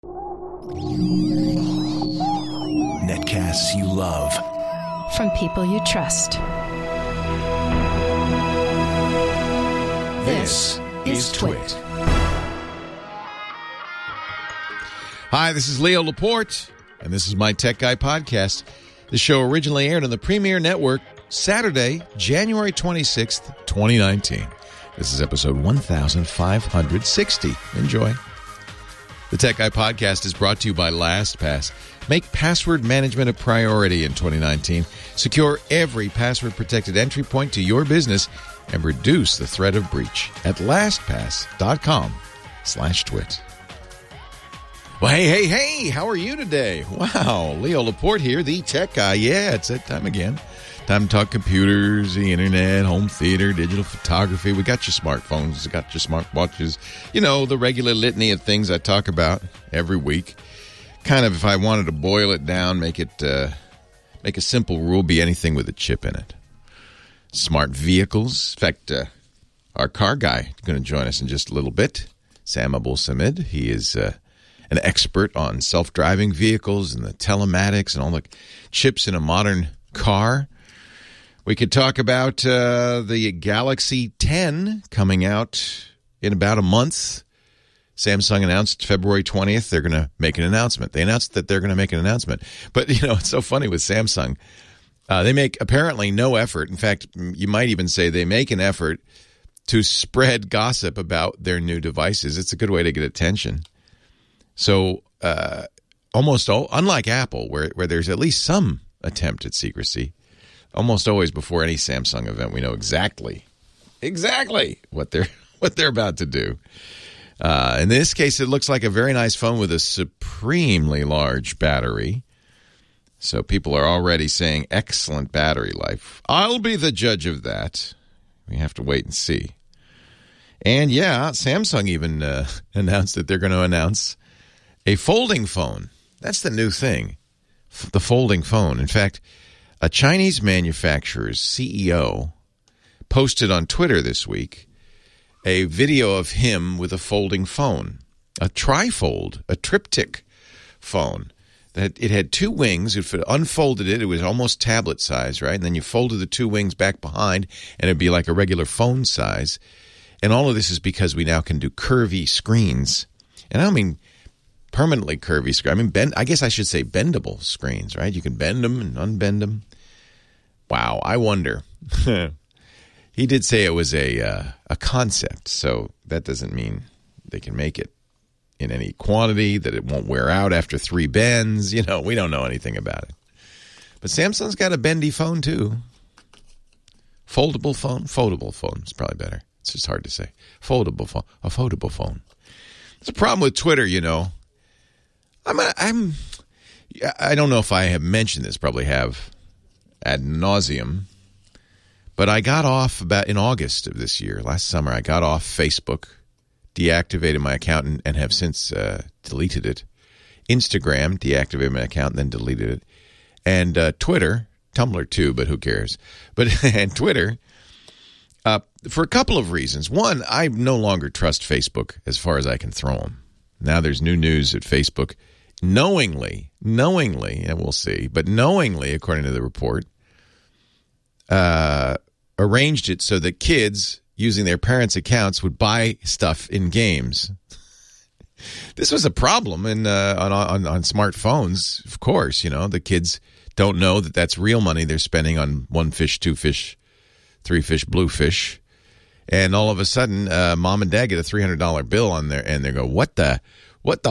Netcasts you love. From people you trust. This is Twit. Hi, this is Leo Laporte, and this is my Tech Guy podcast. The show originally aired on the Premiere Network Saturday, January 26th, 2019. This is episode 1560. Enjoy. The Tech Guy podcast is brought to you by LastPass. Make password management a priority in 2019. Secure every password-protected entry point to your business and reduce the threat of breach at lastpass.com/twit. Well, hey, how are you today? Wow, Leo Laporte here, the Tech Guy. Yeah, it's that time again. Time to talk computers, the internet, home theater, digital photography. We got your smartphones, we got your smartwatches. You know, the regular litany of things I talk about every week. Kind of, if I wanted to boil it down, make a simple rule, be anything with a chip in it. Smart vehicles. In fact, our car guy is going to join us in just a little bit. Sam Abul-Samid. He is an expert on self-driving vehicles and the telematics and all the chips in a modern car. We could talk about the Galaxy 10 coming out in about a month. Samsung announced February 20th they're going to make an announcement. They announced that they're going to make an announcement. But, you know, it's so funny with Samsung. They make apparently no effort. In fact, you might even say they make an effort to spread gossip about their new devices. It's a good way to get attention. So unlike Apple, where there's at least some attempt at secrecy, almost always before any Samsung event, we know exactly what they're about to do. In this case, it looks like a very nice phone with a supremely large battery. So people are already saying excellent battery life. I'll be the judge of that. We have to wait and see. And yeah, Samsung even announced that they're going to announce a folding phone. That's the new thing, the folding phone. In fact, a Chinese manufacturer's CEO posted on Twitter this week a video of him with a folding phone, a trifold, a triptych phone. That it had two wings. If it unfolded it was almost tablet size, right? And then you folded the two wings back behind, and it'd be like a regular phone size. And all of this is because we now can do curvy screens. And I don't mean permanently curvy screen. I mean, I guess I should say bendable screens, right? You can bend them and unbend them. Wow, I wonder. He did say it was a concept, so that doesn't mean they can make it in any quantity, that it won't wear out after 3 bends. You know, we don't know anything about it. But Samsung's got a bendy phone, too. Foldable phone? Foldable phone is probably better. It's just hard to say. Foldable phone. A foldable phone. There's a problem with Twitter, you know. I don't know if I have mentioned this, probably have ad nauseum, but I got off about in August of this year, last summer, I got off Facebook, deactivated my account, and have since deleted it. Instagram, deactivated my account, and then deleted it. And Twitter, Tumblr too, but who cares? But and Twitter, for a couple of reasons. One, I no longer trust Facebook as far as I can throw them. Now there's new news at Facebook knowingly, and we'll see, but knowingly, according to the report, arranged it so that kids using their parents' accounts would buy stuff in games. This was a problem on smartphones, of course. You know, the kids don't know that that's real money they're spending on 1 fish, 2 fish, 3 fish, blue fish. And all of a sudden, mom and dad get a $300 bill on there, and they go, what the what?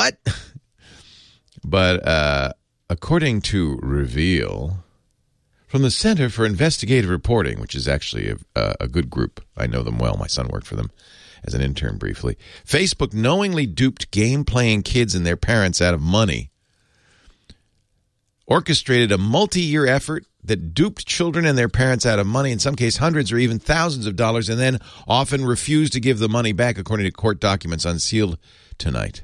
But according to Reveal, from the Center for Investigative Reporting, which is actually a good group. I know them well. My son worked for them as an intern briefly. Facebook knowingly duped game-playing kids and their parents out of money. Orchestrated a multi-year effort that duped children and their parents out of money, in some cases hundreds or even thousands of dollars, and then often refused to give the money back, according to court documents unsealed tonight.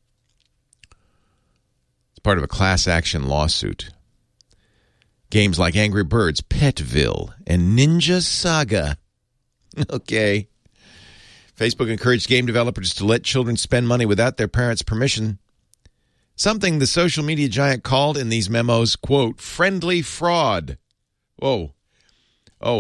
It's part of a class action lawsuit. Games like Angry Birds, Petville, and Ninja Saga. Okay. Facebook encouraged game developers to let children spend money without their parents' permission. Something the social media giant called in these memos, quote, friendly fraud. Whoa. Oh,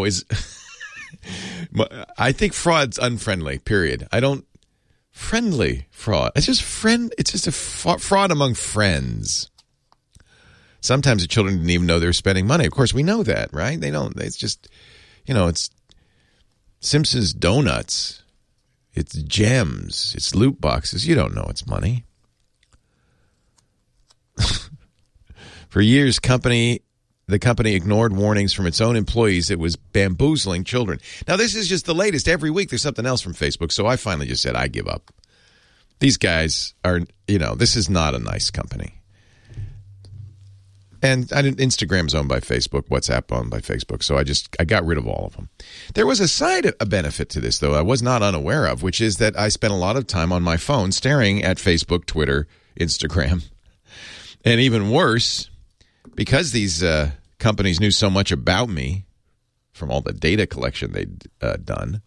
I think fraud's unfriendly, period. Friendly fraud. It's just a fraud among friends. Sometimes the children didn't even know they were spending money. Of course, we know that, right? They don't. It's just, it's Simpson's Donuts. It's gems. It's loot boxes. You don't know it's money. For years, the company ignored warnings from its own employees it was bamboozling children. Now, this is just the latest. Every week there's something else from Facebook, so I finally just said, I give up. These guys are, this is not a nice company. And Instagram's owned by Facebook, WhatsApp owned by Facebook, so I got rid of all of them. There was a benefit to this, though, I was not unaware of, which is that I spent a lot of time on my phone staring at Facebook, Twitter, Instagram. And even worse, because these companies knew so much about me from all the data collection they'd done,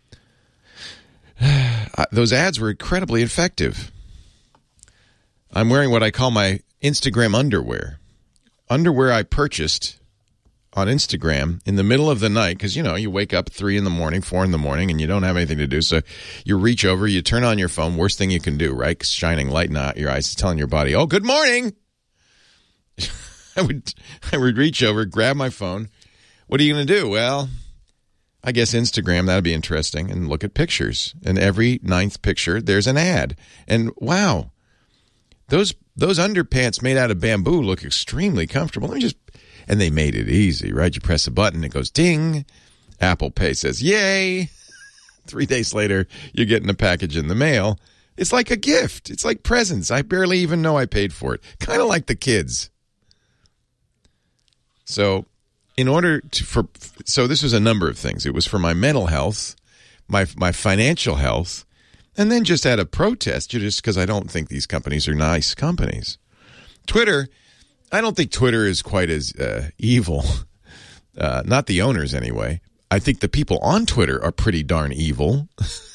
those ads were incredibly effective. I'm wearing what I call my Instagram underwear. Underwear I purchased on Instagram in the middle of the night because, you wake up 3 in the morning, 4 in the morning, and you don't have anything to do. So you reach over, you turn on your phone, worst thing you can do, right? 'Cause shining light in your eyes is telling your body, oh, good morning. I would reach over, grab my phone. What are you going to do? Well, I guess Instagram, that'd be interesting, and look at pictures. And every 9th picture, there's an ad. And wow, those underpants made out of bamboo look extremely comfortable. And they made it easy, right? You press a button, it goes ding. Apple Pay says, yay. 3 days later, you're getting a package in the mail. It's like a gift. It's like presents. I barely even know I paid for it. Kind of like the kids. So this was a number of things. It was for my mental health, my financial health, and then just out of protest, just because I don't think these companies are nice companies. Twitter, I don't think Twitter is quite as evil. Not the owners, anyway. I think the people on Twitter are pretty darn evil.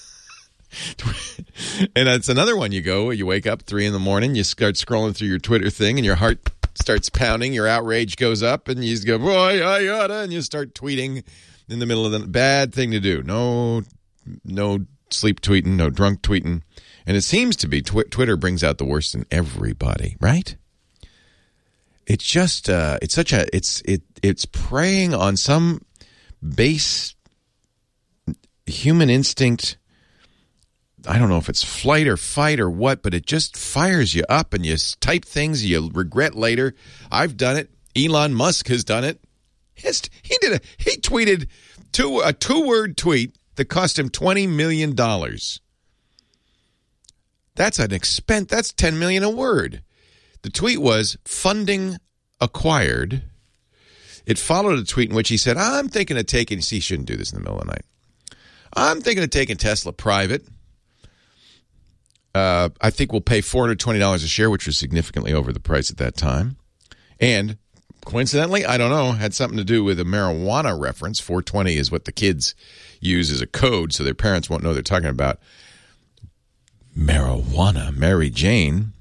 And that's another one. You wake up 3 in the morning, you start scrolling through your Twitter thing, and your heart starts pounding, your outrage goes up, and you just go, boy, I oughta, and you start tweeting in the middle of the bad thing to do. No sleep tweeting, no drunk tweeting. And it seems to be Twitter brings out the worst in everybody, right? It's just it's preying on some base human instinct. I don't know if it's flight or fight or what, but it just fires you up and you type things you regret later. I've done it. Elon Musk has done it. He tweeted a 2-word tweet that cost him $20 million. That's an expense. That's $10 million a word. The tweet was funding acquired. It followed a tweet in which he said, I'm thinking of taking, he shouldn't do this in the middle of the night. I'm thinking of taking Tesla private. I think we'll pay $420 a share, which was significantly over the price at that time. And coincidentally, I don't know, had something to do with a marijuana reference. 420 is what the kids use as a code, so their parents won't know they're talking about marijuana, Mary Jane.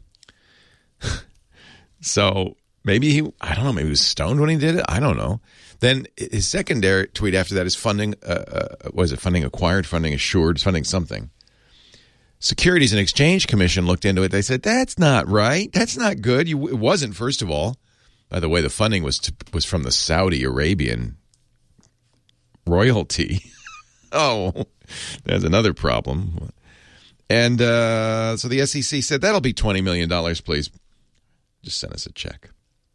So maybe he was stoned when he did it. I don't know. Then his secondary tweet after that is funding, funding acquired, funding assured, funding something. Securities and Exchange Commission looked into it. They said, that's not right. That's not good. It wasn't, first of all. By the way, the funding was from the Saudi Arabian royalty. Oh, there's another problem. And so the SEC said, that'll be $20 million, please. Just send us a check.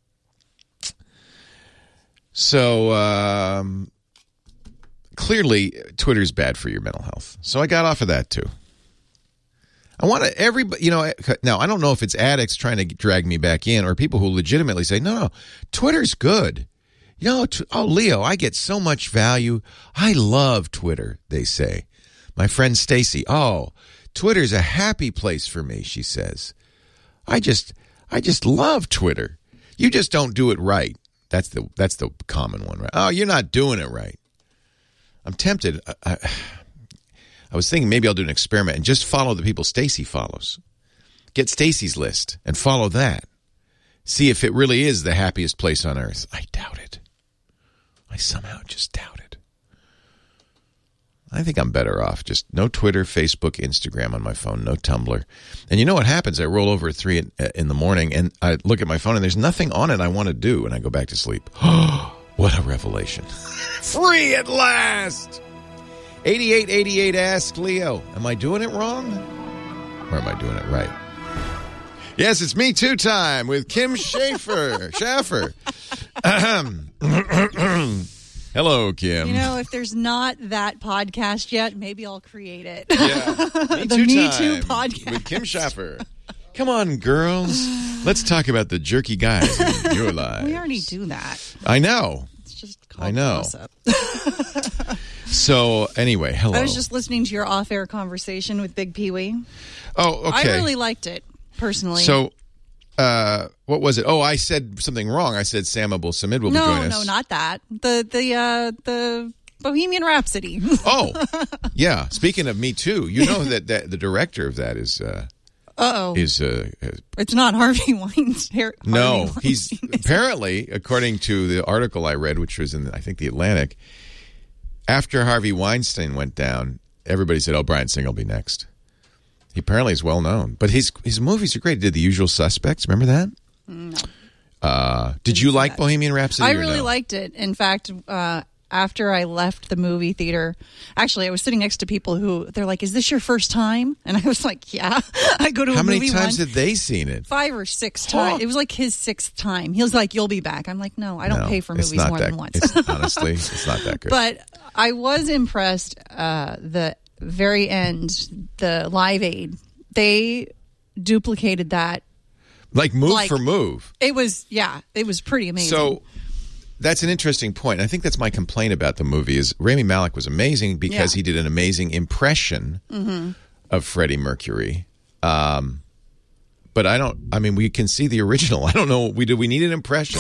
So clearly, Twitter's bad for your mental health. So I got off of that, too. I want to everybody, now I don't know if it's addicts trying to drag me back in or people who legitimately say, no, Twitter's good. Leo, I get so much value. I love Twitter, they say. My friend Stacy, Twitter's a happy place for me, she says. I just love Twitter. You just don't do it right. That's the common one, right? Oh, you're not doing it right. I'm tempted. I was thinking maybe I'll do an experiment and just follow the people Stacy follows. Get Stacy's list and follow that. See if it really is the happiest place on earth. I doubt it. I somehow just doubt it. I think I'm better off. Just no Twitter, Facebook, Instagram on my phone, no Tumblr. And you know what happens? I roll over at 3 in the morning, and I look at my phone, and there's nothing on it I want to do, and I go back to sleep. What a revelation. Free at last! 8888 asked Leo, am I doing it wrong? Or am I doing it right? Yes, it's Me Too time with Kim Schaffer. Hello, Kim. You know, if there's not that podcast yet, maybe I'll create it. Yeah. The Me Too podcast. With Kim Schaffer. Come on, girls. Let's talk about the jerky guys in your lives. We already do that. I know. It's just called I know. gossip. So, anyway, hello. I was just listening to your off-air conversation with Big Pee Wee. Oh, okay. I really liked it, personally. So, what was it? Oh, I said something wrong. I said Sam Abul-Samid will be joining us. No, not that. The Bohemian Rhapsody. Oh, yeah. Speaking of Me Too, you know that the director of that is... It's not Harvey Weinstein. No, he's apparently, according to the article I read, which was in, I think, The Atlantic, after Harvey Weinstein went down, everybody said, oh, Bryan Singer will be next. He apparently is well known. But his movies are great. He did The Usual Suspects. Remember that? No. Did you like Bohemian Rhapsody? I really liked it. In fact, after I left the movie theater, actually, I was sitting next to people who, they're like, is this your first time? And I was like, yeah. I go to How a movie many times once. had they seen it? 5 or 6 times. It was like his 6th time. He was like, you'll be back. I'm like, no, I don't pay for movies more than once. Honestly, it's not that good. But I was impressed. The very end, the Live Aid, they duplicated that. Like move for move. It was pretty amazing. So that's an interesting point. I think that's my complaint about the movie is Rami Malek was amazing because he did an amazing impression of Freddie Mercury. But we can see the original. I don't know. Do we need an impression?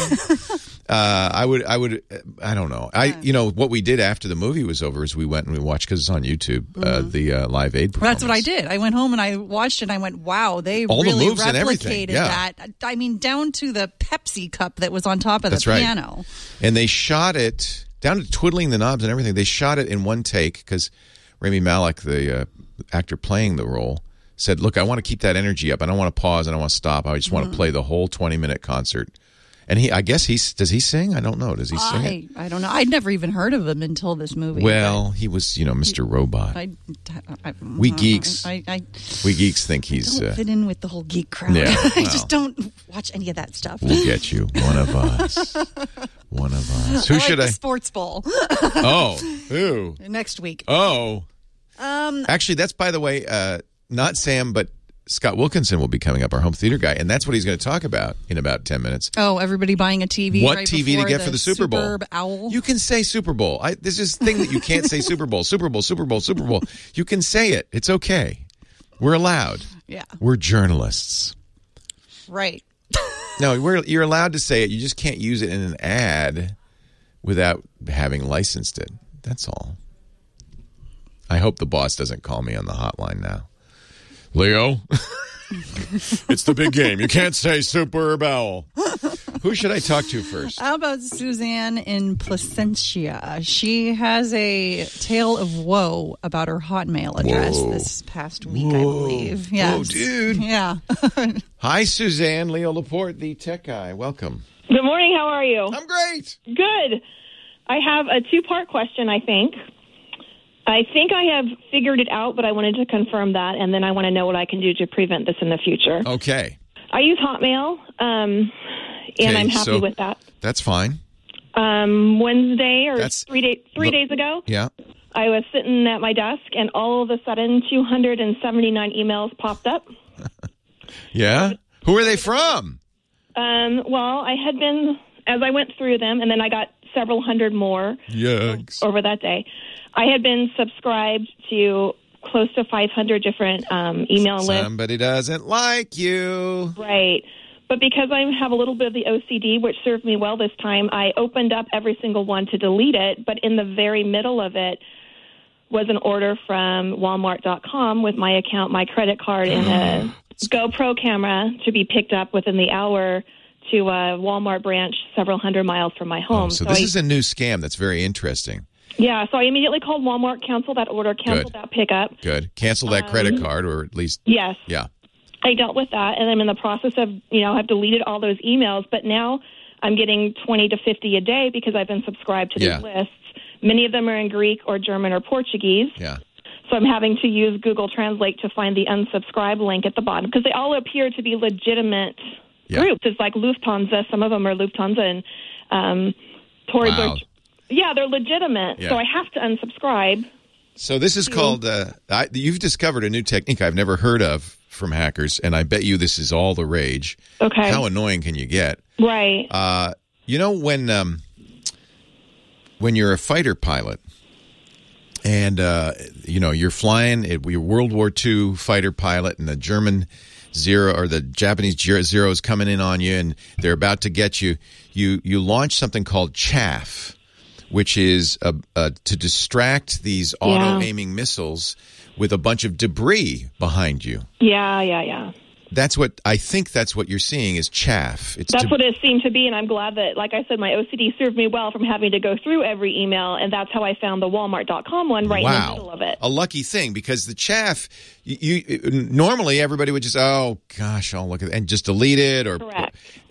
I don't know. What we did after the movie was over is we went and we watched, because it's on YouTube, the Live Aid performance. That's what I did. I went home and I watched it and I went, wow, they all really the moves replicated and that. I mean, down to the Pepsi cup that was on top of the piano. Right. And they shot it, down to twiddling the knobs and everything. They shot it in one take because Rami Malek, the actor playing the role, said, look, I want to keep that energy up. I don't want to pause. I don't want to stop. I just want to play the whole 20-minute concert. And does he sing? I don't know. Does he sing it? I don't know. I'd never even heard of him until this movie. Well, he was, Mr. Robot. We geeks think he's... don't fit in with the whole geek crowd. Yeah, I just don't watch any of that stuff. We'll get you. One of us. One of us. Who should I... the Sports Bowl. Oh, who? Next week. Oh. Actually, that's, by the way, not Sam, but Scott Wilkinson will be coming up, our home theater guy, and that's what he's going to talk about in about 10 minutes. Oh, everybody buying a TV. What right TV to get for the Super Bowl? Superb Owl. You can say Super Bowl. There's this thing that you can't say Super Bowl, Super Bowl, Super Bowl, Super Bowl. You can say it. It's okay. We're allowed. Yeah. We're journalists. Right. No, you're allowed to say it. You just can't use it in an ad without having licensed it. That's all. I hope the boss doesn't call me on the hotline now. Leo, it's the big game. You can't say Super Bowl. Who should I talk to first? How about Suzanne in Placentia? She has a tale of woe about her Hotmail address this past week, I believe. Yes. Whoa, dude. Yeah. Hi, Suzanne. Leo Laporte, the tech guy. Welcome. Good morning. How are you? I'm great. Good. I have a 2-part question, I think. I think I have figured it out, but I wanted to confirm that, and then I want to know what I can do to prevent this in the future. Okay. I use Hotmail, and I'm happy with that. That's fine. Wednesday or 3 days ago, I was sitting at my desk, and all of a sudden, 279 emails popped up. Yeah? Who are they from? Well, I had been, as I went through them, and then I got several hundred more over that day. I had been subscribed to close to 500 different email lists. Somebody doesn't like you. Right. But because I have a little bit of the OCD, which served me well this time, I opened up every single one to delete it. But in the very middle of it was an order from Walmart.com with my account, my credit card, and GoPro camera to be picked up within the hour to a Walmart branch several hundred miles from my home. So this is a new scam that's very interesting. Yeah, so I immediately called Walmart, canceled that order, canceled that pickup. Good. Cancel that credit card, or at least... Yes. Yeah. I dealt with that, and I'm in the process of, I've deleted all those emails, but now I'm getting 20 to 50 a day because I've been subscribed to these lists. Many of them are in Greek or German or Portuguese. Yeah. So I'm having to use Google Translate to find the unsubscribe link at the bottom because they all appear to be legitimate groups. It's like Lufthansa. Some of them are Lufthansa and Tories are... Yeah, they're legitimate, so I have to unsubscribe. So this is called, you've discovered a new technique I've never heard of from hackers, and I bet you this is all the rage. Okay. How annoying can you get? Right. When you're a fighter pilot and, you're flying, you're World War II fighter pilot, and the German Zero or the Japanese Zero is coming in on you, and they're about to get you, you launch something called chaff, which is to distract these auto-aiming missiles with a bunch of debris behind you. Yeah. That's what you're seeing is chaff. That's what it seemed to be, and I'm glad that, like I said, my OCD served me well from having to go through every email, and that's how I found the Walmart.com one right in the middle of it. A lucky thing, because the chaff, normally everybody would just, oh gosh, I'll look at it, and just delete it. Or, correct.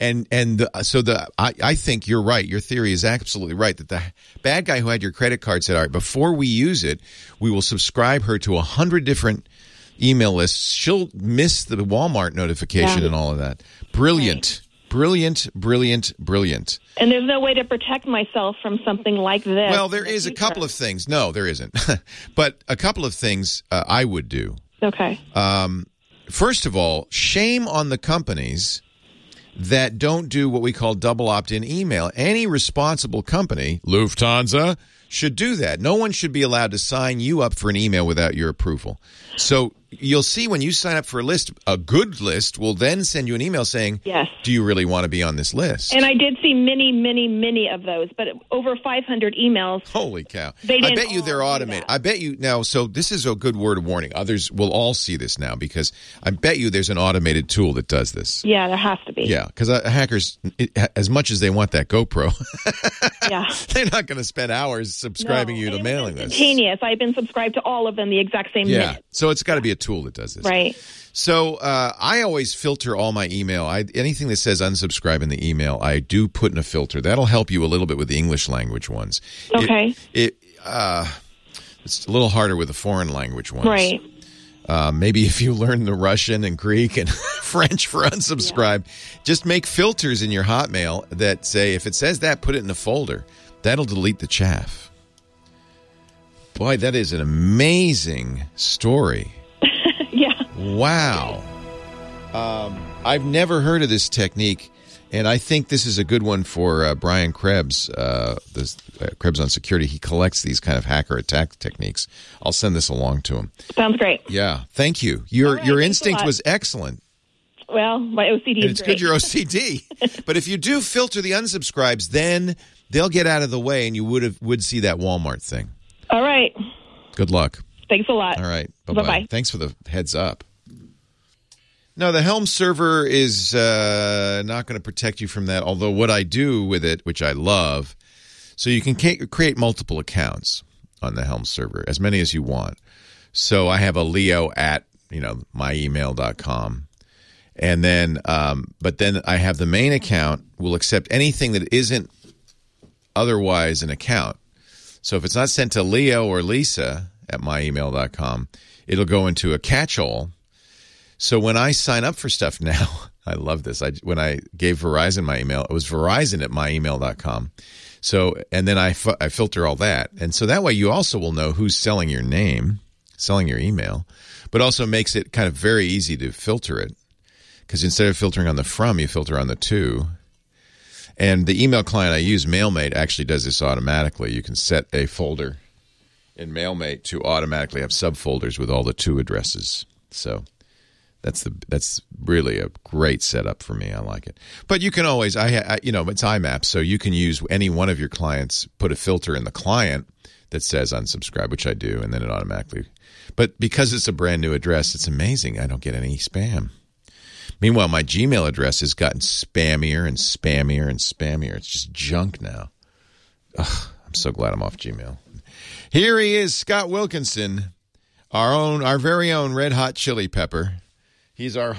I think you're right. Your theory is absolutely right, that the bad guy who had your credit card said, all right, before we use it, we will subscribe her to 100 different email lists. She'll miss the Walmart notification and all of that. Brilliant. Right. Brilliant. And there's no way to protect myself from something like this. Well, there is a couple of things. No, there isn't. But a couple of things I would do. Okay. First of all, shame on the companies that don't do what we call double opt-in email. Any responsible company, Lufthansa, should do that. No one should be allowed to sign you up for an email without your approval. So you'll see when you sign up for a list, a good list will then send you an email saying, yes, do you really want to be on this list? And I did see many of those, but over 500 emails. Holy cow. I bet you they're automated. I bet you now, so this is a good word of warning. Others will all see this now because I bet you there's an automated tool that does this. Yeah, there has to be. Yeah, because hackers, as much as they want that GoPro, they're not going to spend hours subscribing you to mailing lists. Instantaneous. I've been subscribed to all of them the exact same minute. So it's got to be a tool that does this. Right. So I always filter all my email. Anything that says unsubscribe in the email, I do put in a filter. That'll help you a little bit with the English language ones. Okay. It's a little harder with the foreign language ones. Right. Maybe if you learn the Russian and Greek and French for unsubscribe, just make filters in your Hotmail that say, if it says that, put it in a folder. That'll delete the chaff. Boy, that is an amazing story. Yeah. Wow. I've never heard of this technique, and I think this is a good one for Brian Krebs, Krebs on Security. He collects these kind of hacker attack techniques. I'll send this along to him. Sounds great. Yeah, thank you. Your instinct was excellent. Well, my OCD is it's great. Good you're OCD. But if you do filter the unsubscribes, then they'll get out of the way, and you would see that Walmart thing. All right. Good luck. Thanks a lot. All right. Bye-bye. Bye-bye. Thanks for the heads up. No, the Helm server is not going to protect you from that, although what I do with it, which I love, so you can create multiple accounts on the Helm server, as many as you want. So I have a Leo at, myemail.com. And then, but then I have the main account will accept anything that isn't otherwise an account. So if it's not sent to Leo or Lisa at myemail.com, it'll go into a catch-all. So when I sign up for stuff now, I love this. When I gave Verizon my email, it was Verizon at myemail.com. So, and then I filter all that. And so that way you also will know who's selling your name, selling your email, but also makes it kind of very easy to filter it. Because instead of filtering on the from, you filter on the to. And the email client I use, MailMate, actually does this automatically. You can set a folder in MailMate to automatically have subfolders with all the to addresses. So that's really a great setup for me. I like it. But you can always, it's IMAP, so you can use any one of your clients, put a filter in the client that says unsubscribe, which I do, and then it automatically. But because it's a brand new address, it's amazing. I don't get any spam. Meanwhile, my Gmail address has gotten spammier and spammier and spammier. It's just junk now. Ugh, I'm so glad I'm off Gmail. Here he is, Scott Wilkinson, our very own Red Hot Chili Pepper. He's our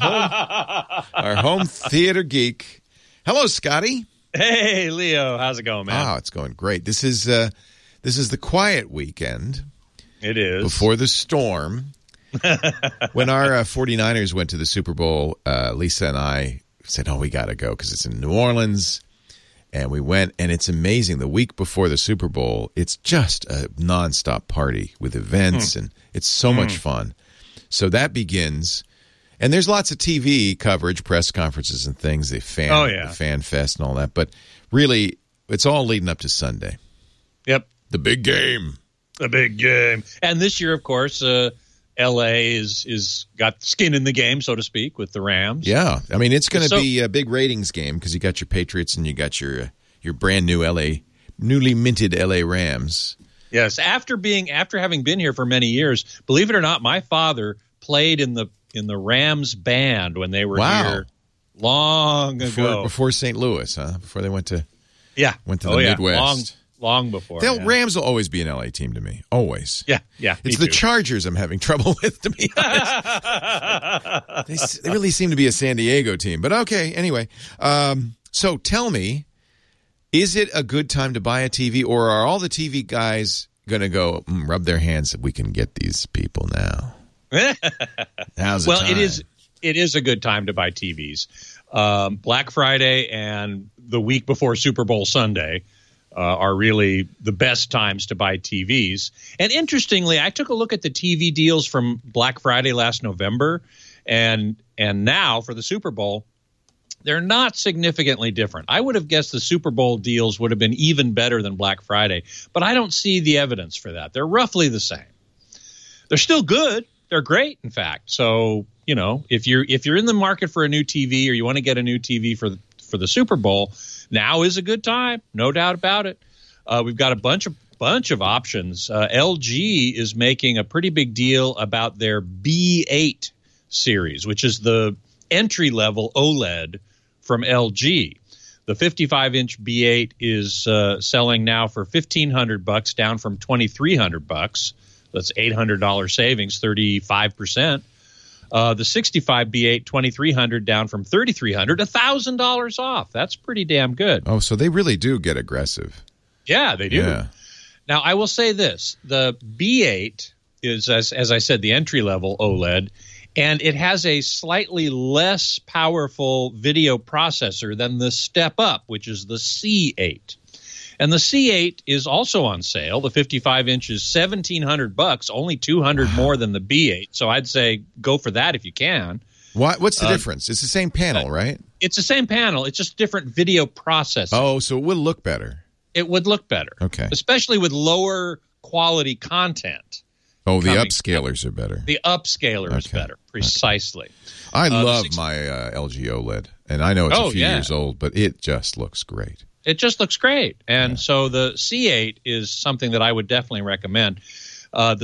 home theater geek. Hello, Scotty. Hey, Leo. How's it going, man? Oh, it's going great. This is the quiet weekend. It is. Before the storm. When our 49ers went to the Super Bowl, Lisa and I said, we got to go because it's in New Orleans. And we went, and it's amazing. The week before the Super Bowl, it's just a nonstop party with events, and it's so much fun. So that begins, and there's lots of TV coverage, press conferences and things, the Fan Fest and all that. But really, it's all leading up to Sunday. Yep. The big game. The big game. And this year, of course, L.A. is got skin in the game, so to speak, with the Rams. Yeah. I mean, it's going to be a big ratings game because you got your Patriots and you got your brand new newly minted L.A. Rams. Yes. After having been here for many years, believe it or not, my father played in the Rams band when they were here long ago. Before St. Louis, huh? Before they went to the Midwest. Long before. Rams will always be an LA team to me. Always. Yeah. It's the Chargers I'm having trouble with, to be honest. They really seem to be a San Diego team. But okay, anyway. So tell me, is it a good time to buy a TV, or are all the TV guys going to go rub their hands? We can get these people now. Now's the time. It is a good time to buy TVs. Black Friday and the week before Super Bowl Sunday are really the best times to buy TVs. And interestingly, I took a look at the TV deals from Black Friday last November, and now for the Super Bowl, they're not significantly different. I would have guessed the Super Bowl deals would have been even better than Black Friday, but I don't see the evidence for that. They're roughly the same. They're still good. They're great, in fact. So, if you're in the market for a new TV or you want to get a new TV for the Super Bowl, now is a good time, no doubt about it. We've got a bunch of options. LG is making a pretty big deal about their B8 series, which is the entry-level OLED from LG. The 55-inch B8 is selling now for $1,500, down from $2,300. That's $800 savings, 35%. The 65 B8, $2,300, down from $3,300, $1,000 off. That's pretty damn good. Oh, so they really do get aggressive. Yeah, they do. Yeah. Now, I will say this. The B8 is, as I said, the entry-level OLED, and it has a slightly less powerful video processor than the Step Up, which is the C8. And the C8 is also on sale. The 55-inch is $1,700, only $200 more than the B8. So I'd say go for that if you can. What's the difference? It's the same panel, right? It's the same panel. It's just different video processing. Oh, so it would look better. It would look better. Okay. Especially with lower quality content. Oh, the upscalers are better. The upscaler is better, precisely. Okay. I love my LG OLED, and I know it's a few years old, but it just looks great. It just looks great. And so the C8 is something that I would definitely recommend. The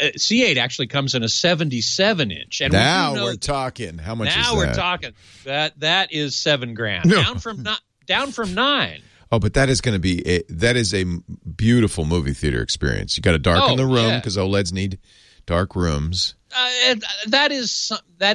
C8 actually comes in a 77-inch. And now we're talking. How much is that? Now we're talking. That is $7,000. No. Down from $9,000. Oh, but that is going to be that is a beautiful movie theater experience. You got to darken the room because OLEDs need dark rooms. That is,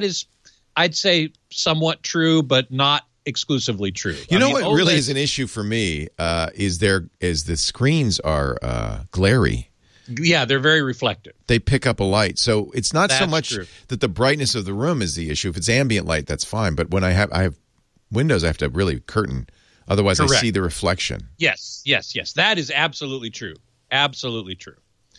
I'd say, somewhat true, but not exclusively true. You know what really is an issue for me is the screens are glary. Yeah, they're very reflective. They pick up a light. So it's not so much that the brightness of the room is the issue. If it's ambient light, that's fine. But when I have windows, I have to really curtain. Otherwise, I see the reflection. Yes. That is absolutely true. Absolutely true.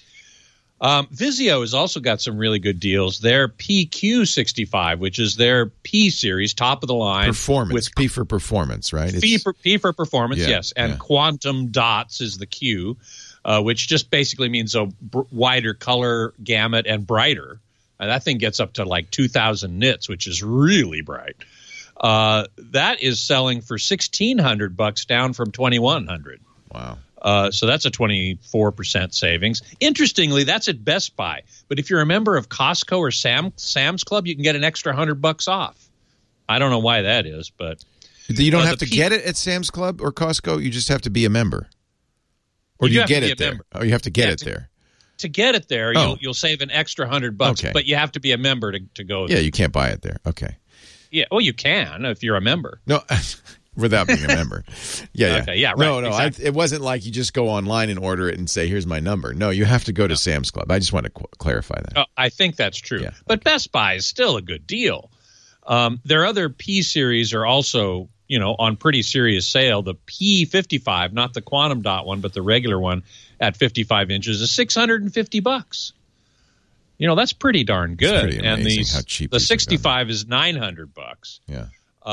Vizio has also got some really good deals. Their PQ65, which is their P series, top of the line. Performance. P for performance, right? P for performance, yes. And Quantum Dots is the Q, which just basically means a wider color gamut and brighter. And that thing gets up to like 2,000 nits, which is really bright. That is selling for $1,600, down from $2,100. Wow. So that's a 24% savings. Interestingly, that's at Best Buy. But if you're a member of Costco or Sam's Club, you can get an extra $100 off. I don't know why that is, but you don't have to get it at Sam's Club or Costco. You just have to be a member, or do you get it there? Oh, you have to get it there. To get it there, you'll save an extra $100, but you have to be a member to go there. Yeah, you can't buy it there. Okay. Yeah, well, you can if you're a member. No, without being a member. Yeah. Okay, yeah, right. No, exactly. it wasn't like you just go online and order it and say, here's my number. No, you have to go to Sam's Club. I just want to clarify that. Oh, I think that's true. Yeah. But Best Buy is still a good deal. Their other P-Series are also, on pretty serious sale. The P55, not the Quantum Dot one, but the regular one at 55 inches is $650. That's pretty darn good. It's pretty amazing how cheap the 65 is $900. Yeah.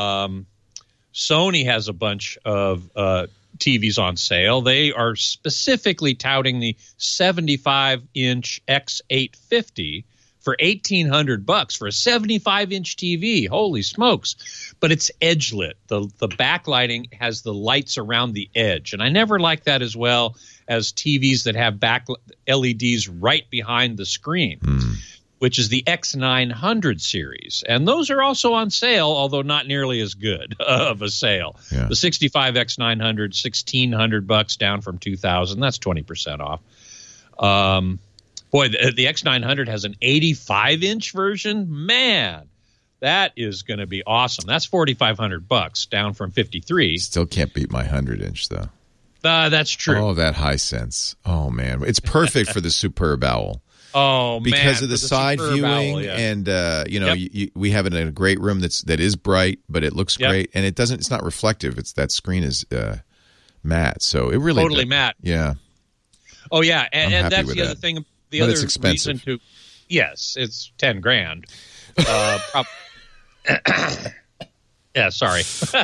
Sony has a bunch of TVs on sale. They are specifically touting the 75-inch X850 for $1,800 for a 75-inch TV. Holy smokes. But it's edge lit. The backlighting has the lights around the edge. And I never like that as well as TVs that have back LEDs right behind the screen, which is the X900 series. And those are also on sale, although not nearly as good of a sale. Yeah. The 65 X900, $1,600 down from $2,000. That's 20% off. The X900 has an 85-inch version. Man, that is going to be awesome. That's $4,500 down from $53. Still can't beat my 100-inch, though. That's true. Oh, that Hisense. Oh, man. It's perfect for the Superb Owl. Oh, man. Because of the side viewing, Owl, yeah. and we have it in a great room that is bright, but it looks great, and it's not reflective. That screen is matte, so it really totally matte. Yeah. Oh yeah, and that's the other thing. The other it's expensive. reason yes, it's $10,000. Yeah, sorry.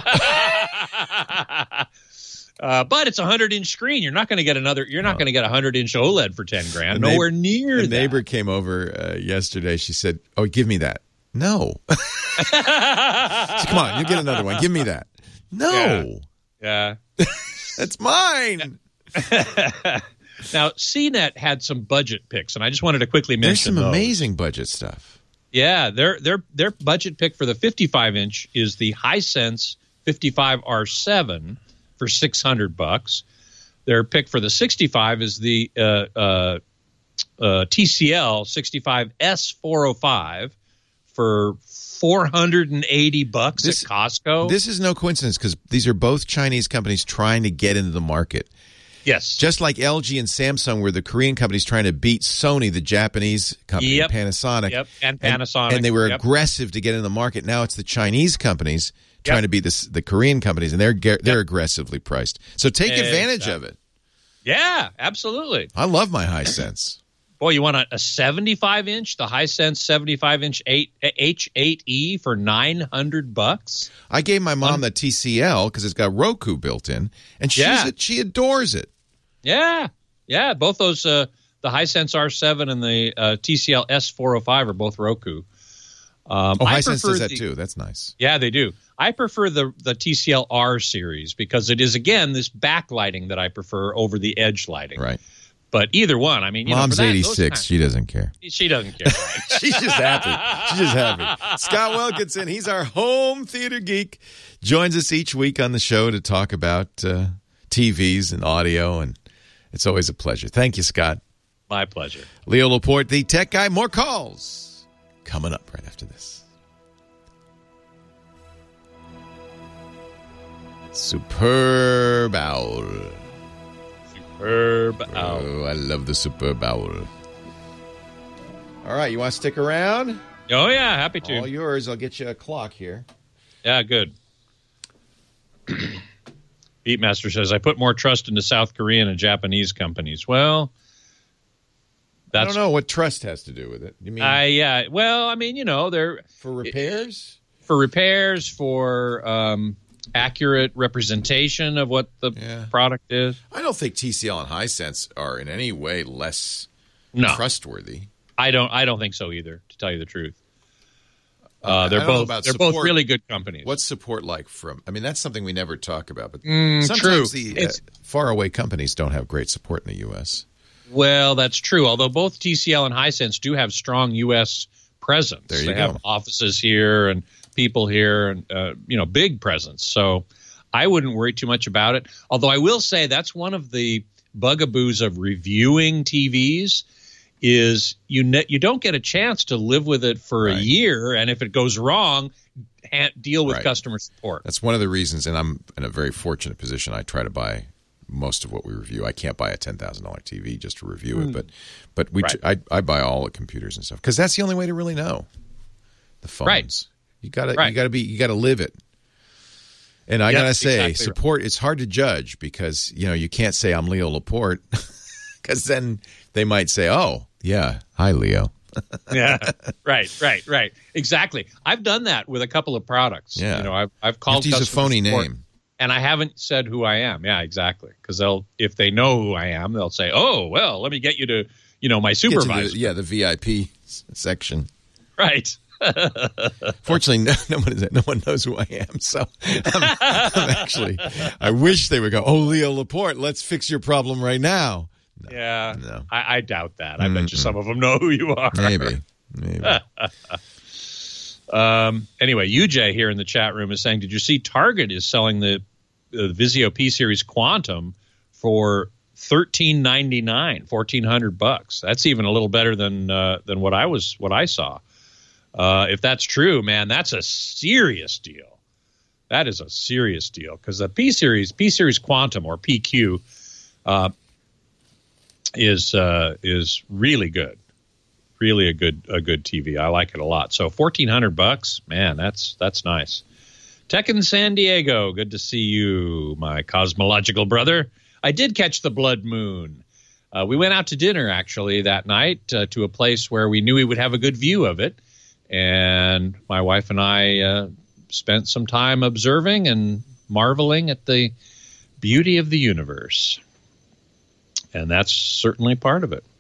But it's a 100-inch screen. You're not going to get You're not going to get a 100-inch OLED for $10,000. Nowhere near that. The neighbor came over yesterday. She said, "Oh, give me that." No. She said, "Come on, you get another one. Give me that." No. Yeah. That's mine. Now, CNET had some budget picks, and I just wanted to quickly mention There's some those. amazing budget stuff. Yeah, their budget pick for the 55-inch is the Hisense 55R7 for $600. Their pick for the 65 is the TCL 65S405 for $480 at Costco. This is no coincidence because these are both Chinese companies trying to get into the market. Yes. Just like LG and Samsung were the Korean companies trying to beat Sony, the Japanese company, Panasonic. Yep, and Panasonic. And they were aggressive to get in the market. Now it's the Chinese companies trying to beat the Korean companies, and they're aggressively priced. So take advantage of it. Yeah, absolutely. I love my Hisense. Boy, you want a 75-inch, the Hisense 75-inch H8E for $900? I gave my mom the TCL because it's got Roku built in, and she adores it. Yeah. Yeah, both those, the Hisense R7 and the TCL S405 are both Roku. Hisense does that too. That's nice. Yeah, they do. I prefer the TCL R series because it is, again, this backlighting that I prefer over the edge lighting. Right. But either one, I mean, Mom's 86. She doesn't care. She doesn't care. Right? She's just happy. Scott Wilkinson, he's our home theater geek, joins us each week on the show to talk about TVs and audio, and it's always a pleasure. Thank you, Scott. My pleasure. Leo Laporte, the tech guy. More calls coming up right after this. Superb Owl. Superb Owl. Oh, I love the Superb Owl. All right, you want to stick around? Oh, yeah, happy to. All yours. I'll get you a clock here. Yeah, good. Beatmaster says, I put more trust into South Korean and Japanese companies. Well, I don't know what trust has to do with it. You mean? Yeah. Well, I mean, they're for repairs? For accurate representation of what the product is. I don't think TCL and Hisense are in any way less trustworthy. I don't think so either, to tell you the truth. They're both really good companies. What's support like from? I mean, that's something we never talk about. But sometimes the faraway companies don't have great support in the U.S. Well, that's true. Although both TCL and Hisense do have strong U.S. presence. There you they go. have offices here, and people here, and big presence. So I wouldn't worry too much about it. Although I will say that's one of the bugaboos of reviewing TVs is you don't get a chance to live with it for a year, and if it goes wrong, deal with customer support. That's one of the reasons, and I'm in a very fortunate position. I try to buy most of what we review. I can't buy a $10,000 TV just to review it, but I buy all the computers and stuff because that's the only way to really know the phones. Right. You gotta live it. And I gotta say, exactly support. It's hard to judge because you can't say I'm Leo Laporte because then they might say, "Oh, yeah, hi, Leo." Yeah, right. Exactly. I've done that with a couple of products. Yeah, I've called. You have to use a phony name. And I haven't said who I am. Yeah, exactly. Because if they know who I am, they'll say, "Oh, well, let me get you to, my supervisor." The VIP section. Right. Fortunately, no one knows who I am. So I'm actually, I wish they would go, "Oh, Leo Laporte, let's fix your problem right now." No. I doubt that. I bet you some of them know who you are. Maybe. Anyway, UJ here in the chat room is saying, did you see Target is selling the Vizio P Series Quantum for $1,399, $1,400? That's even a little better than what I saw. If that's true, man, that's a serious deal. That is a serious deal because the P Series Quantum or PQ is really good. Really a good TV. I like it a lot. So $1,400, man, that's nice. Tech in San Diego, good to see you, my cosmological brother. I did catch the blood moon. We went out to dinner actually that night to a place where we knew we would have a good view of it, and my wife and I spent some time observing and marveling at the beauty of the universe, and that's certainly part of it.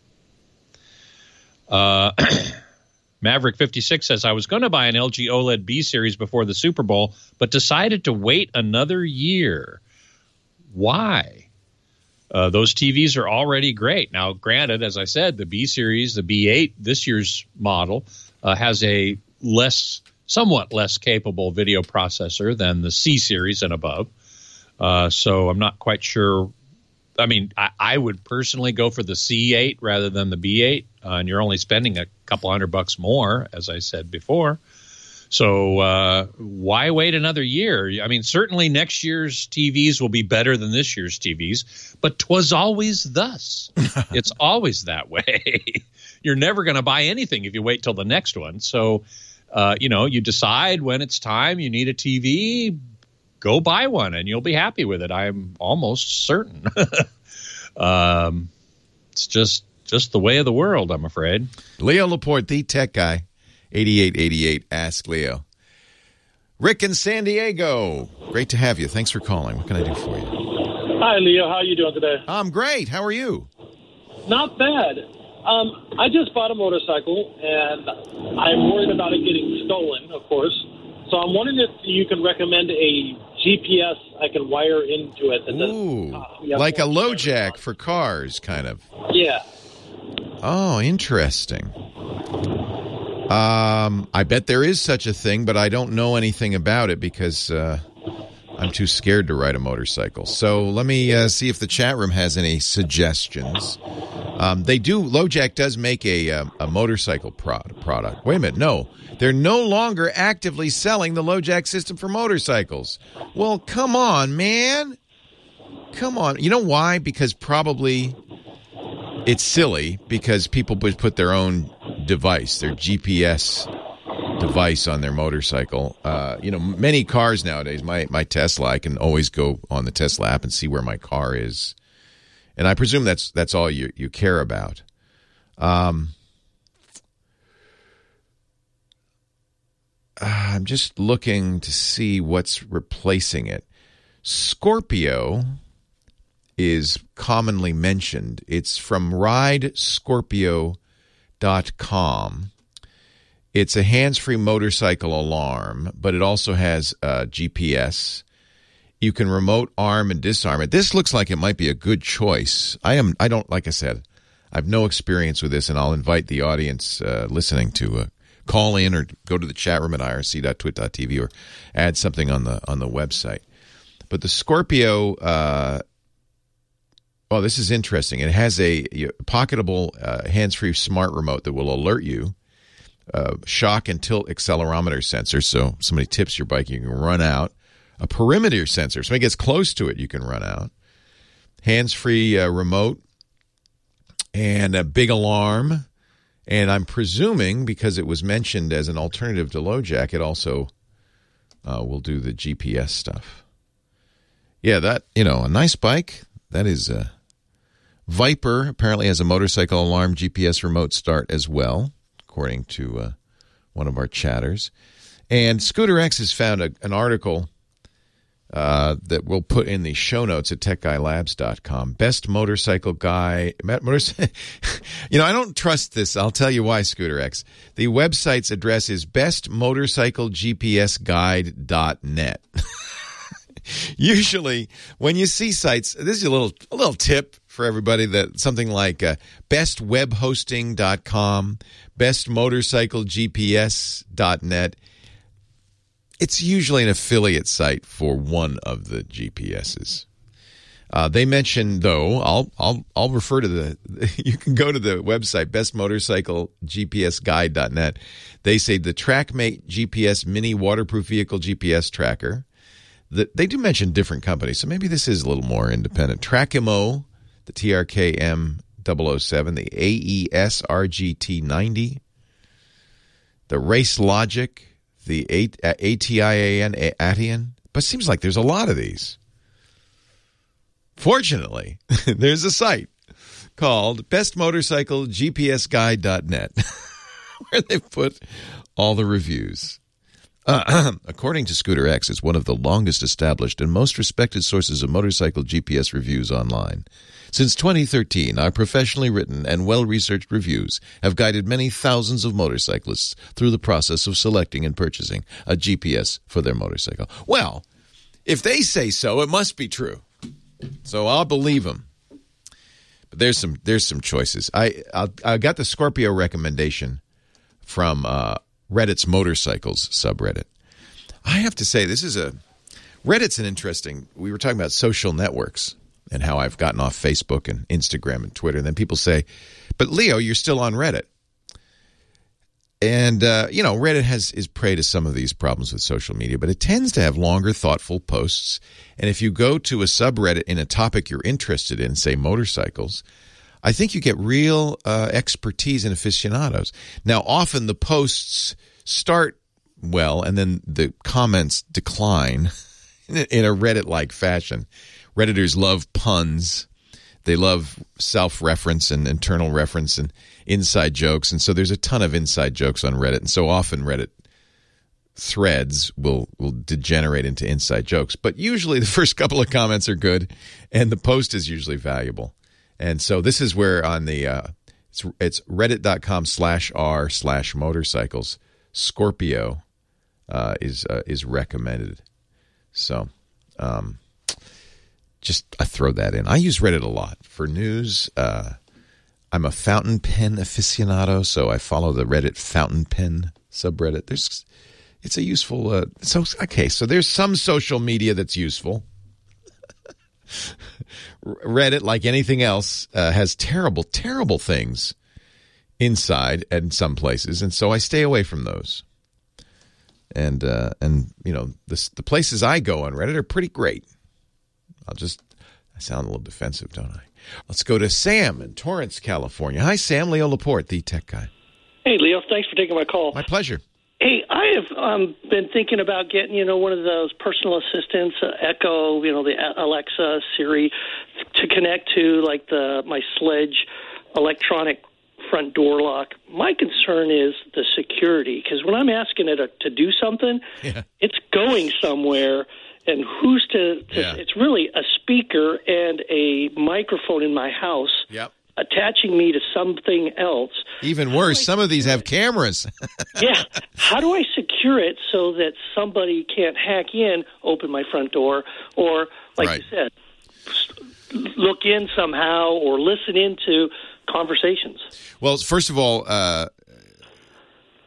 Maverick 56 says, I was going to buy an LG OLED B series before the Super Bowl, but decided to wait another year. Why? Those TVs are already great. Now, granted, as I said, the B series, the B8, this year's model, has a somewhat less capable video processor than the C series and above. So I'm not quite sure. I mean, I would personally go for the C8 rather than the B8, and you're only spending a couple $100 more, as I said before. So why wait another year? I mean, certainly next year's TVs will be better than this year's TVs, but 'twas always thus. It's always that way. You're never going to buy anything if you wait till the next one. So, you decide when it's time you need a TV, go buy one, and you'll be happy with it. I'm almost certain. It's just the way of the world, I'm afraid. Leo Laporte, the tech guy, 8888, Ask Leo. Rick in San Diego, great to have you. Thanks for calling. What can I do for you? Hi, Leo. How are you doing today? I'm great. How are you? Not bad. I just bought a motorcycle, and I'm worried about it getting stolen, of course. So I'm wondering if you can recommend a GPS I can wire into it. That like a low jack for cars, kind of. Yeah. Oh, interesting. I bet there is such a thing, but I don't know anything about it because I'm too scared to ride a motorcycle. So let me see if the chat room has any suggestions. LoJack does make a motorcycle product. Wait a minute, no. They're no longer actively selling the LoJack system for motorcycles. Well, come on, man. Come on. You know why? Because probably it's silly because people would put their own device, their GPS device on their motorcycle. Many cars nowadays, my Tesla, I can always go on the Tesla app and see where my car is. And I presume that's all you care about. I'm just looking to see what's replacing it. Scorpio is commonly mentioned. It's from ridescorpio.com. It's a hands-free motorcycle alarm, but it also has GPS. You can remote arm and disarm it. This looks like it might be a good choice. Like I said, I have no experience with this, and I'll invite the audience listening to call in or go to the chat room at irc.twit.tv or add something on the website. But the Scorpio, this is interesting. It has a pocketable hands-free smart remote that will alert you. Shock and tilt accelerometer sensor, so somebody tips your bike, you can run out. A perimeter sensor, somebody gets close to it, you can run out. Hands-free remote and a big alarm. And I'm presuming, because it was mentioned as an alternative to LoJack, it also will do the GPS stuff. Yeah, that, a nice bike. That is Viper apparently has a motorcycle alarm GPS remote start as well, according to one of our chatters. And Scooter X has found an article that we'll put in the show notes at techguylabs.com. Best motorcycle guy. I don't trust this. I'll tell you why, Scooter X. The website's address is bestmotorcyclegpsguide.net. Usually, when you see sites, this is a little tip for everybody, that something like bestwebhosting.com, bestmotorcyclegps.net. It's usually an affiliate site for one of the GPSs. They mentioned, though, I'll refer to you can go to the website, bestmotorcyclegpsguide.net. They say the TrackMate GPS mini waterproof vehicle GPS tracker. They do mention different companies, so maybe this is a little more independent. TrackMO, the TRKM 007, the AES RGT90, the Race Logic, the ATIAN, Atian. But it seems like there's a lot of these. Fortunately, there's a site called bestmotorcyclegpsguide.net where they put all the reviews. According to Scooter X, it's one of the longest established and most respected sources of motorcycle GPS reviews online. Since 2013, our professionally written and well-researched reviews have guided many thousands of motorcyclists through the process of selecting and purchasing a GPS for their motorcycle. Well, if they say so, it must be true. So I'll believe them. But there's some choices. I got the Scorpio recommendation from Reddit's motorcycles subreddit. I have to say, Reddit's an interesting, we were talking about social networks and how I've gotten off Facebook and Instagram and Twitter. And then people say, but Leo, you're still on Reddit. And, Reddit is prey to some of these problems with social media, but it tends to have longer, thoughtful posts. And if you go to a subreddit in a topic you're interested in, say motorcycles, I think you get real expertise and aficionados. Now, often the posts start well, and then the comments decline in a Reddit-like fashion. Redditors love puns. They love self-reference and internal reference and inside jokes. And so there's a ton of inside jokes on Reddit. And so often Reddit threads will degenerate into inside jokes. But usually the first couple of comments are good, and the post is usually valuable. And so this is where on the it's reddit.com/r/motorcycles, Scorpio is recommended. So just I throw that in. I use Reddit a lot for news. I'm a fountain pen aficionado, so I follow the Reddit fountain pen subreddit. It's a useful. So there's some social media that's useful. Reddit, like anything else, has terrible, terrible things inside in some places, and so I stay away from those. And the places I go on Reddit are pretty great. I sound a little defensive, don't I? Let's go to Sam in Torrance, California. Hi, Sam. Leo Laporte, the tech guy. Hey, Leo. Thanks for taking my call. My pleasure. Hey, I have been thinking about getting, one of those personal assistants, Echo, the Alexa, Siri, to connect to like my Sledge electronic front door lock. My concern is the security, because when I'm asking it to do something, it's going somewhere, and who's to it's really a speaker and a microphone in my house. Yep. Attaching me to something else. Even worse, some of these have cameras. Yeah. How do I secure it so that somebody can't hack in, open my front door, or, like you said, look in somehow or listen into conversations? Well, first of all,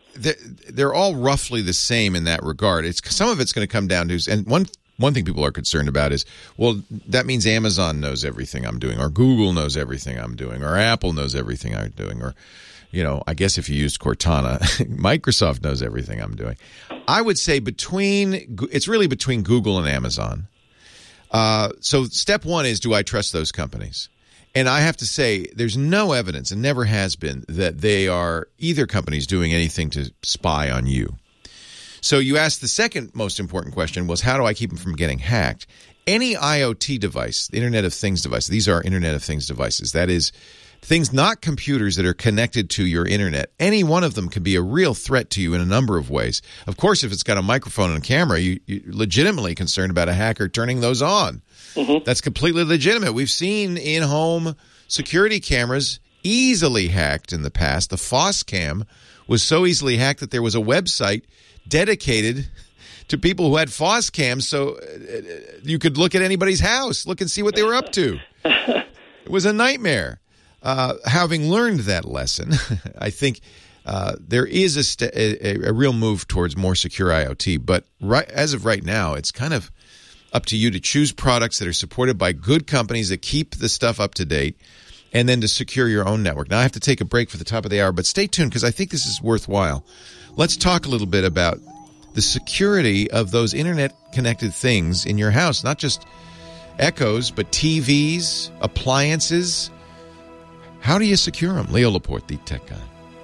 they're all roughly the same in that regard. Some of it's going to come down to, and one thing people are concerned about is, well, that means Amazon knows everything I'm doing, or Google knows everything I'm doing, or Apple knows everything I'm doing, or, I guess if you used Cortana, Microsoft knows everything I'm doing. I would say it's really between Google and Amazon. So step one is, do I trust those companies? And I have to say, there's no evidence, and never has been, that either company's doing anything to spy on you. So you asked the second most important question was, how do I keep them from getting hacked? Any IoT device, the Internet of Things device, these are Internet of Things devices. That is, things, not computers, that are connected to your Internet. Any one of them can be a real threat to you in a number of ways. Of course, if it's got a microphone and a camera, you're legitimately concerned about a hacker turning those on. Mm-hmm. That's completely legitimate. We've seen in-home security cameras easily hacked in the past. The FOSCam was so easily hacked that there was a website dedicated to people who had FOSCams, so you could look at anybody's house, look and see what they were up to. It was a nightmare. Having learned that lesson, I think there is a real move towards more secure IoT. But as of right now, it's kind of up to you to choose products that are supported by good companies that keep the stuff up to date, and then to secure your own network. Now, I have to take a break for the top of the hour, but stay tuned because I think this is worthwhile. Let's talk a little bit about the security of those Internet-connected things in your house, not just Echoes, but TVs, appliances. How do you secure them? Leo Laporte, the tech guy.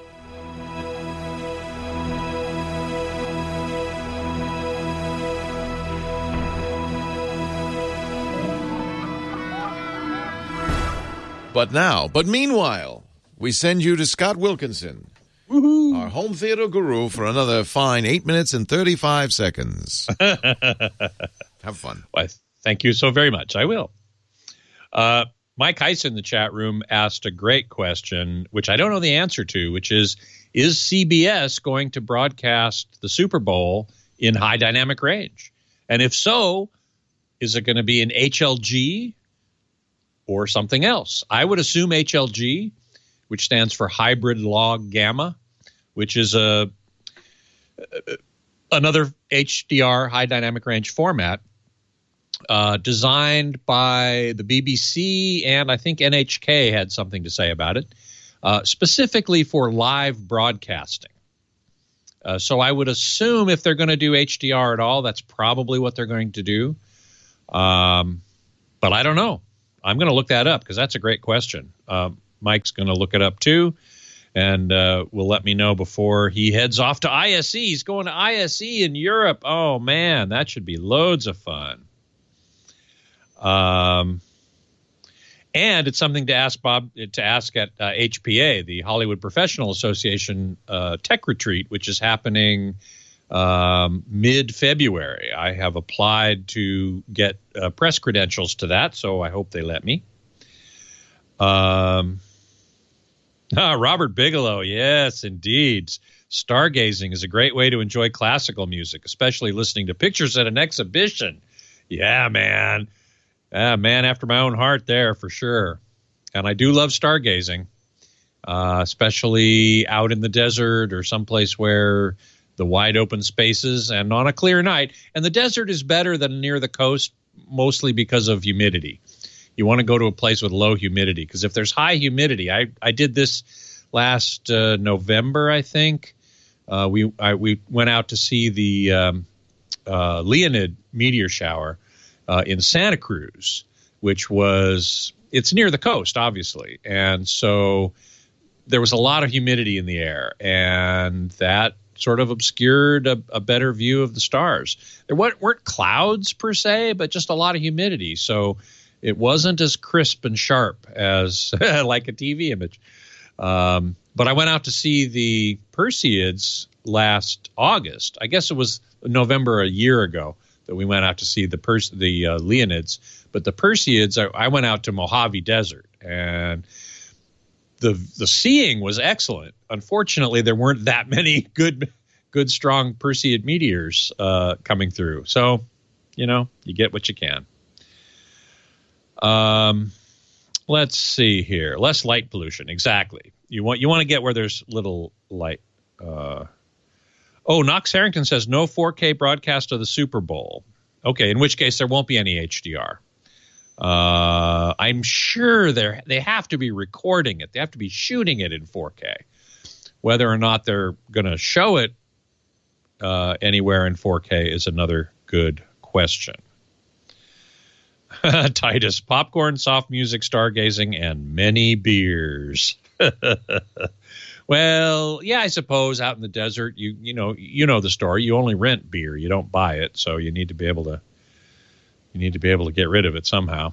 But meanwhile, we send you to Scott Wilkinson, our home theater guru, for another fine 8 minutes and 35 seconds. Have fun. Well, thank you so very much. I will. Mike Heiss in the chat room asked a great question, which I don't know the answer to, which is CBS going to broadcast the Super Bowl in high dynamic range? And if so, is it going to be in HLG or something else? I would assume HLG, which stands for hybrid log gamma, which is another HDR, high dynamic range format, designed by the BBC, and I think NHK had something to say about it, specifically for live broadcasting. So I would assume if they're going to do HDR at all, that's probably what they're going to do. But I don't know. I'm going to look that up because that's a great question. Mike's going to look it up too, and will let me know before he heads off to ISE. He's going to ISE in Europe. Oh, man, that should be loads of fun. And it's something to ask Bob at HPA, the Hollywood Professional Association Tech Retreat, which is happening mid-February. I have applied to get press credentials to that, so I hope they let me. Robert Bigelow, yes, indeed. Stargazing is a great way to enjoy classical music, especially listening to pictures at an exhibition. Yeah, man. Man after my own heart there, for sure. And I do love stargazing, especially out in the desert or someplace where the wide open spaces and on a clear night. And the desert is better than near the coast, mostly because of humidity. You want to go to a place with low humidity, because if there's high humidity, I did this last November, I think. We went out to see the Leonid meteor shower in Santa Cruz, which it's near the coast, obviously. And so there was a lot of humidity in the air, and that sort of obscured a better view of the stars. There weren't clouds per se, but just a lot of humidity. So it wasn't as crisp and sharp as like a TV image. But I went out to see the Perseids last August. I guess it was November a year ago that we went out to see the Leonids. But the Perseids, I went out to Mojave Desert, and the seeing was excellent. Unfortunately, there weren't that many good strong Perseid meteors coming through. So, you get what you can. Let's see here. Less light pollution. Exactly. You want to get where there's little light Oh, Knox Harrington says no 4K broadcast of the Super Bowl. Okay, in which case there won't be any HDR. I'm sure they have to be recording it. They have to be shooting it in 4K. Whether or not they're going to show it anywhere in 4K is another good question. Titus, popcorn, soft music, stargazing, and many beers. Well, yeah, I suppose out in the desert, you know the story. You only rent beer, you don't buy it, so you need to be able to get rid of it somehow.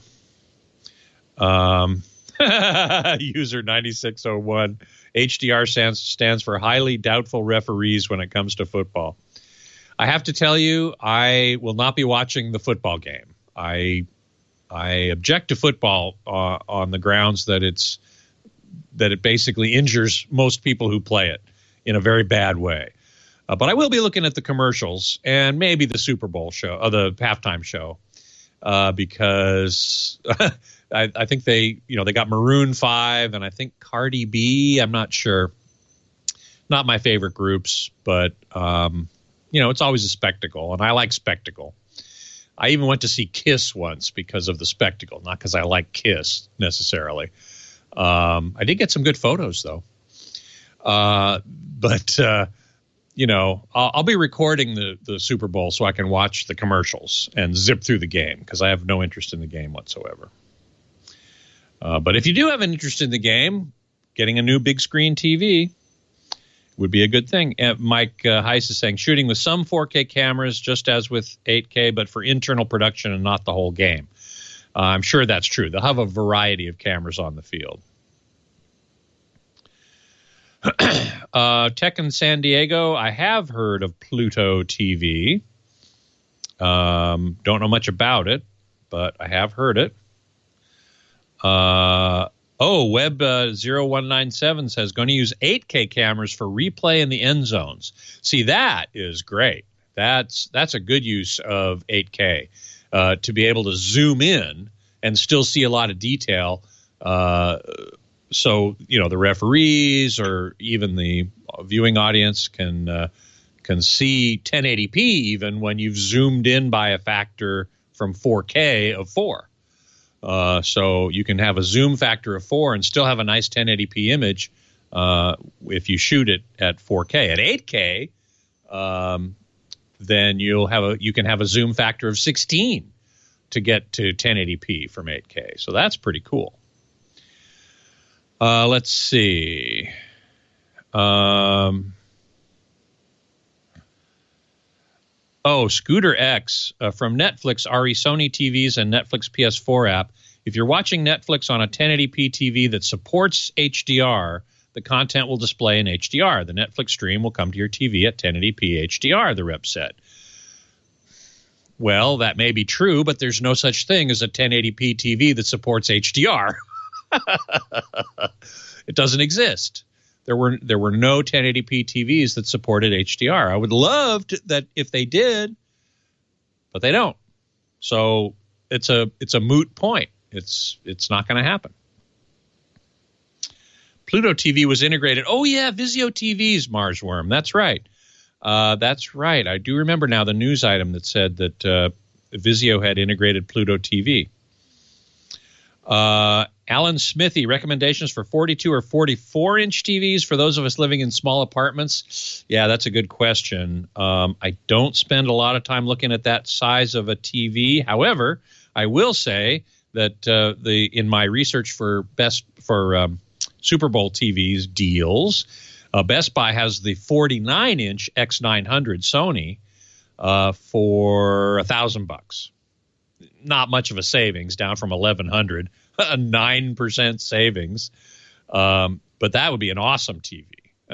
User 9601, HDR stands for highly doubtful referees when it comes to football. I have to tell you, I will not be watching the football game. I object to football on the grounds that it basically injures most people who play it in a very bad way. But I will be looking at the commercials and maybe the Super Bowl show, the halftime show, because I think they got Maroon 5 and I think Cardi B. I'm not sure. Not my favorite groups, but it's always a spectacle, and I like spectacle. I even went to see Kiss once because of the spectacle, not because I like Kiss necessarily. I did get some good photos, though. I'll be recording the Super Bowl so I can watch the commercials and zip through the game because I have no interest in the game whatsoever. But if you do have an interest in the game, getting a new big screen TV would be a good thing. Mike Heiss is saying shooting with some 4K cameras, just as with 8K, but for internal production and not the whole game. I'm sure that's true. They'll have a variety of cameras on the field. Tech in San Diego, I have heard of Pluto TV. Don't know much about it, but I have heard it. Web 0197 says going to use 8K cameras for replay in the end zones. See, that is great. That's a good use of 8K to be able to zoom in and still see a lot of detail. So the referees or even the viewing audience can see 1080p even when you've zoomed in by a factor from 4K of 4. So you can have a zoom factor of 4 and still have a nice 1080p image if you shoot it at 4K. At 8K, then you can have a zoom factor of 16 to get to 1080p from 8K. So that's pretty cool. Let's see. Scooter X from Netflix, RE Sony TVs and Netflix PS4 app. If you're watching Netflix on a 1080p TV that supports HDR, the content will display in HDR. The Netflix stream will come to your TV at 1080p HDR, the rep said. Well, that may be true, but there's no such thing as a 1080p TV that supports HDR. It doesn't exist. There were no 1080p TVs that supported HDR. I would love that if they did, but they don't. So it's a moot point. It's not going to happen. Pluto TV was integrated. Oh yeah, Vizio TVs, Marsworm. That's right. That's right. I do remember now the news item that said that Vizio had integrated Pluto TV. Alan Smithy, recommendations for 42 or 44-inch TVs for those of us living in small apartments? Yeah, that's a good question. I don't spend a lot of time looking at that size of a TV. However, I will say that in my research for Super Bowl TVs deals, Best Buy has the 49-inch X900 Sony for $1,000. Not much of a savings, down from $1,100, a 9% savings. But that would be an awesome TV,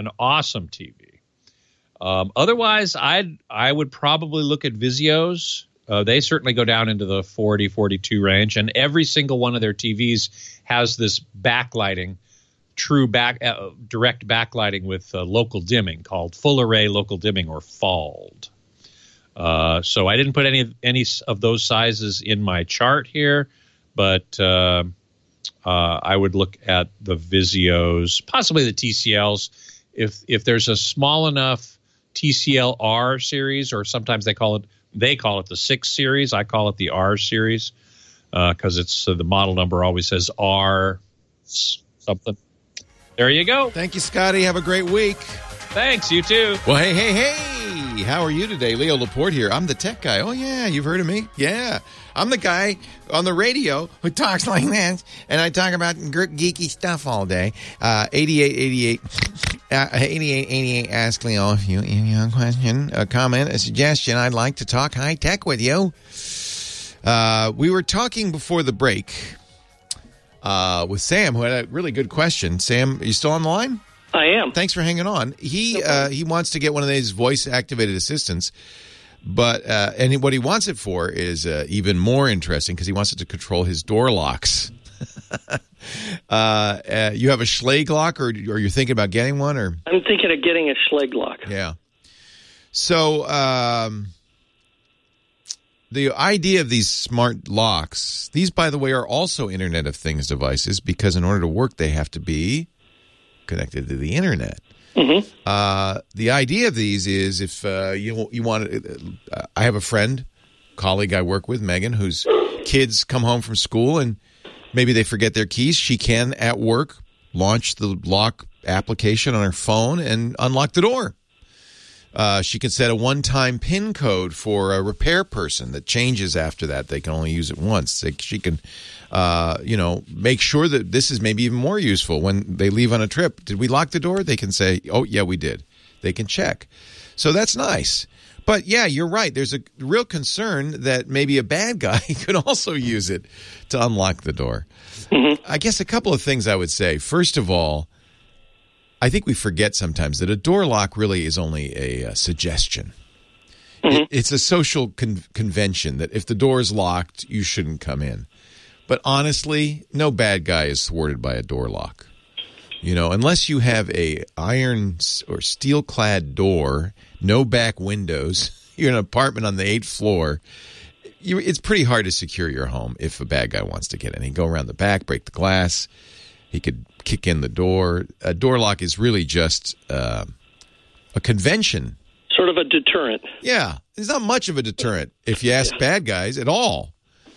Otherwise, I would probably look at Vizios. They certainly go down into the 40, 42 range, and every single one of their TVs has this backlighting, direct backlighting with local dimming called full array local dimming, or FALD. So I didn't put any of those sizes in my chart here, but I would look at the Vizios, possibly the TCLs. If there's a small enough TCL R series, or sometimes they call it the 6 series. I call it the R series because it's the model number always says R something. There you go. Thank you, Scotty. Have a great week. Thanks. You too. Well, hey. How are you today? Leo Laporte here. I'm the tech guy. Oh, yeah. You've heard of me? Yeah. I'm the guy on the radio who talks like that, and I talk about geeky stuff all day. 8888 Ask Leo if you have a question, a comment, a suggestion. I'd like to talk high tech with you. We were talking before the break with Sam, who had a really good question. Sam, are you still on the line? I am. Thanks for hanging on. He wants to get one of these voice-activated assistants, but and what he wants it for is even more interesting because he wants it to control his door locks. You have a Schlage lock, or you're thinking about getting one? Or I'm thinking of getting a Schlage lock. Yeah. So the idea of these smart locks, these, by the way, are also Internet of Things devices because in order to work, they have to be connected to the internet. Mm-hmm. The idea of these is if you want I have a friend, colleague I work with, Megan, whose kids come home from school and maybe they forget their keys. She can, at work, launch the lock application on her phone and unlock the door. She can set a one-time PIN code for a repair person that changes after that. They can only use it once. She can, make sure that this is maybe even more useful when they leave on a trip. Did we lock the door? They can say, oh, yeah, we did. They can check. So that's nice. But, yeah, you're right. There's a real concern that maybe a bad guy could also use it to unlock the door. Mm-hmm. I guess a couple of things I would say. First of all, I think we forget sometimes that a door lock really is only a suggestion. Mm-hmm. It's a social convention that if the door is locked, you shouldn't come in. But honestly, no bad guy is thwarted by a door lock. You know, unless you have a iron or steel-clad door, no back windows, you're in an apartment on the 8th floor, it's pretty hard to secure your home if a bad guy wants to get in. He'd go around the back, break the glass. He could kick in the door. A door lock is really just a convention. Sort of a deterrent. Yeah. It's not much of a deterrent if you ask bad guys at all.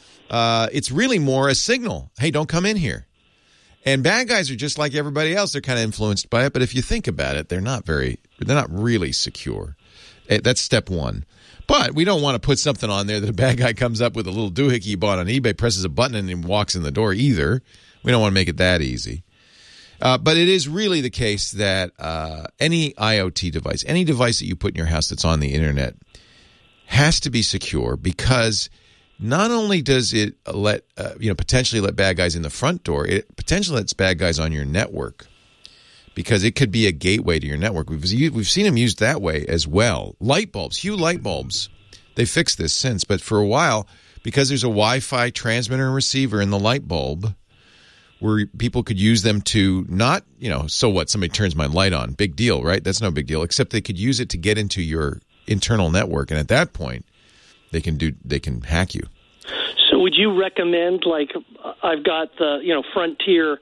It's really more a signal. Hey, don't come in here. And bad guys are just like everybody else. They're kind of influenced by it. But if you think about it, they're not really secure. That's step one. But we don't want to put something on there that a bad guy comes up with a little doohickey he bought on eBay, presses a button, and he walks in the door either. We don't want to make it that easy. But it is really the case that any IoT device, any device that you put in your house that's on the internet has to be secure because not only does it potentially let bad guys in the front door, it potentially lets bad guys on your network because it could be a gateway to your network. We've seen them used that way as well. Light bulbs, Hue light bulbs. They fixed this since, but for a while, because there's a Wi-Fi transmitter and receiver in the light bulb, where people could use them to not, so what, somebody turns my light on. Big deal, right? That's no big deal, except they could use it to get into your internal network. And at that point, they can hack you. So would you recommend, like, I've got the, Frontier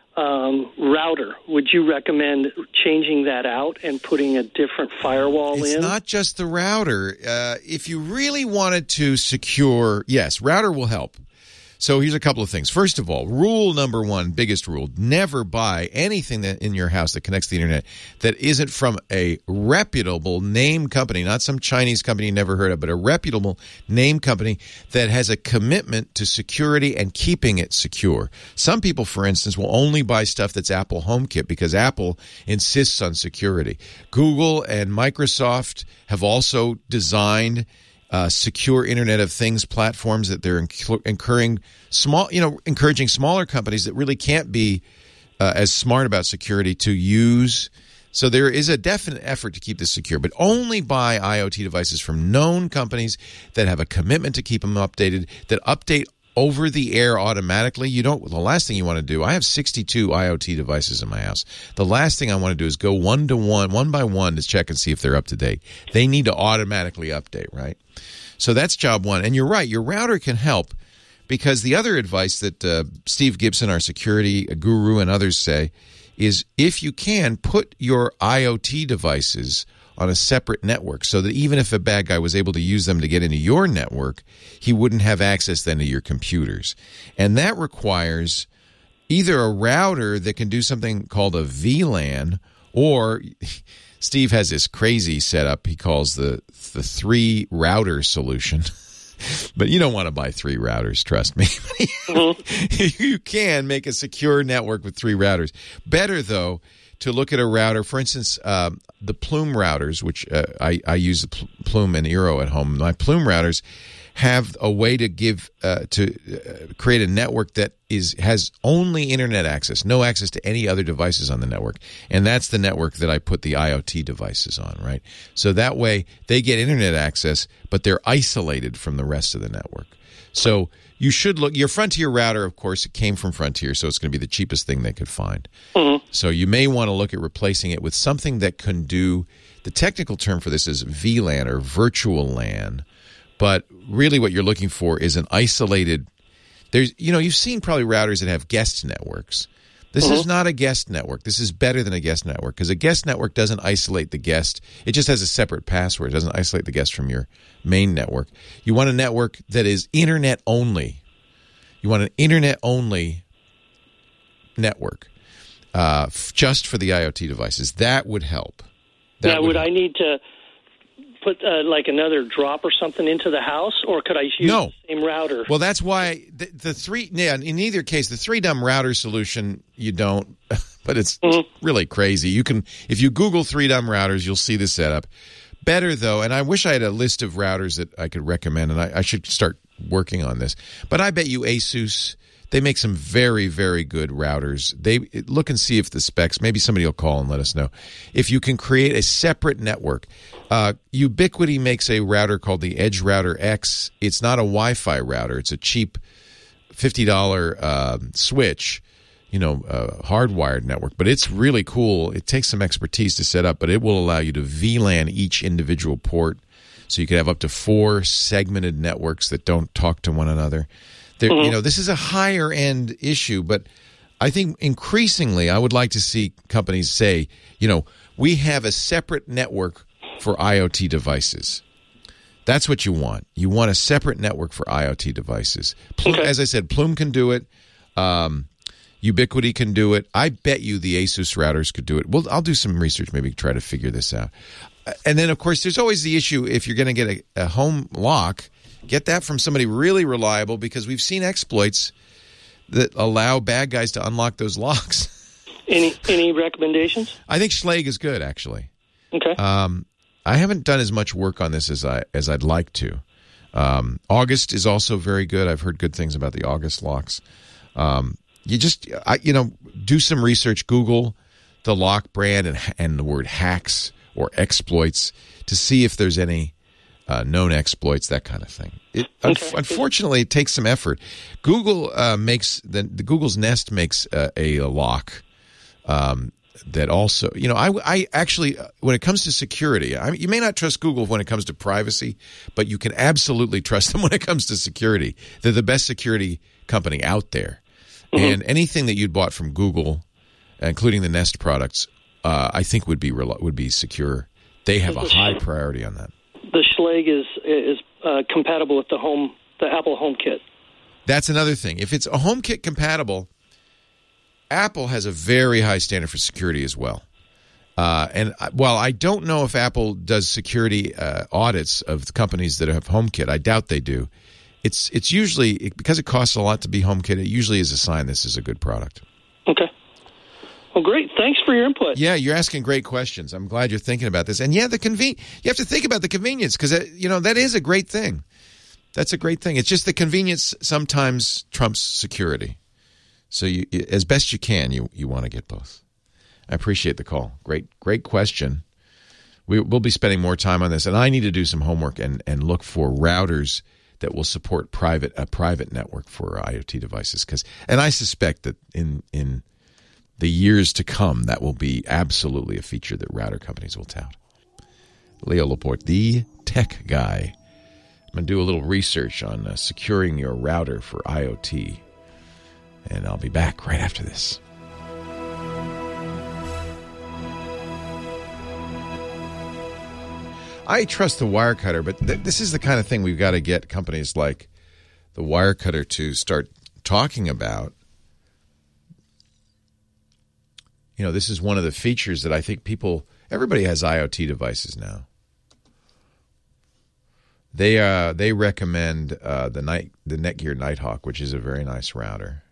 router. Would you recommend changing that out and putting a different firewall in? It's not just the router. If you really wanted to secure, yes, router will help. So here's a couple of things. First of all, rule number one, biggest rule, never buy anything that in your house that connects to the internet that isn't from a reputable name company, not some Chinese company you never heard of, but a reputable name company that has a commitment to security and keeping it secure. Some people, for instance, will only buy stuff that's Apple HomeKit because Apple insists on security. Google and Microsoft have also designed secure Internet of Things platforms that they're encouraging smaller companies that really can't be as smart about security to use. So there is a definite effort to keep this secure, but only buy IoT devices from known companies that have a commitment to keep them updated, that update over the air automatically. The last thing you want to do, I have 62 IoT devices in my house. The last thing I want to do is go one by one to check and see if they're up to date. They need to automatically update, right? So that's job one. And you're right, your router can help because the other advice that Steve Gibson, our security guru, and others say is if you can, put your IoT devices on a separate network so that even if a bad guy was able to use them to get into your network, he wouldn't have access then to your computers. And that requires either a router that can do something called a VLAN, or Steve has this crazy setup he calls the 3 router solution. But you don't want to buy 3 routers, trust me. You can make a secure network with 3 routers. Better, though, to look at a router. For instance, the Plume routers, which I use the Plume and Eero at home. My Plume routers have a way to create a network that has only internet access, no access to any other devices on the network. And that's the network that I put the IoT devices on, right? So that way they get internet access, but they're isolated from the rest of the network. So you should look. Your Frontier router, of course, it came from Frontier, so it's going to be the cheapest thing they could find. Mm-hmm. So you may want to look at replacing it with something that can do, the technical term for this is VLAN or virtual LAN. But really what you're looking for is an isolated, you've seen probably routers that have guest networks. This is not a guest network. This is better than a guest network because a guest network doesn't isolate the guest. It just has a separate password. It doesn't isolate the guest from your main network. You want a network that is internet only. You want an internet only network just for the IoT devices. That would help. Would I need to put like another drop or something into the house, or could I use the same router? Well, that's why the 3. Yeah, in either case, the 3 dumb router solution you don't, but it's really crazy. You can, if you Google 3 dumb routers, you'll see the setup. Better though, and I wish I had a list of routers that I could recommend, and I should start working on this. But I bet you ASUS. They make some very, very good routers. They look and see if the specs, maybe somebody will call and let us know. If you can create a separate network. Ubiquiti makes a router called the Edge Router X. It's not a Wi-Fi router. It's a cheap $50 switch, hardwired network. But it's really cool. It takes some expertise to set up, but it will allow you to VLAN each individual port. So you can have up to 4 segmented networks that don't talk to one another. This is a higher end issue, but I think increasingly I would like to see companies say, we have a separate network for IoT devices. That's what you want. You want a separate network for IoT devices. As I said, Plume can do it. Ubiquiti can do it. I bet you the ASUS routers could do it. Well, I'll do some research, maybe try to figure this out. And then, of course, there's always the issue if you're going to get a home lock, get that from somebody really reliable, because we've seen exploits that allow bad guys to unlock those locks. Any recommendations? I think Schlage is good, actually. Okay. I haven't done as much work on this as I'd like to. August is also very good. I've heard good things about the August locks. You just do some research. Google the lock brand and the word hacks or exploits to see if there's any known exploits, that kind of thing. Unfortunately, it takes some effort. Google Google's Nest makes a lock that also, I actually, when it comes to security, you may not trust Google when it comes to privacy, but you can absolutely trust them when it comes to security. They're the best security company out there. Mm-hmm. And anything that you'd bought from Google, including the Nest products, I think would be secure. They have a high priority on that. The Schlage is compatible with the Apple HomeKit. That's another thing. If it's a HomeKit compatible, Apple has a very high standard for security as well. And while I don't know if Apple does security audits of the companies that have HomeKit, I doubt they do. It's usually, because it costs a lot to be HomeKit, it usually is a sign this is a good product. Okay. Well, great. Thanks for your input. Yeah, you're asking great questions. I'm glad you're thinking about this. And yeah, you have to think about the convenience, because that is a great thing. That's a great thing. It's just the convenience sometimes trumps security. So as best you can, you want to get both. I appreciate the call. Great question. We'll be spending more time on this, and I need to do some homework and look for routers that will support a private network for IoT devices. And I suspect that in the years to come, that will be absolutely a feature that router companies will tout. Leo Laporte, the tech guy. I'm going to do a little research on securing your router for IoT. And I'll be back right after this. I trust the Wirecutter, but this is the kind of thing we've got to get companies like the Wirecutter to start talking about. You know, this is one of the features that I think everybody has IoT devices now. They recommend the Netgear Nighthawk, which is a very nice router.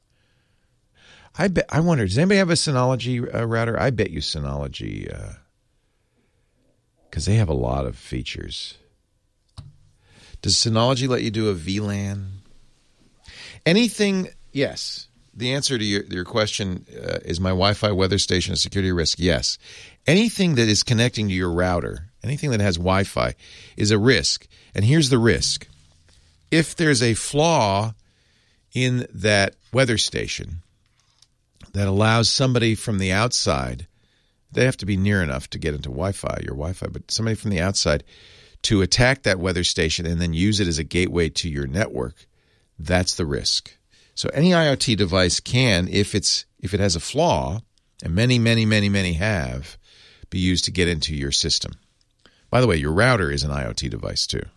I wonder, does anybody have a Synology router? I bet you Synology, because they have a lot of features. Does Synology let you do a VLAN? Anything? Yes. The answer to your question is my Wi-Fi weather station a security risk? Yes. Anything that is connecting to your router, anything that has Wi-Fi, is a risk. And here's the risk. If there's a flaw in that weather station that allows somebody from the outside, they have to be near enough to get into your Wi-Fi, but somebody from the outside to attack that weather station and then use it as a gateway to your network, that's the risk. So any IoT device can, if it has a flaw, and many have, be used to get into your system. By the way, your router is an IoT device too.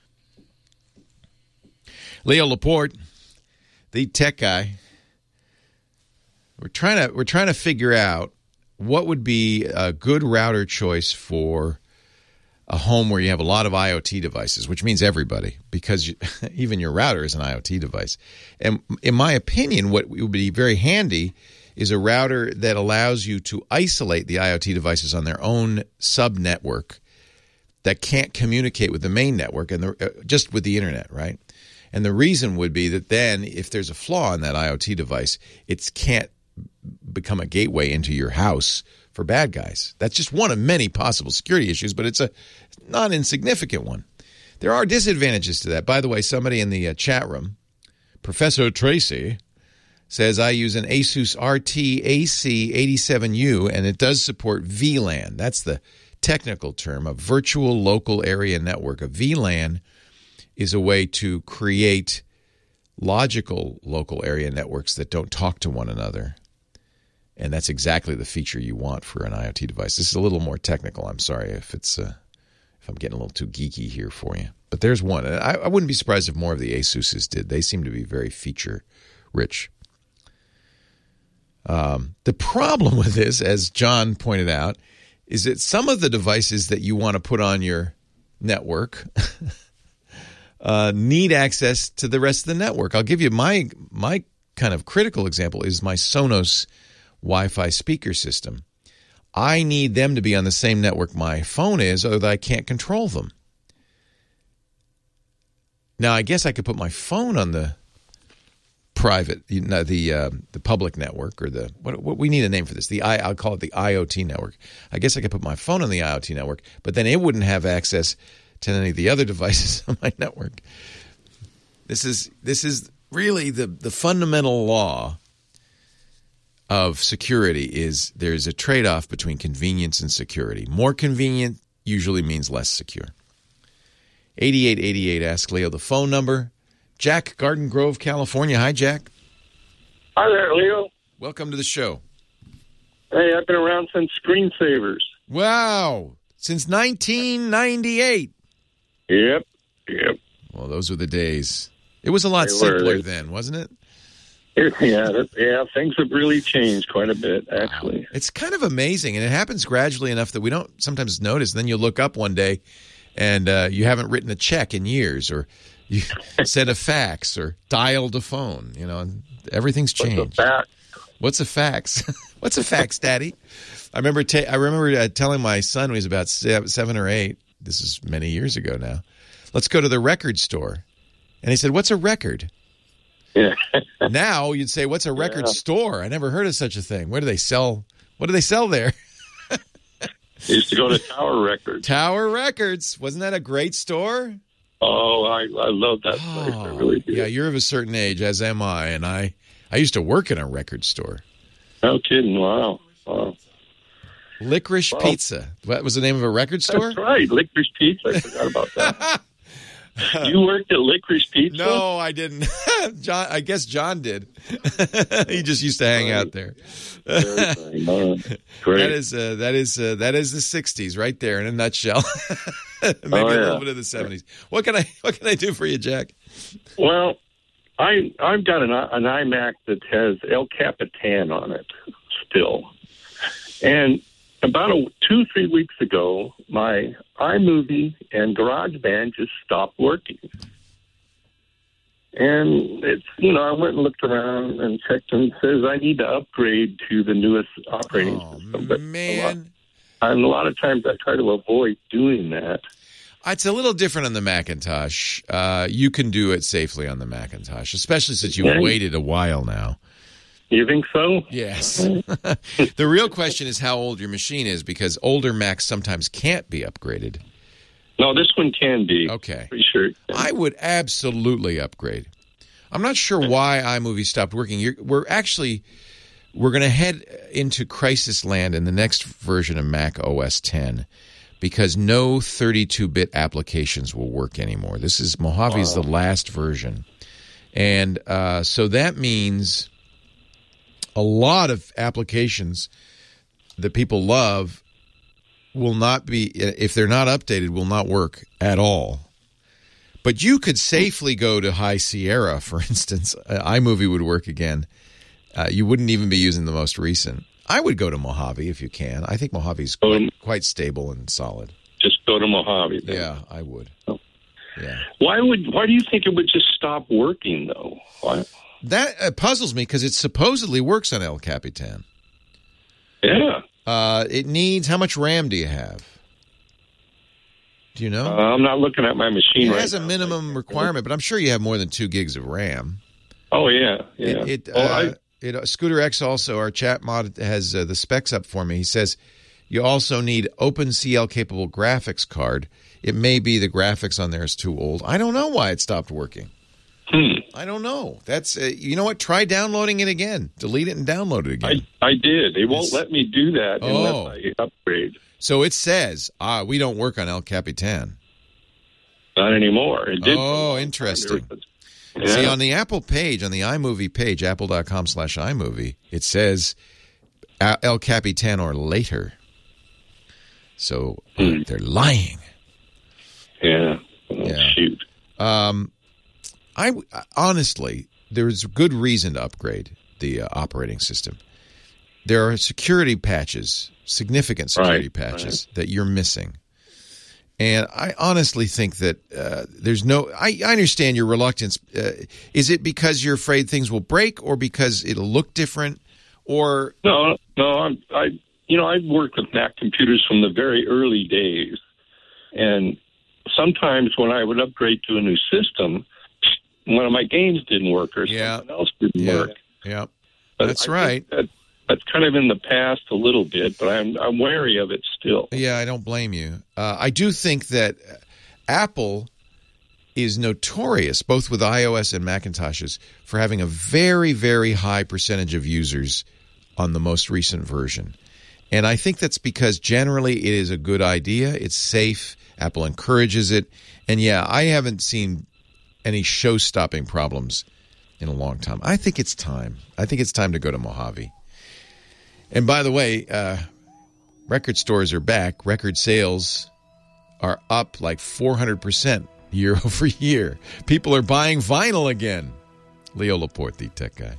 Leo Laporte, the tech guy. We're trying to figure out what would be a good router choice for a home where you have a lot of IoT devices, which means everybody, because even your router is an IoT device. And in my opinion, what would be very handy is a router that allows you to isolate the IoT devices on their own sub-network that can't communicate with the main network and just with the internet, right? And the reason would be that then if there's a flaw in that IoT device, it can't become a gateway into your house for bad guys. That's just one of many possible security issues, but it's a not insignificant one. There are disadvantages to that. By the way, somebody in the chat room, Professor Tracy, says, I use an Asus RT AC87U, and it does support VLAN. That's the technical term, a virtual local area network. A VLAN is a way to create logical local area networks that don't talk to one another. And that's exactly the feature you want for an IoT device. This is a little more technical. I'm sorry if I'm getting a little too geeky here for you. But there's one. I wouldn't be surprised if more of the Asuses did. They seem to be very feature rich. The problem with this, as John pointed out, is that some of the devices that you want to put on your network need access to the rest of the network. I'll give you my kind of critical example is my Sonos Wi-Fi speaker system. I need them to be on the same network my phone is, or that I can't control them. Now, I guess I could put my phone on the private, the public network, or what we need a name for this. I'll call it the IoT network. I guess I could put my phone on the IoT network, but then it wouldn't have access to any of the other devices on my network. This is really the fundamental law of security is there's a trade-off between convenience and security. More convenient usually means less secure. 8888 Ask Leo the phone number. Jack, Garden Grove, California. Hi, Jack. Hi there, Leo. Welcome to the show. Hey, I've been around since screensavers. Wow. Since 1998. Yep. Well, those were the days. It was a lot simpler then, wasn't it? Yeah, things have really changed quite a bit, actually. Wow. It's kind of amazing, and it happens gradually enough that we don't sometimes notice. Then you look up one day, and you haven't written a check in years, or you sent a fax, or dialed a phone. You know, and everything's changed. What's a fax? What's a fax, Daddy? I remember telling my son when he was about 7 or 8. This is many years ago now. Let's go to the record store, and he said, "What's a record?" Yeah. Now you'd say, what's a record store? I never heard of such a thing. Where do they sell? What do they sell there? I used to go to Tower Records. Tower Records. Wasn't that a great store? Oh, I love that place. I really do. Yeah, you're of a certain age, as am I. And I used to work in a record store. No kidding. Wow. Licorice Pizza. What was the name of a record store? That's right. Licorice Pizza. I forgot about that. You worked at Licorice Pizza? No, I didn't. John, I guess John did. He just used to hang out there. Great. That is the '60s right there in a nutshell. Maybe a little bit of the '70s. What can I do for you, Jack? Well, I've got an iMac that has El Capitan on it still, and about 2-3 weeks ago, my iMovie and GarageBand just stopped working. And it's, I went and looked around and checked, and it says I need to upgrade to the newest operating system. But man. A lot of times I try to avoid doing that. It's a little different on the Macintosh. You can do it safely on the Macintosh, especially since you've waited a while now. You think so? Yes. The real question is how old your machine is, because older Macs sometimes can't be upgraded. No, this one can be. Okay. Pretty sure. I would absolutely upgrade. I'm not sure why iMovie stopped working. We're going to head into crisis land in the next version of Mac OS X because no 32-bit applications will work anymore. Mojave is the last version. And so that means a lot of applications that people love will not be, if they're not updated, will not work at all. But you could safely go to High Sierra, for instance. iMovie would work again. You wouldn't even be using the most recent. I would go to Mojave if you can. I think Mojave's quite stable and solid. Just go to Mojave then. Yeah, I would. Yeah. Why do you think it would just stop working, though? Why? That puzzles me because it supposedly works on El Capitan. Yeah. It needs, how much RAM do you have? Do you know? I'm not looking at my machine right now. It has a minimum requirement, but I'm sure you have more than 2 gigs of RAM. Oh, yeah. Scooter X also, our chat mod, has the specs up for me. He says you also need OpenCL-capable graphics card. It may be the graphics on there is too old. I don't know why it stopped working. I don't know. That's you know what? Try downloading it again. Delete it and download it again. I did. It won't let me do that unless I upgrade. So it says, we don't work on El Capitan. Not anymore. It did. Oh, interesting. Yeah. See, on the Apple page, on the iMovie page, apple.com/iMovie, it says El Capitan or later. So they're lying. Yeah. Shoot. I honestly, there's good reason to upgrade the operating system. There are security patches, significant security patches that you're missing. And I honestly think that there's no. I understand your reluctance. Is it because you're afraid things will break, or because it'll look different, or no? I've worked with Mac computers from the very early days, and sometimes when I would upgrade to a new system, one of my games didn't work or something else didn't work. Yeah, but that's right. That's kind of in the past a little bit, but I'm wary of it still. Yeah, I don't blame you. I do think that Apple is notorious, both with iOS and Macintoshes, for having a very, very high percentage of users on the most recent version. And I think that's because generally it is a good idea. It's safe. Apple encourages it. And yeah, I haven't seen any show-stopping problems in a long time. I think it's time. I think it's time to go to Mojave. And by the way, record stores are back. Record sales are up like 400% year over year. People are buying vinyl again. Leo Laporte, the tech guy.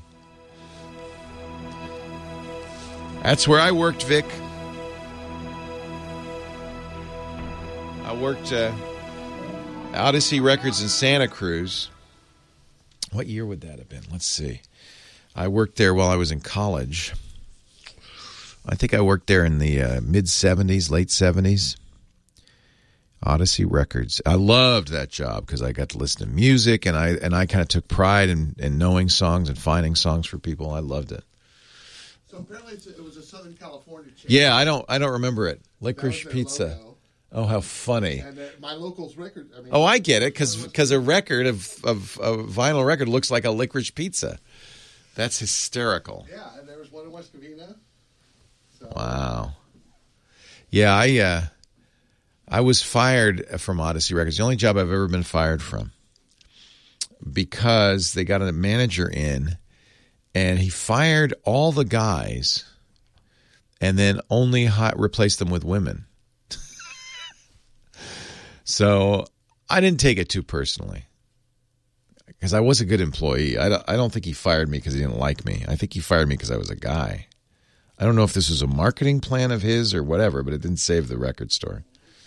That's where I worked, Vic. I worked Odyssey Records in Santa Cruz. What year would that have been? Let's see. I worked there while I was in college. I think I worked there in the mid-'70s, late 70s. Odyssey Records. I loved that job because I got to listen to music, and I kind of took pride in knowing songs and finding songs for people. I loved it. So apparently it was a Southern California chain. Yeah, I don't remember it. Licorice Pizza. Logo. Oh, how funny! And my local's record. I get it because a record of vinyl record looks like a Licorice Pizza. That's hysterical. Yeah, and there was one in West Covina. So. Wow. Yeah, I was fired from Odyssey Records, the only job I've ever been fired from, because they got a manager in, and he fired all the guys and then only replaced them with women. So I didn't take it too personally, because I was a good employee. I don't think he fired me because he didn't like me. I think he fired me because I was a guy. I don't know if this was a marketing plan of his or whatever, but it didn't save the record store.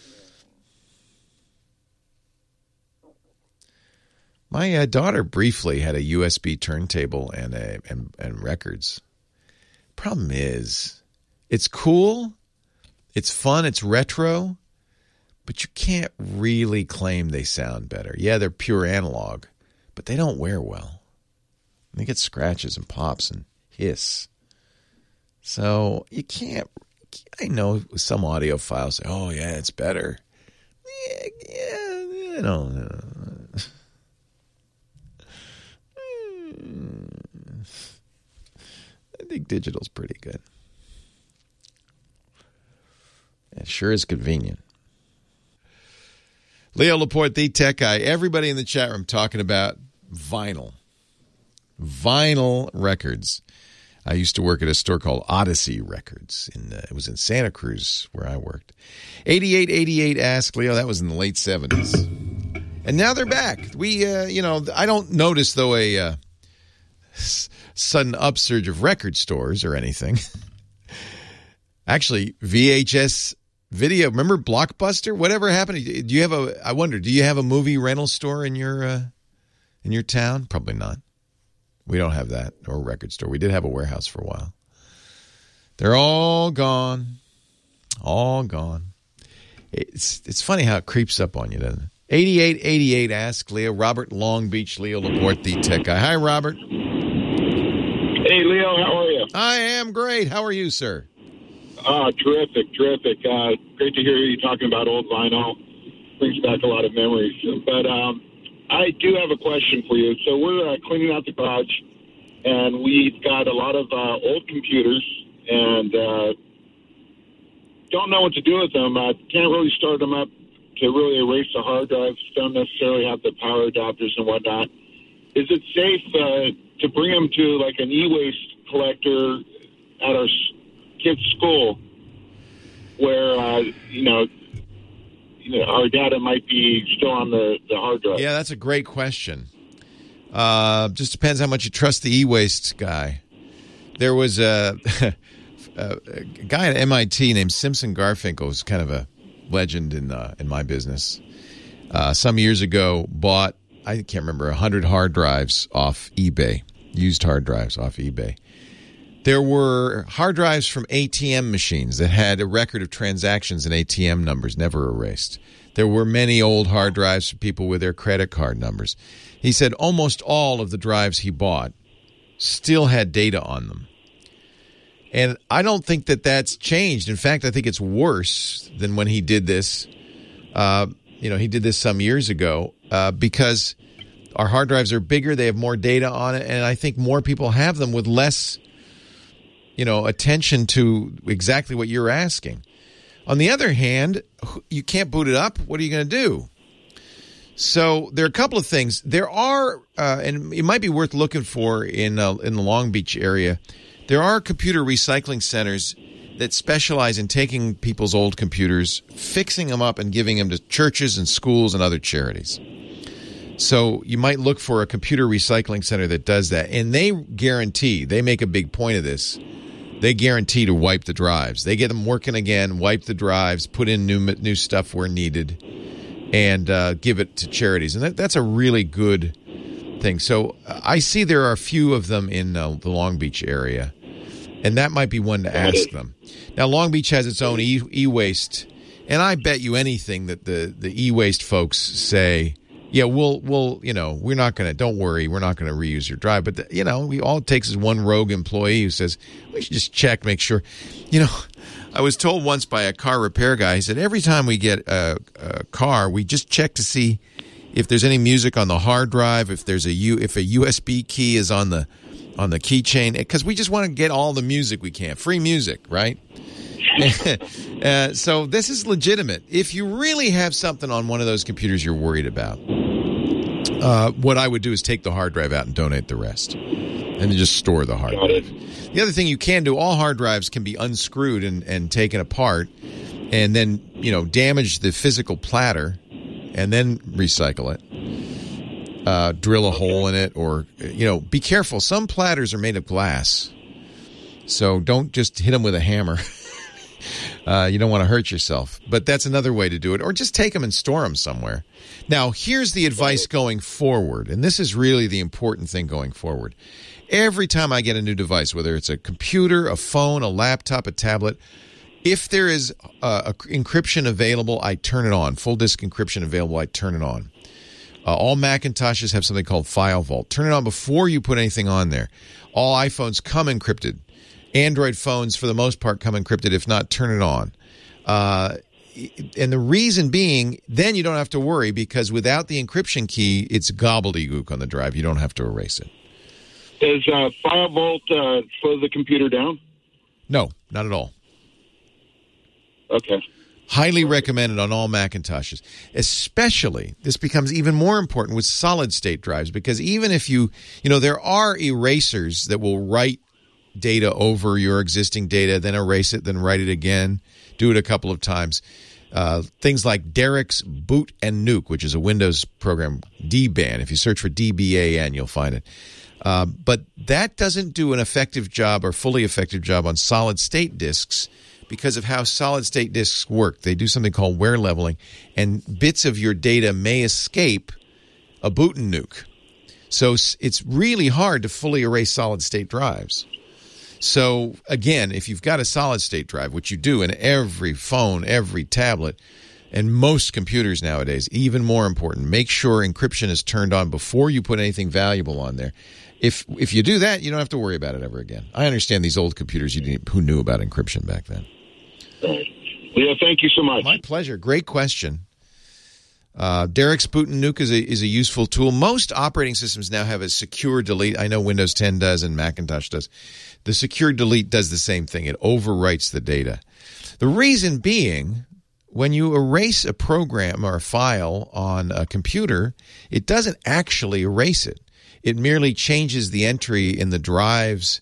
My daughter briefly had a USB turntable and records. Problem is, it's cool, it's fun, it's retro, but you can't really claim they sound better. Yeah, they're pure analog, but they don't wear well. They get scratches and pops and hiss. So you can't, I know some audiophiles say, oh yeah, it's better. Yeah, I don't know. I think digital's pretty good. It sure is convenient. Leo Laporte, the tech guy. Everybody in the chat room talking about vinyl. Vinyl records. I used to work at a store called Odyssey Records. It was in Santa Cruz where I worked. 8888 Ask Leo. That was in the late 70s. And now they're back. We, I don't notice, though, a sudden upsurge of record stores or anything. Actually, VHS video. Remember Blockbuster? Whatever happened? Do you have a movie rental store in your town? Probably not. We don't have that, or a record store. We did have a warehouse for a while. They're all gone. All gone. It's funny how it creeps up on you, doesn't it? 8888 Ask Leo. Robert Long Beach, Leo Laporte, the tech guy. Hi, Robert. Hey, Leo. How are you? I am great. How are you, sir? Terrific. Great to hear you talking about old vinyl. Brings back a lot of memories. But I do have a question for you. So we're cleaning out the garage, and we've got a lot of old computers, and don't know what to do with them. Can't really start them up to really erase the hard drives. Don't necessarily have the power adapters and whatnot. Is it safe to bring them to like an e-waste collector at our kids' school, where our data might be still on the hard drive? Yeah, that's a great question. Just depends how much you trust the e-waste guy. There was a guy at MIT named Simpson Garfinkel, who's kind of a legend in my business. Some years ago, bought, I can't remember, 100 hard drives off eBay, used hard drives off eBay. There were hard drives from ATM machines that had a record of transactions and ATM numbers never erased. There were many old hard drives for people with their credit card numbers. He said almost all of the drives he bought still had data on them. And I don't think that that's changed. In fact, I think it's worse than when he did this. He did this some years ago because our hard drives are bigger. They have more data on it. And I think more people have them with less, attention to exactly what you're asking. On the other hand, you can't boot it up. What are you going to do? So there are a couple of things. There are, and it might be worth looking for in the Long Beach area, there are computer recycling centers that specialize in taking people's old computers, fixing them up, and giving them to churches and schools and other charities. So you might look for a computer recycling center that does that. And they make a big point of this, they guarantee to wipe the drives. They get them working again, wipe the drives, put in new stuff where needed, and give it to charities. And that's a really good thing. So I see there are a few of them in the Long Beach area, and that might be one to ask them. Now, Long Beach has its own e-waste, and I bet you anything that the e-waste folks say, yeah, we're not going to, don't worry, we're not going to reuse your drive. But, all it takes is one rogue employee who says, we should just check, make sure. I was told once by a car repair guy, he said, every time we get a car, we just check to see if there's any music on the hard drive, if there's if a USB key is on the keychain, because we just want to get all the music we can. Free music, right? So this is legitimate. If you really have something on one of those computers you're worried about, what I would do is take the hard drive out and donate the rest, and then just store the hard drive. The other thing you can do, all hard drives can be unscrewed and taken apart, and then damage the physical platter, and then recycle it. Drill a hole in it, or be careful. Some platters are made of glass, so don't just hit them with a hammer. You don't want to hurt yourself, but that's another way to do it. Or just take them and store them somewhere. Now, here's the advice going forward, and this is really the important thing going forward. Every time I get a new device, whether it's a computer, a phone, a laptop, a tablet, if there is encryption available, I turn it on. Full disk encryption available, I turn it on. All Macintoshes have something called File Vault. Turn it on before you put anything on there. All iPhones come encrypted. Android phones, for the most part, come encrypted. If not, turn it on. And the reason being, then you don't have to worry, because without the encryption key, it's gobbledygook on the drive. You don't have to erase it. Does File Vault slow the computer down? No, not at all. Okay. Highly recommended on all Macintoshes. Especially, this becomes even more important with solid-state drives, because even if there are erasers that will write data over your existing data, then erase it, then write it again. Do it a couple of times. Things like Derek's Boot and Nuke, which is a Windows program, DBAN. If you search for DBAN, you'll find it. But that doesn't do an effective job or fully effective job on solid-state disks because of how solid-state disks work. They do something called wear leveling, and bits of your data may escape a boot and nuke. So it's really hard to fully erase solid-state drives. So, again, if you've got a solid-state drive, which you do in every phone, every tablet, and most computers nowadays, even more important, make sure encryption is turned on before you put anything valuable on there. If you do that, you don't have to worry about it ever again. I understand these old computers who knew about encryption back then. Leo, thank you so much. My pleasure. Great question. Derek's Boot and Nuke is a useful tool. Most operating systems now have a secure delete. I know Windows 10 does and Macintosh does. The secure delete does the same thing. It overwrites the data. The reason being, when you erase a program or a file on a computer, it doesn't actually erase it. It merely changes the entry in the drive's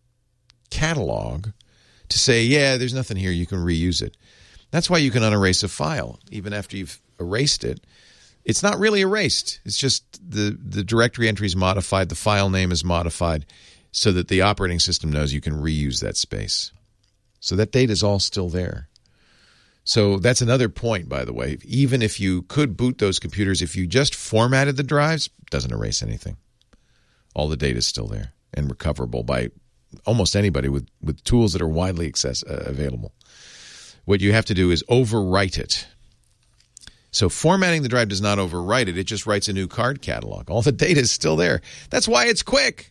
catalog to say, yeah, there's nothing here, you can reuse it. That's why you can unerase a file, even after you've erased it. It's not really erased. It's just the directory entry is modified, the file name is modified, so that the operating system knows you can reuse that space. So that data is all still there. So that's another point, by the way. Even if you could boot those computers, if you just formatted the drives, it doesn't erase anything. All the data is still there and recoverable by almost anybody with tools that are widely available. What you have to do is overwrite it. So formatting the drive does not overwrite it. It just writes a new card catalog. All the data is still there. That's why it's quick.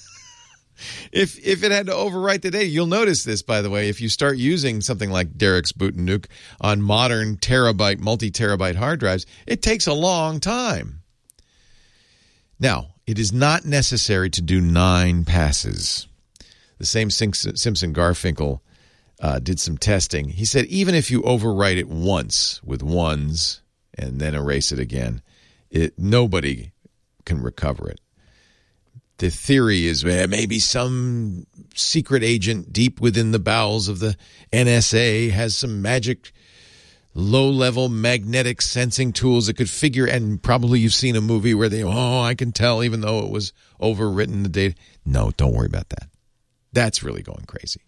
If it had to overwrite the data, you'll notice this, by the way, if you start using something like Derek's Boot and Nuke on modern terabyte, multi-terabyte hard drives, it takes a long time. Now, it is not necessary to do 9 passes. The same Simpson Garfinkel did some testing. He said even if you overwrite it once with ones and then erase it again, nobody can recover it. The theory is maybe some secret agent deep within the bowels of the NSA has some magic low-level magnetic sensing tools that could figure, and probably you've seen a movie where I can tell even though it was overwritten the data. No, don't worry about that. That's really going crazy.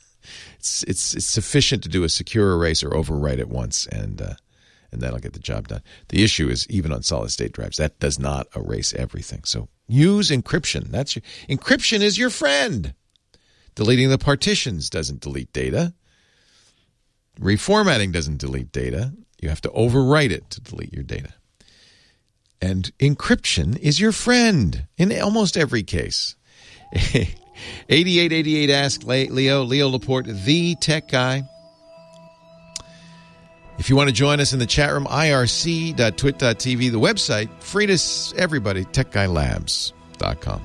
It's sufficient to do a secure erase or overwrite it once, and that'll get the job done. The issue is even on solid-state drives, that does not erase everything. So use encryption. Encryption is your friend. Deleting the partitions doesn't delete data. Reformatting doesn't delete data. You have to overwrite it to delete your data. And encryption is your friend in almost every case. 8888 Ask Leo Laporte, the tech guy. If you want to join us in the chat room, irc.twit.tv, the website, free to everybody, techguylabs.com.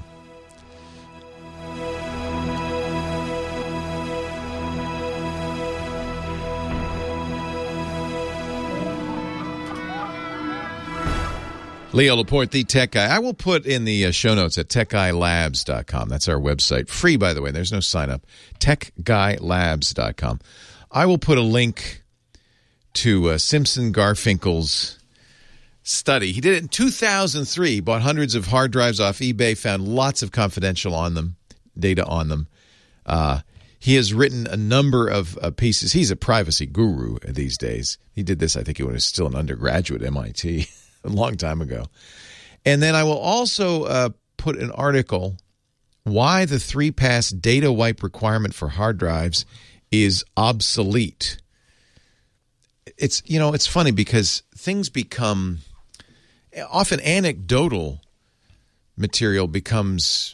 Leo Laporte, the tech guy. I will put in the show notes at techguylabs.com. That's our website. Free, by the way. There's no sign up. techguylabs.com. I will put a link to Simpson Garfinkel's study. He did it in 2003. He bought hundreds of hard drives off eBay, found lots of confidential data on them. He has written a number of pieces. He's a privacy guru these days. He did this, I think, when he was still an undergraduate at MIT a long time ago. And then I will also put an article, Why the 3-Pass Data Wipe Requirement for Hard Drives is Obsolete. It's funny because things become, often anecdotal material becomes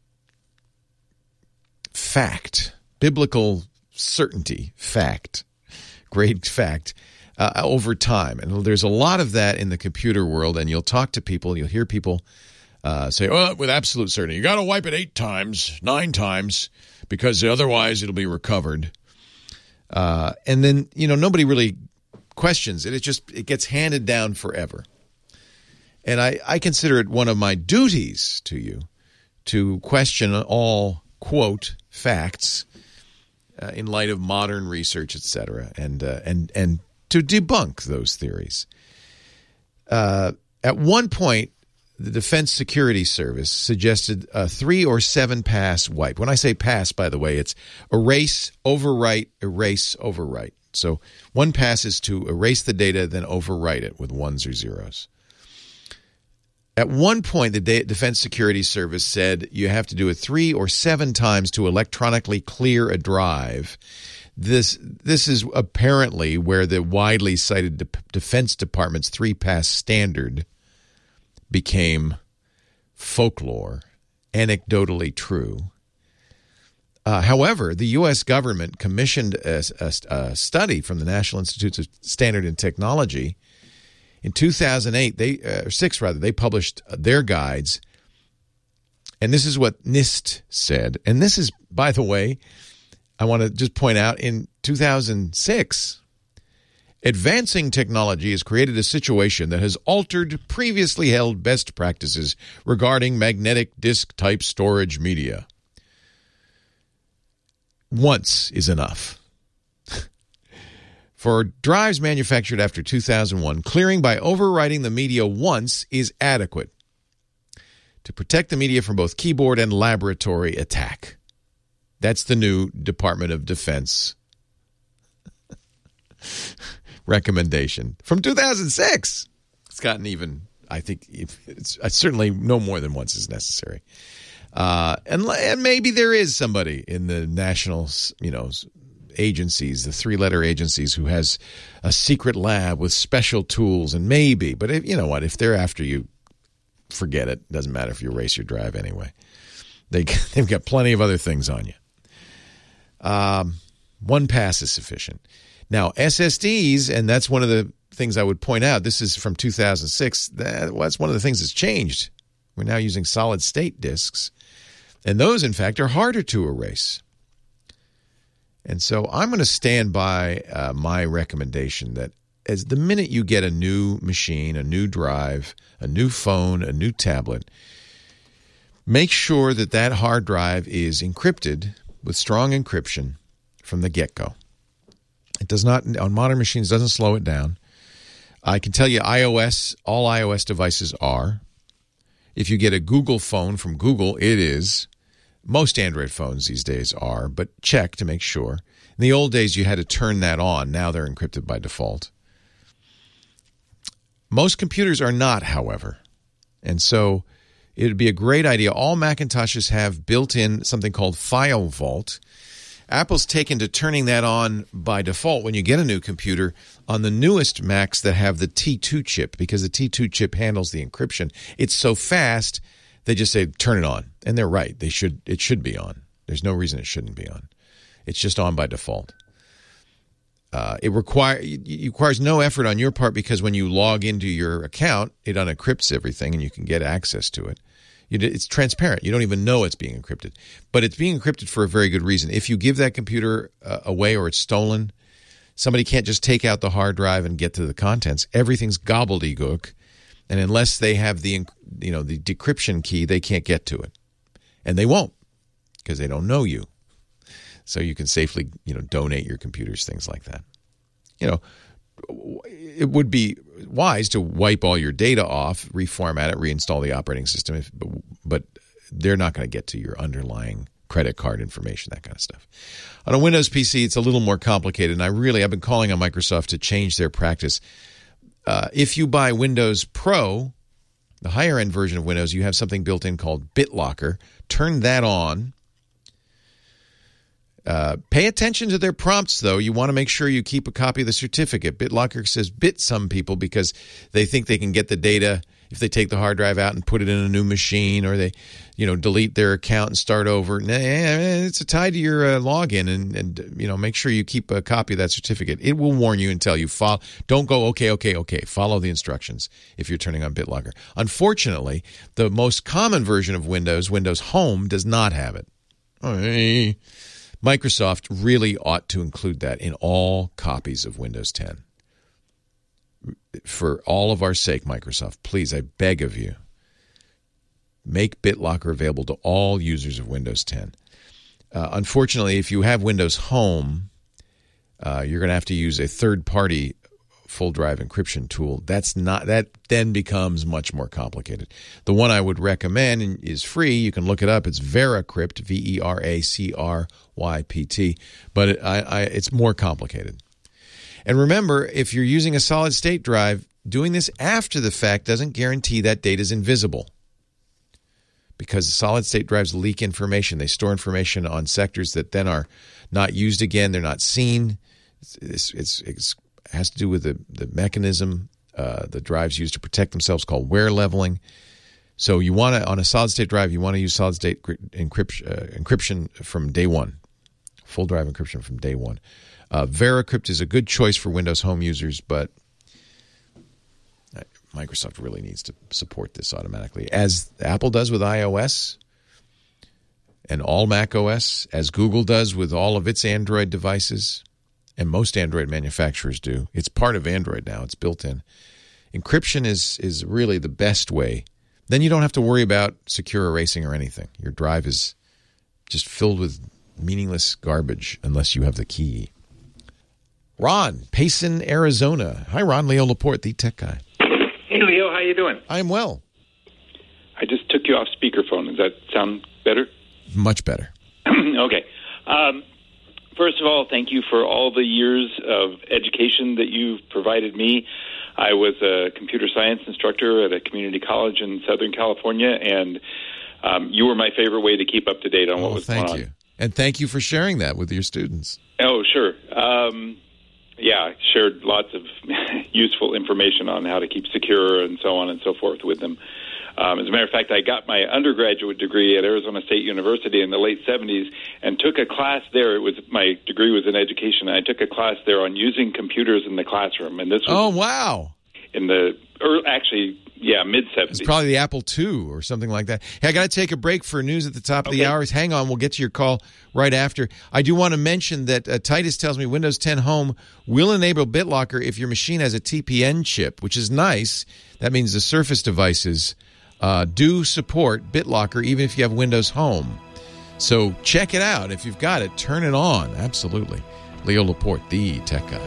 fact. Biblical certainty, fact, great fact, over time. And there's a lot of that in the computer world, and you'll talk to people, you'll hear people say, oh, with absolute certainty, you got to wipe it 8 times, 9 times, because otherwise it'll be recovered. And then, nobody really questions it. It gets handed down forever. And I consider it one of my duties to you to question all, quote, facts, in light of modern research, et cetera, and to debunk those theories. At one point, the Defense Security Service suggested a 3 or 7 pass wipe. When I say pass, by the way, it's erase, overwrite, erase, overwrite. So 1 pass is to erase the data, then overwrite it with 1s or 0s. At one point, the Defense Security Service said you have to do it 3 or 7 times to electronically clear a drive. This is apparently where the widely cited Defense Department's 3-pass standard became folklore, anecdotally true. However, the U.S. government commissioned a study from the National Institutes of Standard and Technology. In 2008, they published their guides, and this is what NIST said. And this is, by the way, I want to just point out, in 2006, advancing technology has created a situation that has altered previously held best practices regarding magnetic disk type storage media. Once is enough. For drives manufactured after 2001, clearing by overwriting the media once is adequate to protect the media from both keyboard and laboratory attack. That's the new Department of Defense recommendation from 2006. It's gotten even, I think, it's certainly no more than once is necessary. And maybe there is somebody in the national, agencies, the 3-letter agencies, who has a secret lab with special tools, and maybe, but if they're after you, forget it. Doesn't matter if you erase your drive anyway. They've got plenty of other things on you. 1 pass is sufficient. Now, SSDs, and that's one of the things I would point out. This is from 2006. That's one of the things that's changed. We're now using solid-state disks, and those, in fact, are harder to erase. And so I'm going to stand by my recommendation that as the minute you get a new machine, a new drive, a new phone, a new tablet, make sure that hard drive is encrypted with strong encryption from the get-go. It does not, on modern machines, doesn't slow it down. I can tell you all iOS devices are. If you get a Google phone from Google, it is. Most Android phones these days are, but check to make sure. In the old days, you had to turn that on. Now they're encrypted by default. Most computers are not, however. And so it would be a great idea. All Macintoshes have built-in something called File Vault. Apple's taken to turning that on by default when you get a new computer on the newest Macs that have the T2 chip, because the T2 chip handles the encryption. It's so fast, they just say, turn it on. And they're right. It should be on. There's no reason it shouldn't be on. It's just on by default. It requires no effort on your part, because when you log into your account, it unencrypts everything and you can get access to it. It's transparent. You don't even know it's being encrypted. But it's being encrypted for a very good reason. If you give that computer away or it's stolen, somebody can't just take out the hard drive and get to the contents. Everything's gobbledygook. And unless they have the decryption key, they can't get to it. And they won't, because they don't know you. So you can safely, donate your computers, things like that. It would be wise to wipe all your data off, reformat it, reinstall the operating system, but they're not going to get to your underlying credit card information, that kind of stuff. On a Windows PC, it's a little more complicated, and I've been calling on Microsoft to change their practice. If you buy Windows Pro, the higher-end version of Windows, you have something built in called BitLocker. Turn that on. Pay attention to their prompts, though. You want to make sure you keep a copy of the certificate. BitLocker says bit some people because they think they can get the data if they take the hard drive out and put it in a new machine, or they, delete their account and start over. It's tied to your login, and make sure you keep a copy of that certificate. It will warn you and tell you, don't go, okay. Follow the instructions if you're turning on BitLocker. Unfortunately, the most common version of Windows Home, does not have it. Microsoft really ought to include that in all copies of Windows 10. For all of our sake, Microsoft, please, I beg of you, make BitLocker available to all users of Windows 10. Unfortunately, if you have Windows Home, you're going to have to use a third-party full drive encryption tool. That then becomes much more complicated. The one I would recommend is free. You can look it up. It's VeraCrypt, VeraCrypt, but it's more complicated. And remember, if you're using a solid-state drive, doing this after the fact doesn't guarantee that data is invisible, because solid-state drives leak information. They store information on sectors that then are not used again. They're not seen. It has to do with the mechanism the drives use to protect themselves, called wear leveling. So you want to, on a solid-state drive, you want to use solid-state encryption from day one, full drive encryption from day one. VeraCrypt is a good choice for Windows Home users, but Microsoft really needs to support this automatically, as Apple does with iOS and all Mac OS, as Google does with all of its Android devices, and most Android manufacturers do. It's part of Android now. It's built in. Encryption is really the best way. Then you don't have to worry about secure erasing or anything. Your drive is just filled with meaningless garbage unless you have the key. Ron, Payson, Arizona. Hi, Ron. Leo Laporte, the tech guy. Hey, Leo. How you doing? I am well. I just took you off speakerphone. Does that sound better? Much better. Okay. First of all, thank you for all the years of education that you've provided me. I was a computer science instructor at a community college in Southern California, and you were my favorite way to keep up to date on what was going on. Thank you. And thank you for sharing that with your students. Oh, sure. I shared lots of useful information on how to keep secure and so on and so forth with them. As a matter of fact, I got my undergraduate degree at Arizona State University in the late 70s and took a class there. My degree was in education. I took a class there on using computers in the classroom. And this was wow. In the mid-70s. It's probably the Apple II or something like that. Hey, I got to take a break for news at the top of the hour. Hang on. We'll get to your call right after. I do want to mention that Titus tells me Windows 10 Home will enable BitLocker if your machine has a TPN chip, which is nice. That means the Surface devices do support BitLocker even if you have Windows Home. So check it out. If you've got it, turn it on. Absolutely. Leo Laporte, the tech guy.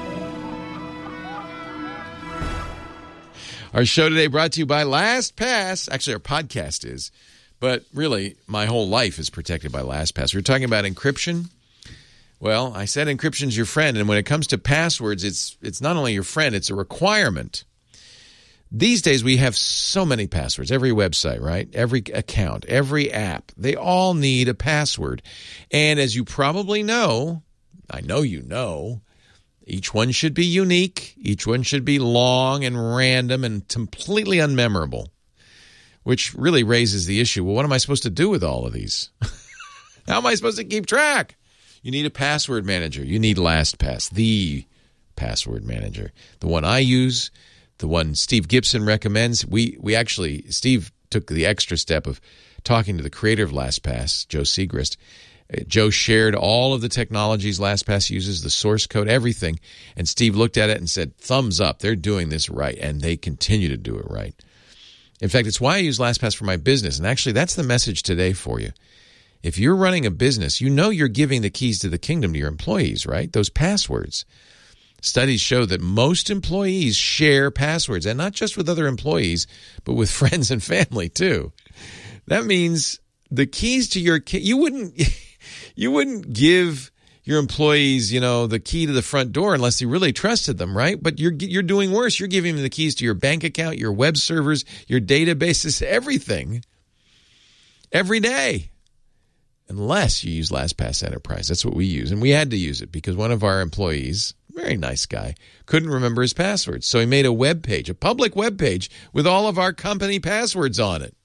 Our show today brought to you by LastPass. Actually, our podcast is, but really, my whole life is protected by LastPass. We're talking about encryption. Well, I said encryption's your friend, and when it comes to passwords, it's not only your friend, it's a requirement. These days, we have so many passwords. Every website, right? Every account, every app, they all need a password. And as you probably know, I know you know, each one should be unique. Each one should be long and random and completely unmemorable, which really raises the issue. Well, what am I supposed to do with all of these? How am I supposed to keep track? You need a password manager. You need LastPass, the password manager. The one I use, the one Steve Gibson recommends. Steve took the extra step of talking to the creator of LastPass, Joe Segrist, Joe shared all of the technologies LastPass uses, the source code, everything. And Steve looked at it and said, thumbs up, they're doing this right. And they continue to do it right. In fact, it's why I use LastPass for my business. And actually, that's the message today for you. If you're running a business, you know you're giving the keys to the kingdom to your employees, right? Those passwords. Studies show that most employees share passwords, and not just with other employees, but with friends and family too. That means the keys to your you wouldn't give your employees, the key to the front door unless you really trusted them, right? But you're doing worse. You're giving them the keys to your bank account, your web servers, your databases, everything, every day. Unless you use LastPass Enterprise. That's what we use. And we had to use it because one of our employees, very nice guy, couldn't remember his passwords. So he made a web page, a public web page with all of our company passwords on it.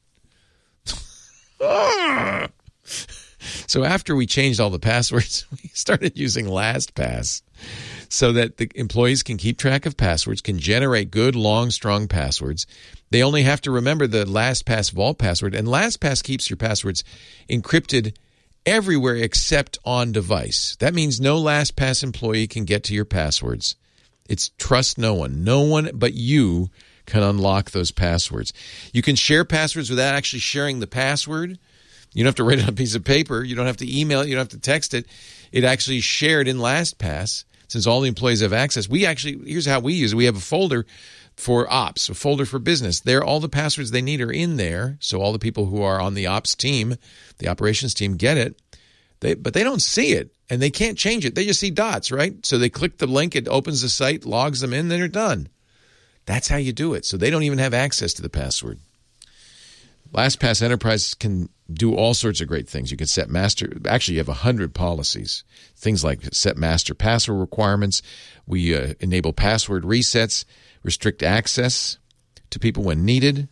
So after we changed all the passwords, we started using LastPass so that the employees can keep track of passwords, can generate good, long, strong passwords. They only have to remember the LastPass vault password, and LastPass keeps your passwords encrypted everywhere except on device. That means no LastPass employee can get to your passwords. It's trust no one. No one but you can unlock those passwords. You can share passwords without actually sharing the password. You don't have to write it on a piece of paper. You don't have to email it. You don't have to text it. It actually is shared in LastPass since all the employees have access. Here's how we use it. We have a folder for ops, a folder for business. There, all the passwords they need are in there. So all the people who are on the ops team, the operations team, get it. But they don't see it, and they can't change it. They just see dots, right? So they click the link, it opens the site, logs them in, then they're done. That's how you do it. So they don't even have access to the password. LastPass Enterprise can do all sorts of great things. You can set actually you have 100 policies. Things like set master password requirements. We enable password resets, restrict access to people when needed.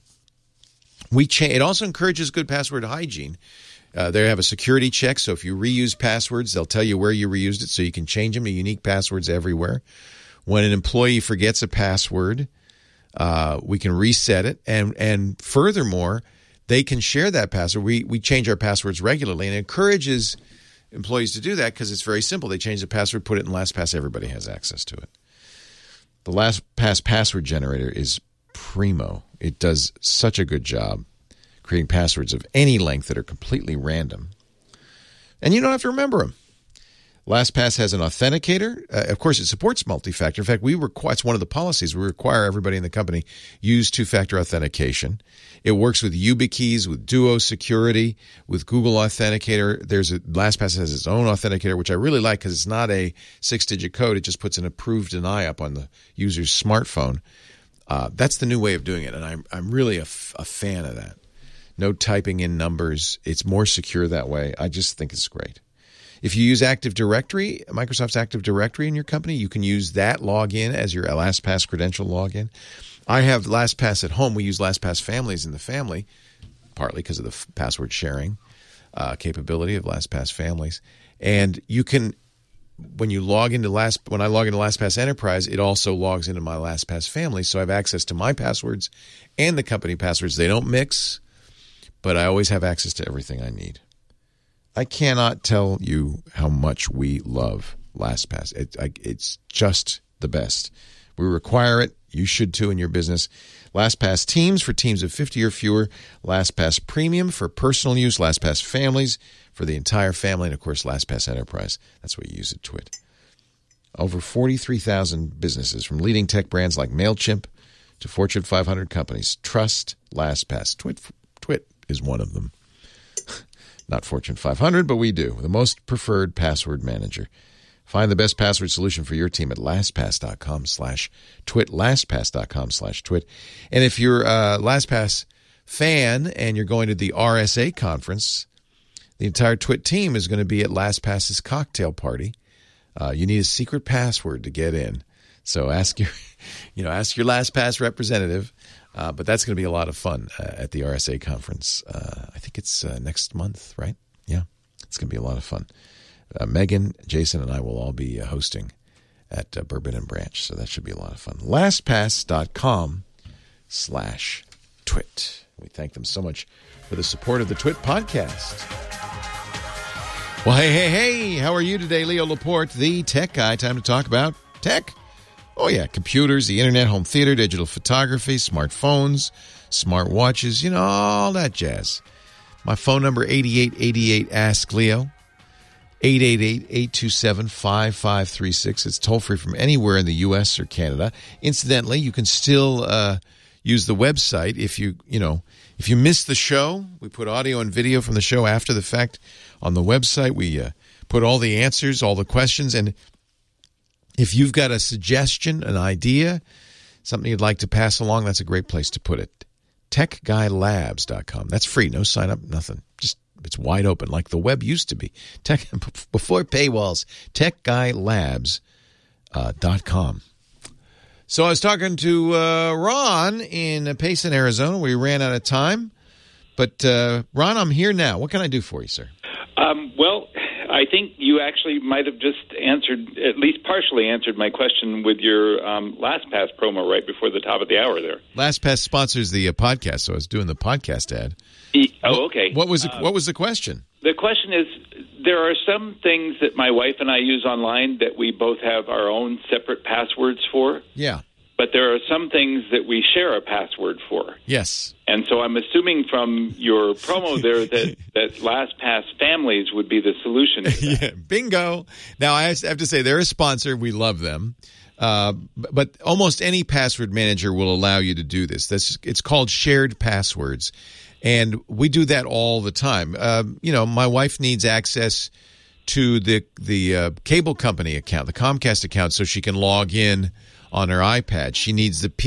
It also encourages good password hygiene. They have a security check, so if you reuse passwords, they'll tell you where you reused it so you can change them to unique passwords everywhere. When an employee forgets a password, we can reset it. And furthermore, they can share that password. We change our passwords regularly, and it encourages employees to do that because it's very simple. They change the password, put it in LastPass. Everybody has access to it. The LastPass password generator is primo. It does such a good job creating passwords of any length that are completely random. And you don't have to remember them. LastPass has an authenticator. Of course, it supports multi-factor. In fact, it's one of the policies. We require everybody in the company use two-factor authentication. It works with YubiKeys, with Duo Security, with Google Authenticator. LastPass has its own authenticator, which I really like because it's not a 6-digit code. It just puts an approved deny up on the user's smartphone. That's the new way of doing it, and I'm really a fan of that. No typing in numbers. It's more secure that way. I just think it's great. If you use Active Directory, Microsoft's Active Directory in your company, you can use that login as your LastPass credential login. I have LastPass at home. We use LastPass Families in the family, partly because of the password sharing capability of LastPass Families. And you can, when I log into LastPass Enterprise, it also logs into my LastPass Family, so I have access to my passwords and the company passwords. They don't mix, but I always have access to everything I need. I cannot tell you how much we love LastPass. It's just the best. We require it. You should too in your business. LastPass Teams for teams of 50 or fewer. LastPass Premium for personal use. LastPass Families for the entire family. And, of course, LastPass Enterprise. That's what you use at Twit. Over 43,000 businesses, from leading tech brands like MailChimp to Fortune 500 companies, trust LastPass. Twit is one of them. Not Fortune 500, but we do. The most preferred password manager. Find the best password solution for your team at LastPass.com/twit. LastPass.com/twit. And if you're a LastPass fan and you're going to the RSA conference, the entire Twit team is going to be at LastPass's cocktail party. You need a secret password to get in. So ask your LastPass representative. But that's going to be a lot of fun at the RSA conference. I think it's next month, right? Yeah, it's going to be a lot of fun. Megan, Jason, and I will all be hosting at Bourbon and Branch, so that should be a lot of fun. LastPass.com/twit. We thank them so much for the support of the Twit podcast. Well, hey, how are you today? Leo Laporte, the tech guy. Time to talk about tech. Oh, yeah, computers, the internet, home theater, digital photography, smartphones, smartwatches, all that jazz. My phone number, 8888-ASK-LEO, 888-827-5536. It's toll-free from anywhere in the U.S. or Canada. Incidentally, you can still use the website if you missed the show. We put audio and video from the show after the fact on the website. We put all the answers, all the questions, and if you've got a suggestion, an idea, something you'd like to pass along, that's a great place to put it. TechGuyLabs.com. That's free, no sign up, nothing. Just it's wide open, like the web used to be. Before paywalls, TechGuyLabs.com. So I was talking to Ron in Payson, Arizona. We ran out of time. But, Ron, I'm here now. What can I do for you, sir? Well, I think you actually might have just answered, at least partially answered my question with your LastPass promo right before the top of the hour there. LastPass sponsors the podcast, so I was doing the podcast ad. Okay. What was the question? The question is, there are some things that my wife and I use online that we both have our own separate passwords for. Yeah. But there are some things that we share a password for. Yes. And so I'm assuming from your promo there that LastPass families would be the solution to that. Yeah, bingo. Now, I have to say, they're a sponsor. We love them. But almost any password manager will allow you to do this. It's called shared passwords. And we do that all the time. My wife needs access to the cable company account, the Comcast account, so she can log in on her iPad. She needs the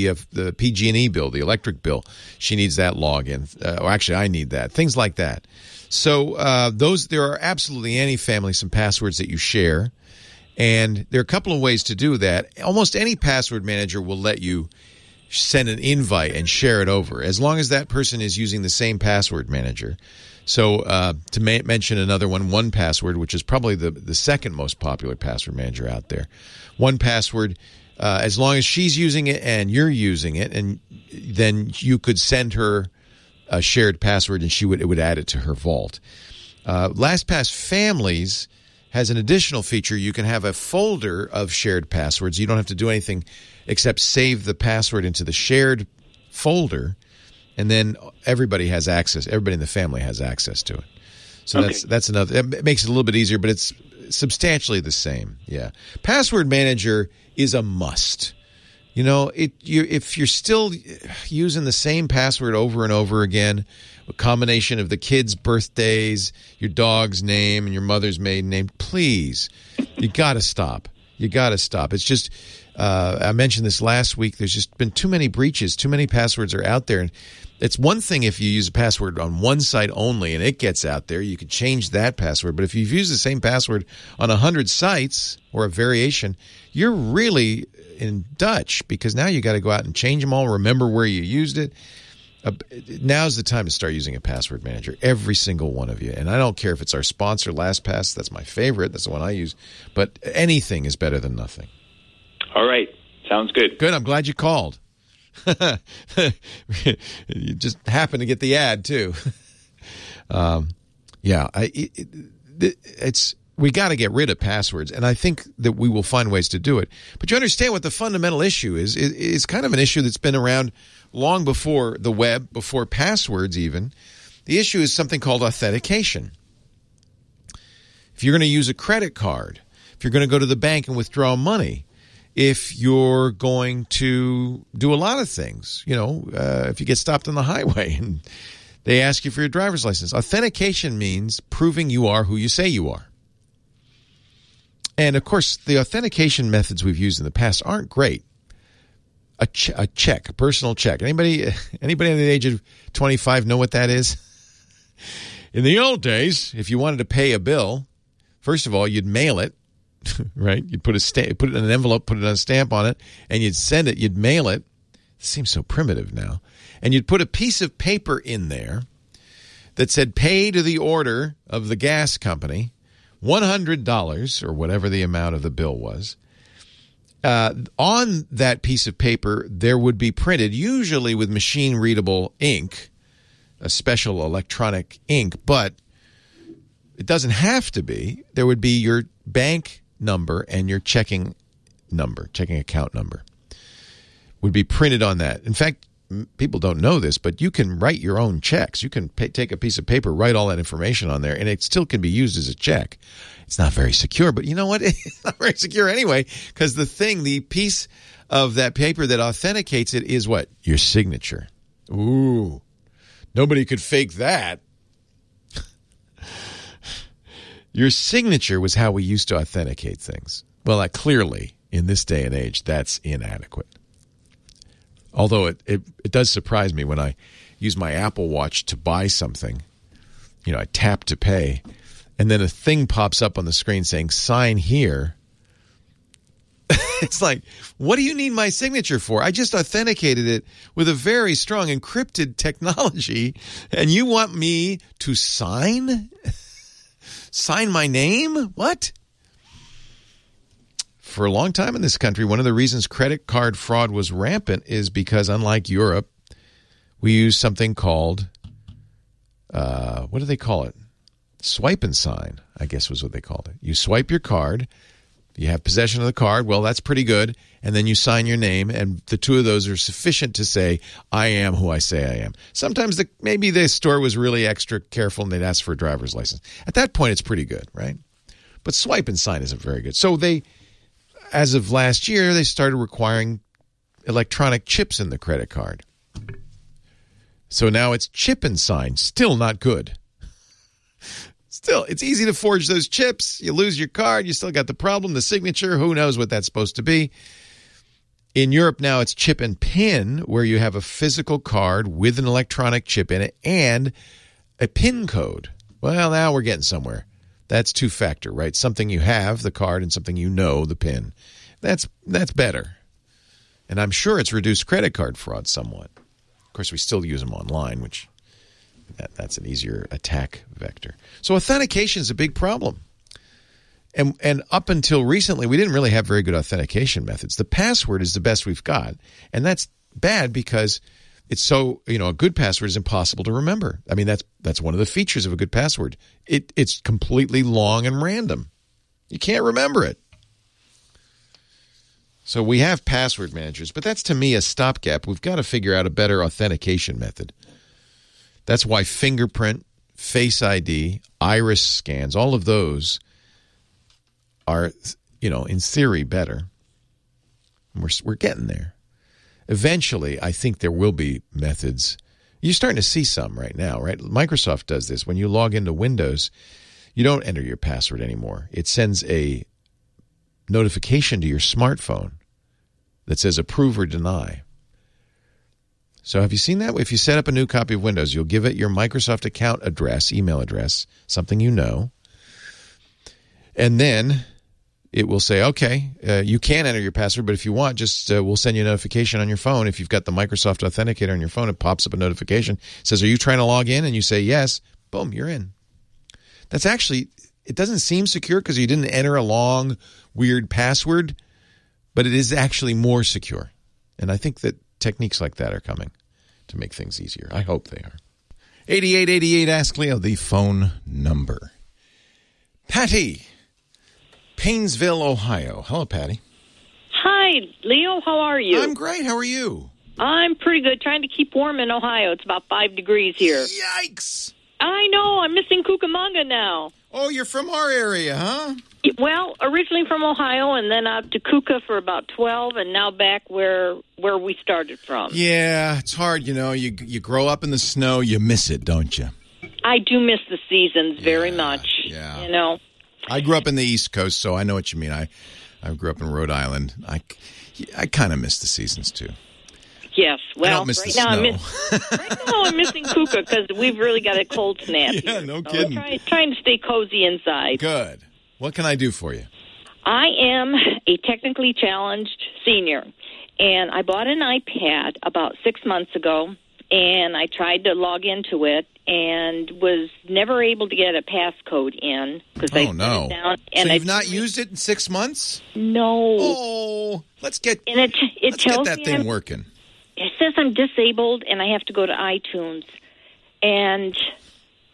PG&E bill, the electric bill. She needs that login. Or actually, I need that. Things like that. So there are absolutely any family some passwords that you share, and there are a couple of ways to do that. Almost any password manager will let you send an invite and share it over, as long as that person is using the same password manager. So to mention another one, 1Password, which is probably the second most popular password manager out there. 1Password, as long as she's using it and you're using it, and then you could send her a shared password and it would add it to her vault. LastPass Families has an additional feature. You can have a folder of shared passwords. You don't have to do anything except save the password into the shared folder, and then everybody has access. Everybody in the family has access to it. So okay. That's another. It makes it a little bit easier, but it's substantially the same. Yeah, Password Manager is a must. If you're still using the same password over and over again, a combination of the kids' birthdays, your dog's name, and your mother's maiden name, please, you got to stop. You got to stop. It's just, I mentioned this last week, there's just been too many breaches. Too many passwords are out there. And it's one thing if you use a password on one site only and it gets out there, you could change that password. But if you've used the same password on 100 sites or a variation, you're really in Dutch, because now you got to go out and change them all, remember where you used it. Now's the time to start using a password manager, every single one of you. And I don't care if it's our sponsor, LastPass. That's my favorite. That's the one I use. But anything is better than nothing. All right. Sounds good. Good. I'm glad you called. You just happened to get the ad, too. We got to get rid of passwords, and I think that we will find ways to do it. But you understand what the fundamental issue is. It's kind of an issue that's been around long before the web, before passwords even. The issue is something called authentication. If you're going to use a credit card, if you're going to go to the bank and withdraw money, if you're going to do a lot of things, if you get stopped on the highway and they ask you for your driver's license, authentication means proving you are who you say you are. And, of course, the authentication methods we've used in the past aren't great. A check, a personal check. Anybody under the age of 25 know what that is? In the old days, if you wanted to pay a bill, first of all, you'd mail it, right? You'd put it in an envelope, put it on a stamp on it, and you'd send it. You'd mail it. It seems so primitive now. And you'd put a piece of paper in there that said, pay to the order of the gas company, $100 or whatever the amount of the bill was. On that piece of paper, there would be printed, usually with machine-readable ink, a special electronic ink, but It doesn't have to be. There would be your bank number and your checking account number would be printed on that. In fact, people don't know this, but you can write your own checks. You can take a piece of paper, write all that information on there, and it still can be used as a check. It's not very secure, but you know what? It's not very secure anyway, because the piece of that paper that authenticates it is what? Your signature. Ooh, nobody could fake that. Your signature was how we used to authenticate things. Well, clearly, in this day and age, that's inadequate. Although it does surprise me when I use my Apple Watch to buy something. You know, I tap to pay, and then a thing pops up on the screen saying, sign here. It's like, what do you need my signature for? I just authenticated it with a very strong encrypted technology, and you want me to sign? Sign my name? What? For a long time in this country, one of the reasons credit card fraud was rampant is because, unlike Europe, we use something called, what do they call it? Swipe and sign, I guess was what they called it. You swipe your card, you have possession of the card, well, that's pretty good, and then you sign your name, and the two of those are sufficient to say, I am who I say I am. Sometimes maybe the store was really extra careful and they'd ask for a driver's license. At that point, it's pretty good, right? But swipe and sign isn't very good. So as of last year, they started requiring electronic chips in the credit card. So now it's chip and sign. Still not good. Still, it's easy to forge those chips. You lose your card. You still got the problem, the signature. Who knows what that's supposed to be? In Europe now, it's chip and PIN, where you have a physical card with an electronic chip in it and a PIN code. Well, now we're getting somewhere. That's two-factor, right? Something you have, the card, and something you know, the PIN. That's better. And I'm sure it's reduced credit card fraud somewhat. Of course, we still use them online, which that's an easier attack vector. So authentication is a big problem. And up until recently, we didn't really have very good authentication methods. The password is the best we've got. And that's bad because it's so, a good password is impossible to remember. I mean, that's one of the features of a good password. It's completely long and random. You can't remember it. So we have password managers, but that's to me a stopgap. We've got to figure out a better authentication method. That's why fingerprint, Face ID, iris scans, all of those are, in theory better. We're getting there. Eventually, I think there will be methods. You're starting to see some right now, right? Microsoft does this. When you log into Windows, you don't enter your password anymore. It sends a notification to your smartphone that says approve or deny. So have you seen that? If you set up a new copy of Windows, you'll give it your Microsoft account address, email address, something you know, and then it will say, okay, you can enter your password, but if you want, just we'll send you a notification on your phone. If you've got the Microsoft Authenticator on your phone, it pops up a notification. It says, are you trying to log in? And you say yes. Boom, you're in. That's actually, it doesn't seem secure because you didn't enter a long, weird password, but it is actually more secure. And I think that techniques like that are coming to make things easier. I hope they are. 8888 Ask Leo, the phone number. Patty, Painesville, Ohio. Hello, Patty. Hi, Leo. How are you? I'm great. How are you? I'm pretty good. Trying to keep warm in Ohio. It's about 5 degrees here. Yikes! I know. I'm missing Cucamonga now. Oh, you're from our area, huh? Well, originally from Ohio, and then out to Cuca for about 12, and now back where we started from. Yeah, it's hard, You grow up in the snow, you miss it, don't you? I do miss the seasons very much. Yeah. I grew up in the East Coast, so I know what you mean. I grew up in Rhode Island. I kind of miss the seasons, too. Yes, well, I don't miss the snow. Right now I'm missing Cuca because we've really got a cold snap Yeah, here. no kidding. Trying to stay cozy inside. Good. What can I do for you? I am a technically challenged senior, and I bought an iPad about 6 months ago, and I tried to log into it and was never able to get a passcode in. Oh, no. So you've not used it in 6 months? No. Oh, let's get tells that me thing working. It says I'm disabled, and I have to go to iTunes. And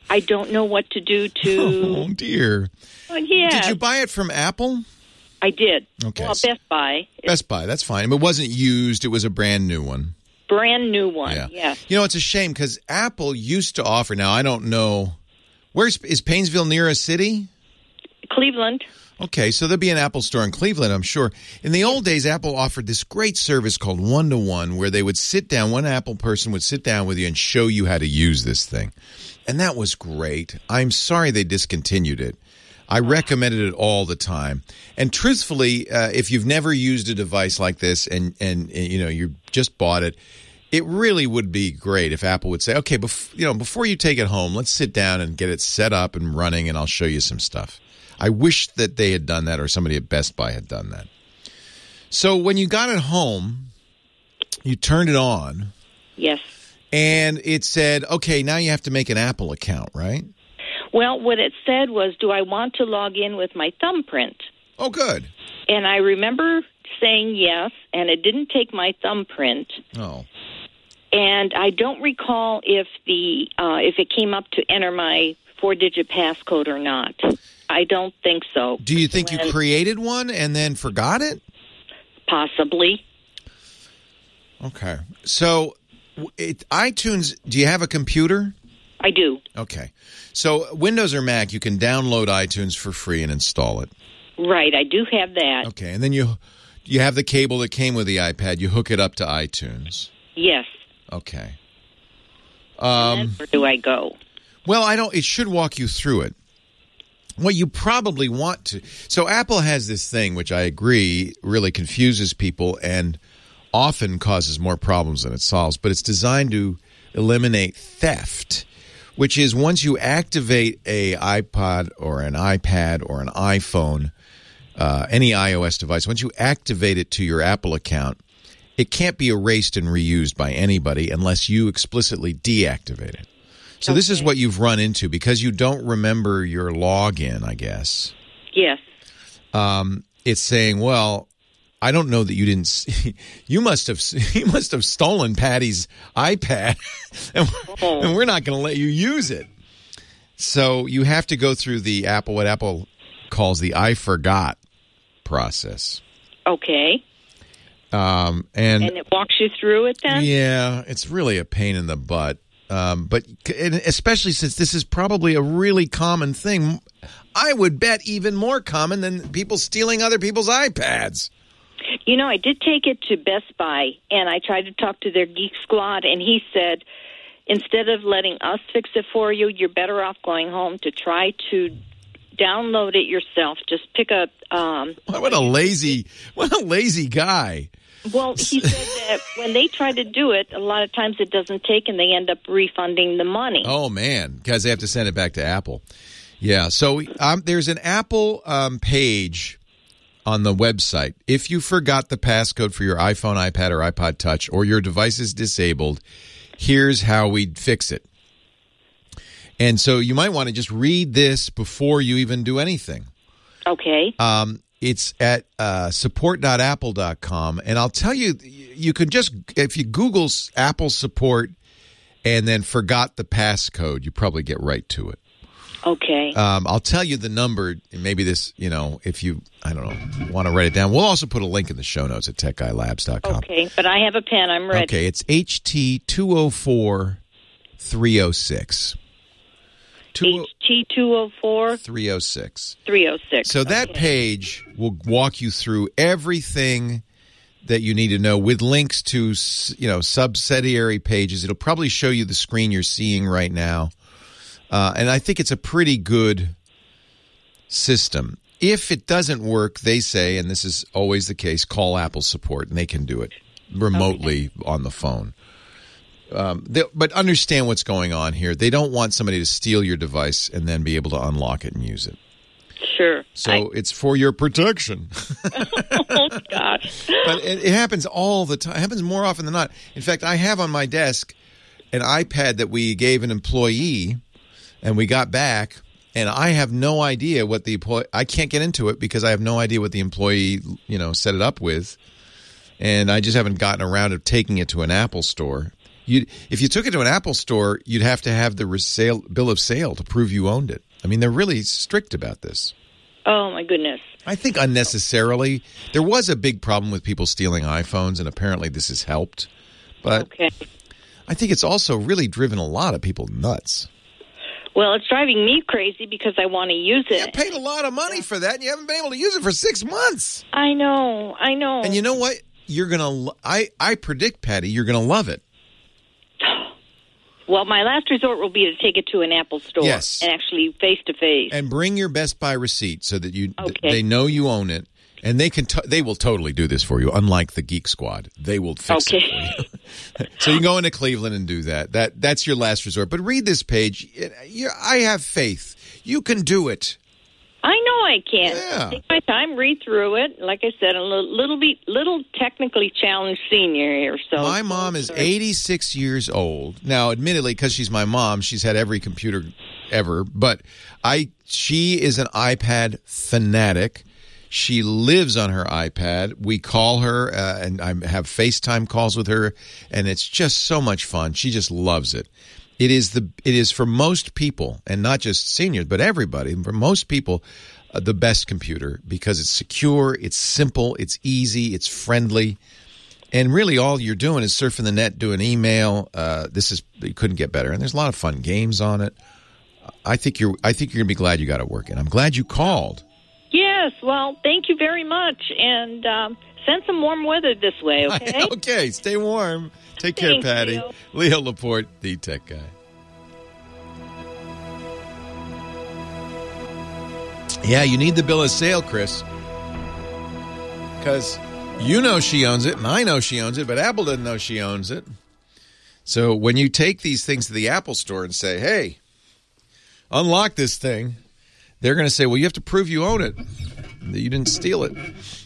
I don't know what to do to... Oh, dear. Yeah. Did you buy it from Apple? I did. Okay. Well, Best Buy. Best Buy, that's fine. It wasn't used. It was a brand new one. Brand new one, Yeah. yes. You know, it's a shame because Apple used to offer, now I don't know, is Painesville near a city? Cleveland. Okay, so there'll be an Apple store in Cleveland, I'm sure. In the old days, Apple offered this great service called one-to-one where they would sit down, one Apple person would sit down with you and show you how to use this thing. And that was great. I'm sorry they discontinued it. I recommended it all the time. And truthfully, if you've never used a device like this and you know, you just bought it, it really would be great if Apple would say, okay, before you take it home, let's sit down and get it set up and running, and I'll show you some stuff. I wish that they had done that, or somebody at Best Buy had done that. So when you got it home, you turned it on. Yes. And it said, okay, now you have to make an Apple account, right? Well, what it said was, do I want to log in with my thumbprint? Oh, good. And I remember saying yes, and it didn't take my thumbprint. Oh. And I don't recall if it came up to enter my 4-digit passcode or not. I don't think so. Do you think you created one and then forgot it? Possibly. Okay. So, iTunes, do you have a computer? I do. Okay. So, Windows or Mac, you can download iTunes for free and install it. Right. I do have that. Okay. And then you have the cable that came with the iPad. You hook it up to iTunes. Yes. Okay. And then where do I go? Well, it should walk you through it. What you probably want to... So Apple has this thing, which I agree really confuses people and often causes more problems than it solves, but it's designed to eliminate theft, which is once you activate a iPod or an iPad or an iPhone, any iOS device, once you activate it to your Apple account, it can't be erased and reused by anybody unless you explicitly deactivate it. So this is what you've run into because you don't remember your login, I guess. Yes. It's saying, well, I don't know that you didn't. You must have stolen Patty's iPad, and we're not going to let you use it. So you have to go through what Apple calls the I forgot process. Okay. And it walks you through it then? Yeah, it's really a pain in the butt. But especially since this is probably a really common thing, I would bet even more common than people stealing other people's iPads. You know, I did take it to Best Buy, and I tried to talk to their Geek Squad, and he said, instead of letting us fix it for you, you're better off going home to try to download it yourself. Just pick up... What a lazy guy. Well, he said that when they try to do it, a lot of times it doesn't take, and they end up refunding the money. Oh, man, because they have to send it back to Apple. Yeah, so there's an Apple page on the website. If you forgot the passcode for your iPhone, iPad, or iPod Touch, or your device is disabled, here's how we'd fix it. And so you might want to just read this before you even do anything. Okay. It's at support.apple.com. And I'll tell you, you could just, if you Google Apple support and then forgot the passcode, you probably get right to it. Okay. I'll tell you the number. Maybe this, if you, want to write it down. We'll also put a link in the show notes at techguylabs.com. Okay, but I have a pen. I'm ready. Okay, it's HT204-306. HT204 306. 306. So that page will walk you through everything that you need to know with links to, subsidiary pages. It'll probably show you the screen you're seeing right now. And I think it's a pretty good system. If it doesn't work, they say, and this is always the case, call Apple support, and they can do it remotely on the phone. But understand what's going on here. They don't want somebody to steal your device and then be able to unlock it and use it. Sure. So it's for your protection. Oh, gosh. But it happens all the time. It happens more often than not. In fact, I have on my desk an iPad that we gave an employee, and we got back, and I have no idea what the employee... I can't get into it because I have no idea what the employee, set it up with, and I just haven't gotten around to taking it to an Apple store. If you took it to an Apple store, you'd have to have the bill of sale to prove you owned it. I mean, they're really strict about this. Oh, my goodness. I think unnecessarily. There was a big problem with people stealing iPhones, and apparently this has helped. But okay. I think it's also really driven a lot of people nuts. Well, it's driving me crazy because I want to use it. You paid a lot of money for that, and you haven't been able to use it for 6 months. I know. And you know what? You're gonna. I predict, Patty, you're gonna love it. Well, my last resort will be to take it to an Apple store. Yes. And actually face-to-face. And bring your Best Buy receipt so that they know you own it. And they will totally do this for you, unlike the Geek Squad. They will fix it for you. So you can go into Cleveland and do that. That's your last resort. But read this page. I have faith. You can do it. I know I can. Yeah. Take my time, read through it. Like I said, a little technically challenged senior here. So my mom is 86 years old. Now, admittedly, because she's my mom, she's had every computer ever. But she is an iPad fanatic. She lives on her iPad. We call her, and I have FaceTime calls with her, and it's just so much fun. She just loves it. It is for most people, and not just seniors, but everybody. For most people, the best computer because it's secure, it's simple, it's easy, it's friendly, and really all you're doing is surfing the net, doing email. You couldn't get better, and there's a lot of fun games on it. I think you're gonna be glad you got it working. I'm glad you called. Yes, well, thank you very much, and send some warm weather this way, okay? Okay, stay warm. Take care, Patty. Leo Laporte, the tech guy. Yeah, you need the bill of sale, Chris, because you know she owns it, and I know she owns it, but Apple doesn't know she owns it. So when you take these things to the Apple store and say, hey, unlock this thing, they're going to say, well, you have to prove you own it, that you didn't steal it.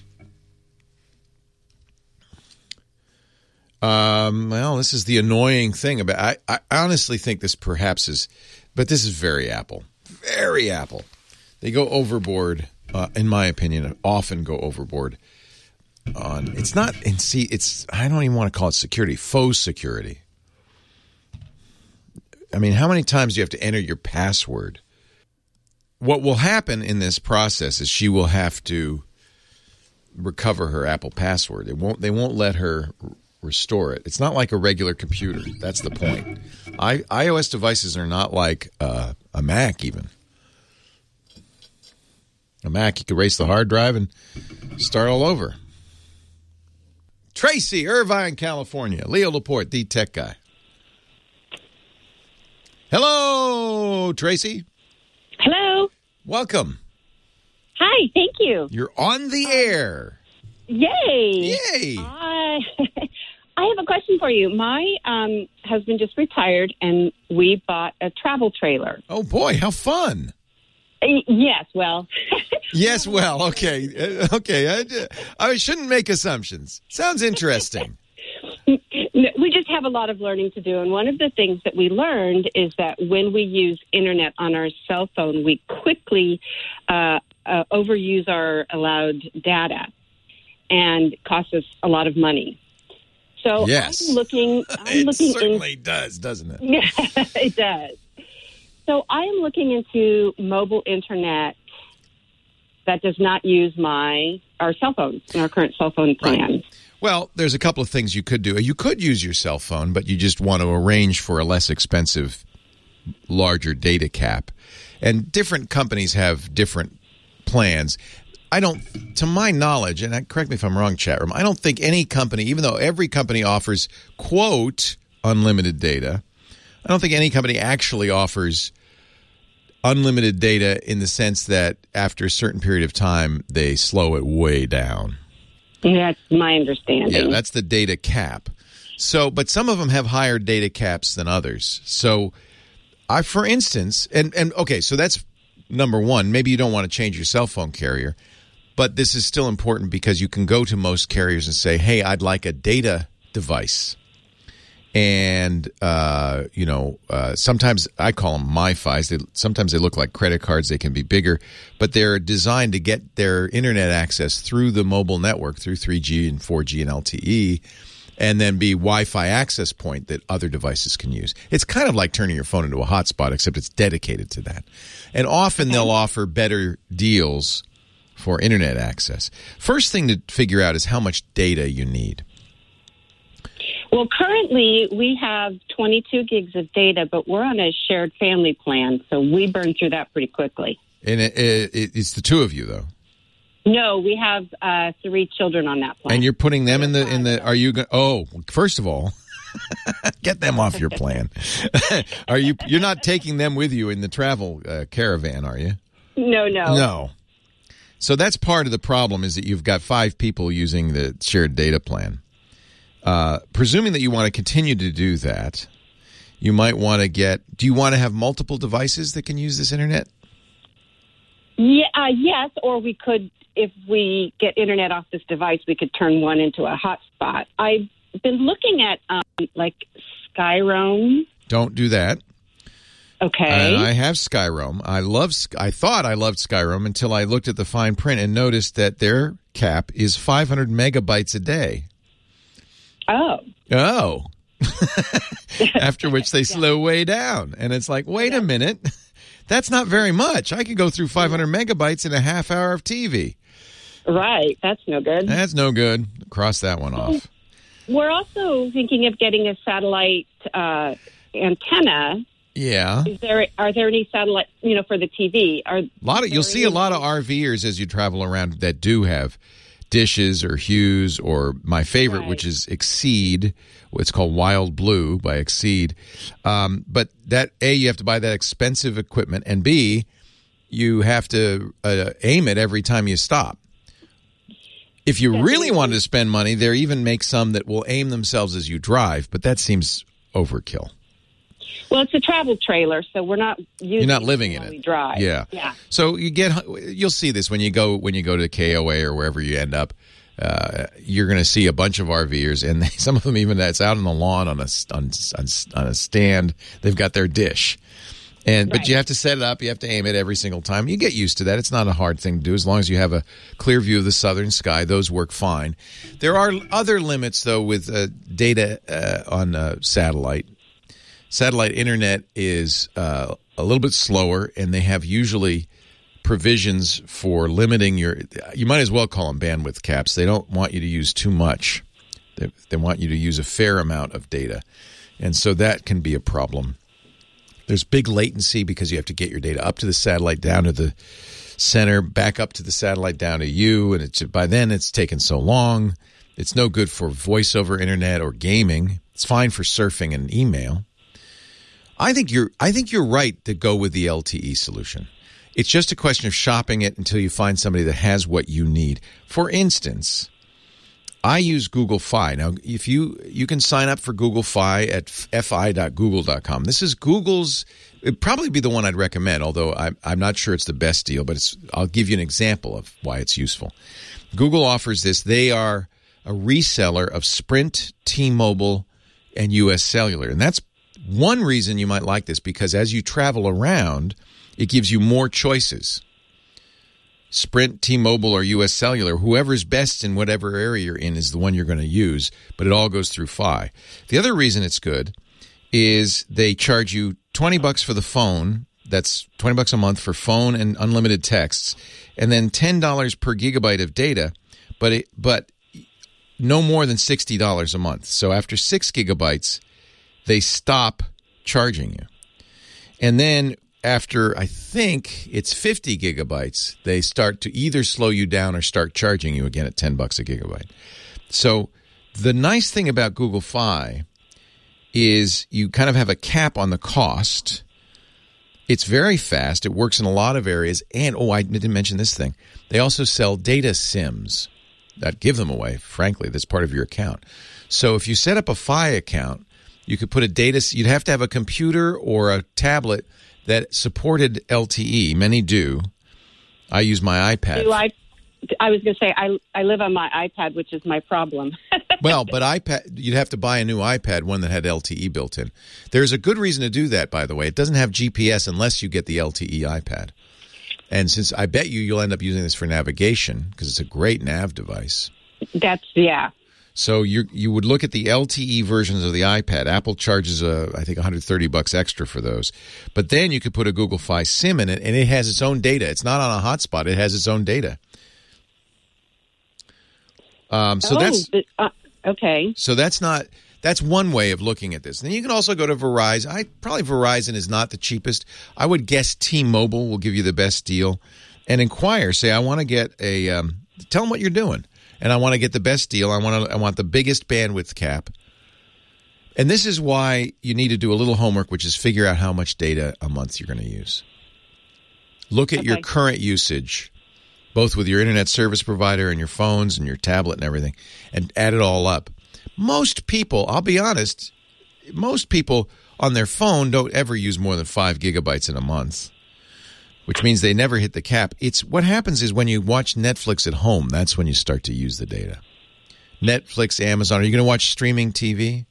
Well, this is the annoying thing about I honestly think this perhaps is, but this is very Apple. Very Apple. They go overboard, in my opinion, often go overboard on, it's not, and see, it's, I don't even want to call it security, faux security. I mean, how many times do you have to enter your password? What will happen in this process is she will have to recover her Apple password. They won't let her restore it. It's not like a regular computer. That's the point. iOS devices are not like a Mac even. A Mac, you could erase the hard drive and start all over. Tracy, Irvine, California. Leo Laporte, the tech guy. Hello, Tracy. Hello. Welcome. Hi, thank you. You're on the air. Yay. Yay. I have a question for you. My husband just retired, and we bought a travel trailer. Oh, boy, how fun. Yes, well. Yes, well, okay. Okay, I shouldn't make assumptions. Sounds interesting. We just have a lot of learning to do, and one of the things that we learned is that when we use internet on our cell phone, we quickly overuse our allowed data, and costs us a lot of money. So yes. I'm looking it certainly does, doesn't it? Yeah, it does. So I am looking into mobile internet that does not use our cell phones, our current cell phone plan. Right. Well, there's a couple of things you could do. You could use your cell phone, but you just want to arrange for a less expensive, larger data cap. And different companies have different plans. To my knowledge, and correct me if I'm wrong, chat room, I don't think any company, even though every company offers, quote, unlimited data, I don't think any company actually offers unlimited data in the sense that after a certain period of time, they slow it way down. That's my understanding. Yeah, that's the data cap. So, but some of them have higher data caps than others. So, for instance, and okay, so that's number one. Maybe you don't want to change your cell phone carrier, but this is still important because you can go to most carriers and say, hey, I'd like a data device. And, sometimes I call them MiFis. Sometimes they look like credit cards. They can be bigger, but they're designed to get their internet access through the mobile network, through 3G and 4G and LTE. and then be Wi-Fi access point that other devices can use. It's kind of like turning your phone into a hotspot, except it's dedicated to that. And often they'll offer better deals for internet access. First thing to figure out is how much data you need. Well, currently we have 22 gigs of data, but we're on a shared family plan, so we burn through that pretty quickly. And it's the two of you, though. No, we have 3 children on that plan. And you're putting them in the. Are you? First of all, get them off your plan. You're not taking them with you in the travel caravan, are you? No. No. So that's part of the problem, is that you've got 5 people using the shared data plan. Presuming that you want to continue to do that, you might want to do you want to have multiple devices that can use this internet? Yeah, yes, or we could, if we get internet off this device, we could turn one into a hotspot. I've been looking at, like, Skyroam. Don't do that. Okay. I have Skyroam. I thought I loved Skyroam until I looked at the fine print and noticed that their cap is 500 megabytes a day. Oh. After which they slow way down. And it's like, wait a minute. That's not very much. I can go through 500 megabytes in a half hour of TV. Right. That's no good. That's no good. Cross that one off. We're also thinking of getting a satellite antenna. Yeah. Are there any satellite, for the TV? You'll see a lot of RVers as you travel around that do have dishes or Hughes, or my favorite, which is Exceed. It's called Wild Blue by Exceed. But that, A, you have to buy that expensive equipment, and B, you have to aim it every time you stop. If you really wanted to spend money, they even make some that will aim themselves as you drive, but that seems overkill. Well, it's a travel trailer, so we're not using You're not living in it. We drive. Yeah. So you'll see this when you go to KOA or wherever you end up. You're going to see a bunch of RVers, and some of them even that's out on the lawn on a stand. They've got their dish, but you have to set it up. You have to aim it every single time. You get used to that. It's not a hard thing to do as long as you have a clear view of the southern sky. Those work fine. There are other limits though with data on satellite. Satellite internet is a little bit slower, and they have usually provisions for limiting you might as well call them bandwidth caps. They don't want you to use too much. They want you to use a fair amount of data. And so that can be a problem. There's big latency because you have to get your data up to the satellite, down to the center, back up to the satellite, down to you. And by then it's taken so long. It's no good for voice over internet or gaming. It's fine for surfing and email. I think you're right to go with the LTE solution. It's just a question of shopping it until you find somebody that has what you need. For instance, I use Google Fi. Now, if you can sign up for Google Fi at fi.google.com. This is Google's. It'd probably be the one I'd recommend, although I'm not sure it's the best deal. But I'll give you an example of why it's useful. Google offers this. They are a reseller of Sprint, T-Mobile, and U.S. Cellular, and that's one reason you might like this, because as you travel around, it gives you more choices. Sprint, T-Mobile, or U.S. Cellular, whoever's best in whatever area you're in is the one you're going to use, but it all goes through Fi. The other reason it's good is they charge you $20 for the phone. That's $20 a month for phone and unlimited texts, and then $10 per gigabyte of data, but no more than $60 a month. So after 6 gigabytes, they stop charging you. And then after, I think it's 50 gigabytes, they start to either slow you down or start charging you again at $10 a gigabyte. So the nice thing about Google Fi is you kind of have a cap on the cost. It's very fast. It works in a lot of areas. And, I didn't mention this thing. They also sell data SIMs that give them away, frankly. That's part of your account. So if you set up a Fi account, you could put you'd have to have a computer or a tablet that supported LTE. Many do. I use my iPad. I was going to say, I live on my iPad, which is my problem. Well, but iPad, you'd have to buy a new iPad, one that had LTE built in. There's a good reason to do that, by the way. It doesn't have GPS unless you get the LTE iPad. And since I bet you'll end up using this for navigation, because it's a great nav device. Yeah. So you would look at the LTE versions of the iPad. Apple charges, I think, $130 extra for those. But then you could put a Google Fi SIM in it, and it has its own data. It's not on a hotspot. It has its own data. Okay. So that's one way of looking at this. And then you can also go to Verizon. Probably Verizon is not the cheapest. I would guess T-Mobile will give you the best deal. And inquire. Say, I want to get tell them what you're doing. And I want to get the best deal. I want the biggest bandwidth cap. And this is why you need to do a little homework, which is figure out how much data a month you're going to use. Look at your current usage, both with your internet service provider and your phones and your tablet and everything, and add it all up. Most people, I'll be honest, most people on their phone don't ever use more than 5 gigabytes in a month, which means they never hit the cap. It's what happens is when you watch Netflix at home, that's when you start to use the data. Netflix, Amazon. Are you going to watch streaming TV?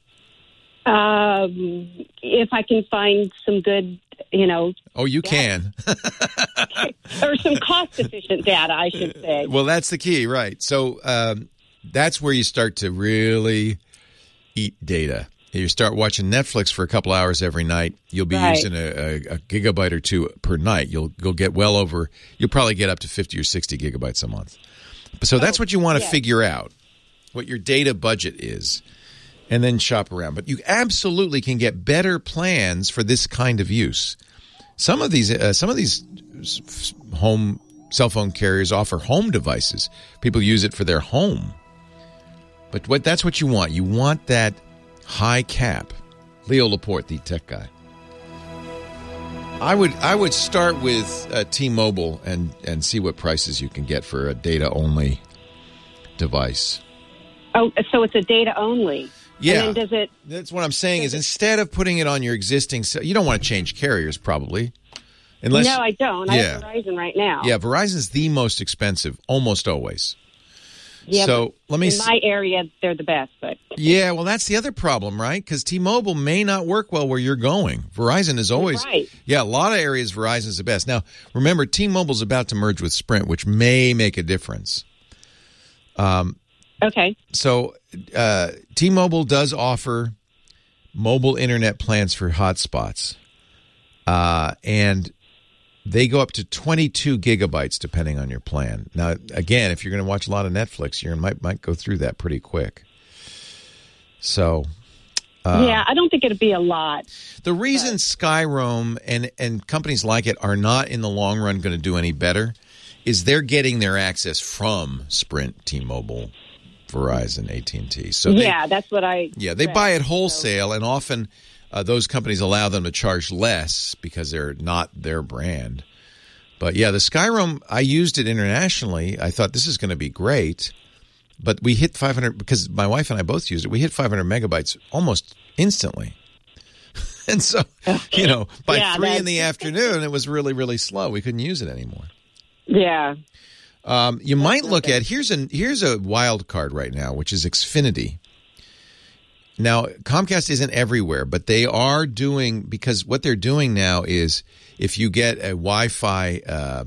If I can find some good, Oh, you can. or some cost-efficient data, I should say. Well, that's the key, right? So that's where you start to really eat data. You start watching Netflix for a couple hours every night. You'll be using a gigabyte or two per night. You'll get well over. You'll probably get up to 50 or 60 gigabytes a month. So that's what you want to figure out, what your data budget is, and then shop around. But you absolutely can get better plans for this kind of use. Some of these home cell phone carriers offer home devices. People use it for their home. But that's what you want. You want that high cap. Leo Laporte, the tech guy. I would start with T-Mobile and see what prices you can get for a data-only device. Oh, so it's a data-only. Yeah. And then does it... That's what I'm saying is instead of putting it on your existing... You don't want to change carriers, probably. No, I don't. I have Verizon right now. Yeah, Verizon's the most expensive, almost always. Yeah, so let me in my area, they're the best. But yeah, well, that's the other problem, right? Because T-Mobile may not work well where you're going. Verizon is always a lot of areas Verizon is the best. Now, remember, T-Mobile's about to merge with Sprint, which may make a difference. Okay. So T-Mobile does offer mobile internet plans for hotspots, and they go up to 22 gigabytes depending on your plan. Now, again, if you're going to watch a lot of Netflix, you might go through that pretty quick. So, yeah, I don't think it'd be a lot. The reason Skyroam and companies like it are not in the long run going to do any better is they're getting their access from Sprint, T-Mobile, Verizon, AT&T. So that's what I. Yeah, they buy it wholesale, and often. Those companies allow them to charge less because they're not their brand. But yeah, the Skyroam, I used it internationally. I thought this is going to be great. But we hit 500, because my wife and I both used it, we hit 500 megabytes almost instantly. And so, by 3 in the afternoon, it was really, really slow. We couldn't use it anymore. Yeah. You might look at, here's a wild card right now, which is Xfinity. Now, Comcast isn't everywhere, but they are doing, because what they're doing now is if you get a Wi-Fi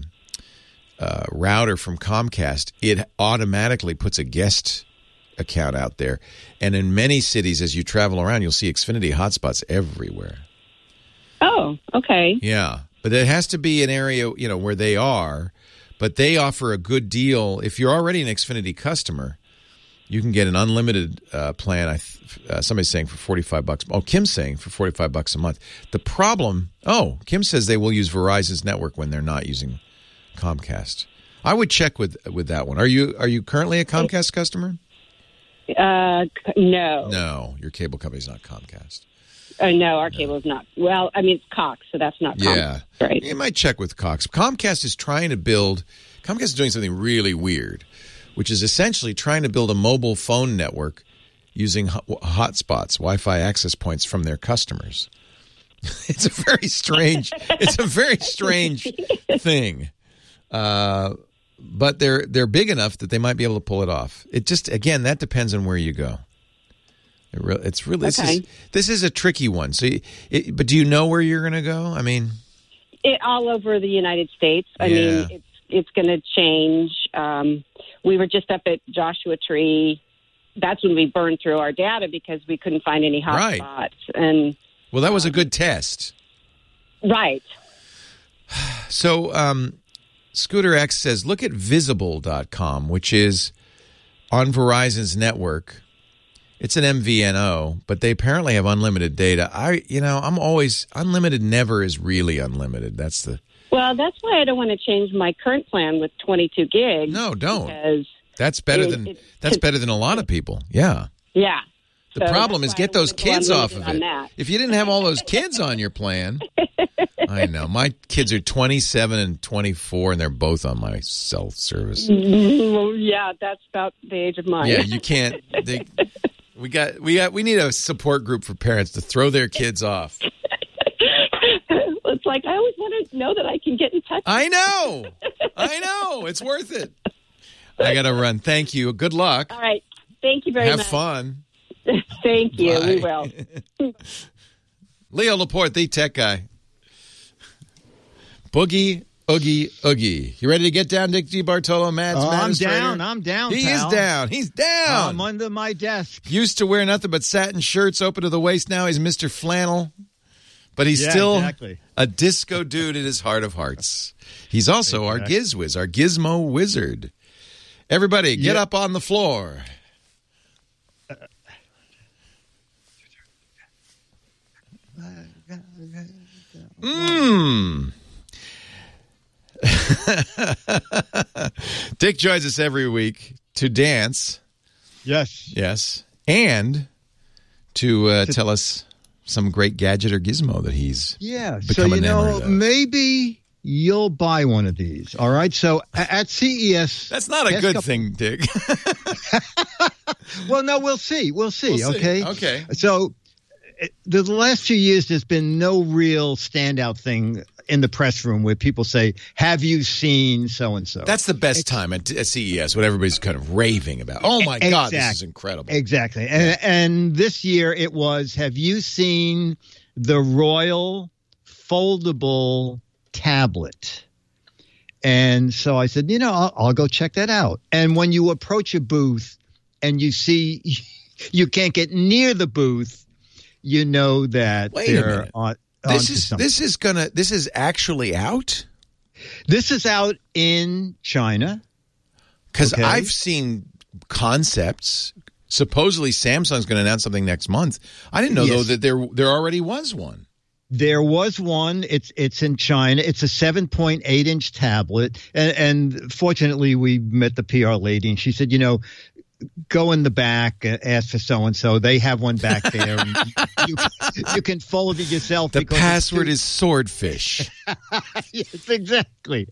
router from Comcast, it automatically puts a guest account out there. And in many cities, as you travel around, you'll see Xfinity hotspots everywhere. Oh, okay. Yeah, but it has to be an area, where they are. But they offer a good deal. If you're already an Xfinity customer, you can get an unlimited plan. Somebody's saying for $45. Oh, Kim's saying for $45 a month. The problem. Oh, Kim says they will use Verizon's network when they're not using Comcast. I would check with that one. Are you currently a Comcast customer? No. No, your cable company's not Comcast. No, our cable is not. Well, I mean, it's Cox, so that's not Comcast. Yeah, right. You might check with Cox. Comcast is doing something really weird, which is essentially trying to build a mobile phone network using hotspots, Wi-Fi access points from their customers. It's a very strange thing. But they're big enough that they might be able to pull it off. It just, again, that depends on where you go. It's really this is a tricky one. So, but do you know where you're going to go? I mean, all over the United States. I mean, it's going to change. We were just up at Joshua Tree that's when we burned through our data because we couldn't find any hot spots. And well, that was a good test. Right. So Scooter X says, look at Visible.com, which is on Verizon's network. It's an MVNO, but they apparently have unlimited data. I'm always unlimited. Never is really unlimited. Well, that's why I don't want to change my current plan with 22 gigs. No, don't. Because that's better than a lot of people. Yeah. Yeah. The problem is get those kids off of it. If you didn't have all those kids on your plan, I know. My kids are 27 and 24, and they're both on my cell service. Well, yeah, that's about the age of mine. Yeah, you can't. We need a support group for parents to throw their kids off. It's like I always want to know that I can get in touch. I know. It's worth it. I got to run. Thank you. Good luck. All right. Thank you very much. Have fun. Thank you. Bye. We will. Leo Laporte, the tech guy. Boogie, oogie, oogie. You ready to get down, Dick DeBartolo, Matt's I'm down, He is down. He's down. I'm under my desk. Used to wear nothing but satin shirts open to the waist. Now he's Mr. Flannel. But he's still a disco dude in his heart of hearts. He's also our Gizwiz, our Gizmo wizard. Everybody, get up on the floor. Dick joins us every week to dance. Yes. And to tell us some great gadget or gizmo that he's become enamored of. Maybe you'll buy one of these. All right. So at CES, that's not a good thing, Dick. Well, no, we'll see. We'll see. Okay. So the last few years, there's been no real standout thing in the press room where people say, have you seen so-and-so? That's the best time at CES, what everybody's kind of raving about. Oh, my God, this is incredible. Exactly. And this year it was, have you seen the Royal Foldable Tablet? And so I said, I'll go check that out. And when you approach a booth and you see you can't get near the booth, you know that they're on. This is actually out? This is out in China. Because I've seen concepts. Supposedly Samsung's going to announce something next month. I didn't know, though, that there already was one. There was one. It's in China. It's a 7.8-inch tablet. And fortunately, we met the PR lady, and she said, go in the back, ask for so-and-so. They have one back there. And you can fold it yourself. The password is swordfish. Yes, exactly.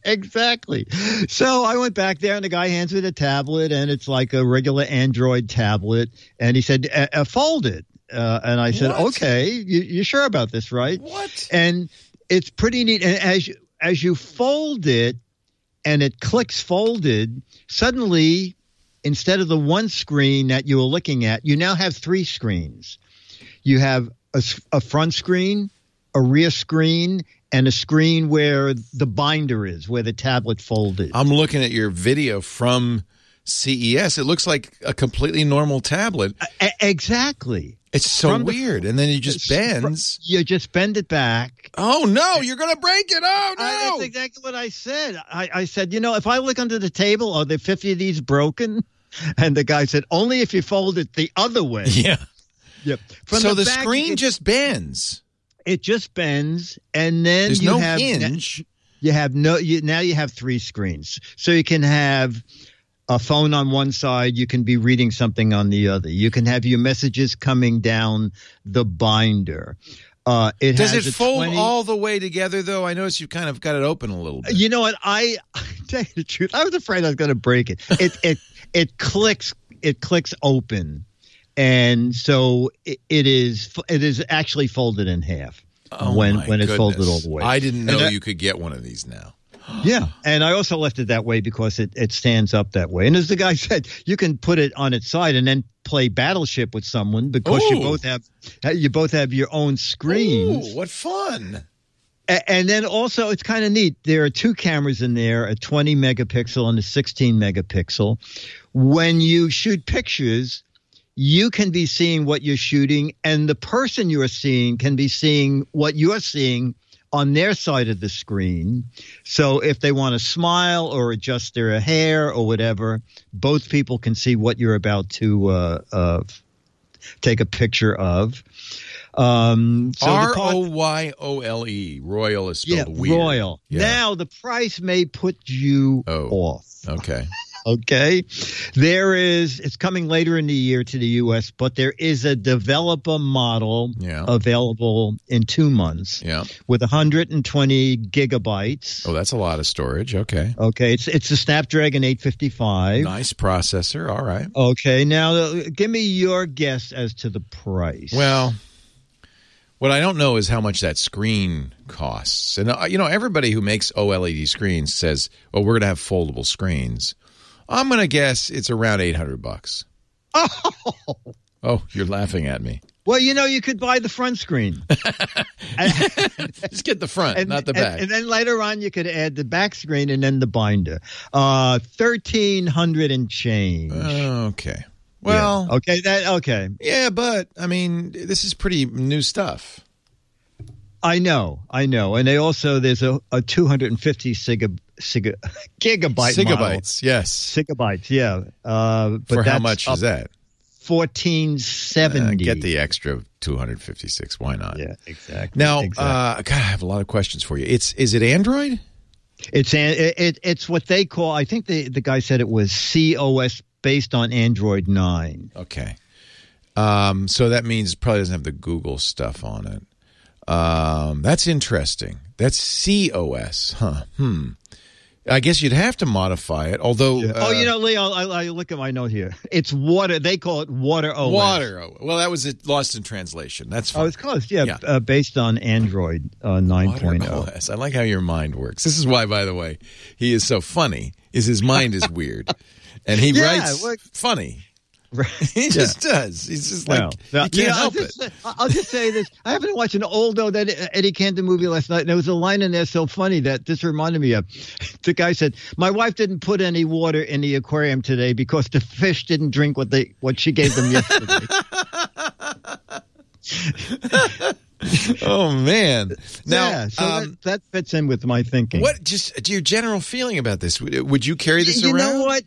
So I went back there, and the guy hands me the tablet, and it's like a regular Android tablet. And he said, fold it. And I said, okay, you sure about this, right? What? And it's pretty neat. And as you fold it, and it clicks folded, suddenly – instead of the one screen that you were looking at, you now have three screens. You have a front screen, a rear screen, and a screen where the binder is, where the tablet folded. I'm looking at your video from CES. It looks like a completely normal tablet. Exactly. It's so weird. And then it just bends. You just bend it back. Oh, no, you're going to break it. Oh, no. That's exactly what I said. I said, if I look under the table, are there 50 of these broken? And the guy said, only if you fold it the other way. Yeah. Yep. So the screen just bends. It just bends. And then there's no hinge. Now you have three screens. So you can have a phone on one side, you can be reading something on the other. You can have your messages coming down the binder. Does it fold all the way together, though? I notice you kind of got it open a little bit. You know what? I tell you the truth, I was afraid I was going to break it. It clicks open, and so it is actually folded in half when it's folded all the way. I didn't know you could get one of these now. Yeah, and I also left it that way because it stands up that way. And as the guy said, you can put it on its side and then play Battleship with someone because you both have your own screens. Ooh, what fun! And then also, it's kind of neat. There are two cameras in there, a 20 megapixel and a 16 megapixel. When you shoot pictures, you can be seeing what you're shooting, and the person you're seeing can be seeing what you're seeing on their side of the screen. So if they want to smile or adjust their hair or whatever, both people can see what you're about to take a picture of. ROYOLE. Royal is spelled weird. Royal. Yeah. Now, the price may put you off. Okay. Okay. It's coming later in the year to the U.S., but there is a developer model available in 2 months with 120 gigabytes. Oh, that's a lot of storage. Okay. Okay. It's a Snapdragon 855. Nice processor. All right. Okay. Now, give me your guess as to the price. Well, what I don't know is how much that screen costs. And, everybody who makes OLED screens says, well, we're going to have foldable screens. I'm going to guess it's around $800. Oh, you're laughing at me. Well, you could buy the front screen. Just get the front, not the back. And then later on, you could add the back screen and then the binder. $1,300 and change. Okay. Well, okay. Yeah, but this is pretty new stuff. I know, and there's a 250 gigabyte model. Yes, gigabytes. Yeah. But for how much is that? $1,470. Get the extra 256. Why not? Yeah, exactly. Now, God, I have a lot of questions for you. Is it Android? It's what they call. I think the guy said it was COS based on Android 9. Okay. So that means it probably doesn't have the Google stuff on it. That's interesting. That's COS, huh? I guess you'd have to modify it, although... Leo, I look at my note here. It's Water. They call it Water OS. Water. Well, that was lost in translation. That's fine. Oh, it's close. Yeah. Based on Android 9.0. OS. I like how your mind works. This is why, by the way, he is so funny, is his mind is weird. And he writes funny. He just does. He's just like, he can't help it. I'll just say this. I happened to watch an old Eddie Cantor movie last night, and there was a line in there so funny that this reminded me of. The guy said, my wife didn't put any water in the aquarium today because the fish didn't drink what she gave them yesterday. Oh, man. Now, that fits in with my thinking. What, just your general feeling about this? Would you carry this around? You know what?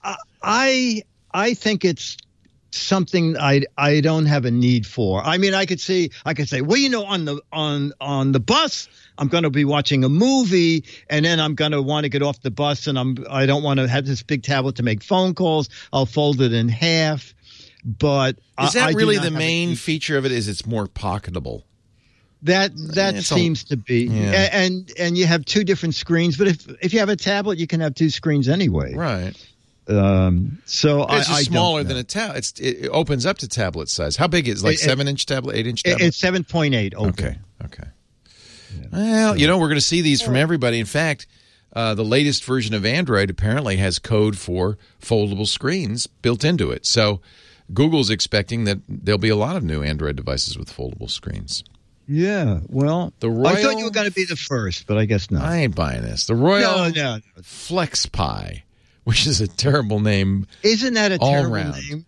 I think it's something I don't have a need for. I mean, I could say, well, on the bus, I'm going to be watching a movie, and then I'm going to want to get off the bus, and I don't want to have this big tablet to make phone calls. I'll fold it in half. But is that really the main feature of it? Is it's more pocketable? That seems to be, and you have two different screens. But if you have a tablet, you can have two screens anyway, right? So it's smaller than a tablet. It opens up to tablet size. How big is it? Like 7-inch tablet, 8-inch tablet? It's 7.8 open. Okay. Yeah. Well, we're going to see these from everybody. In fact, the latest version of Android apparently has code for foldable screens built into it. So Google's expecting that there'll be a lot of new Android devices with foldable screens. Yeah, well, I thought you were going to be the first, but I guess not. I ain't buying this. The Royal FlexPi, which is a terrible name. Isn't that a terrible name?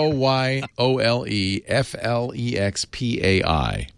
ROYOLEFLEXPAI.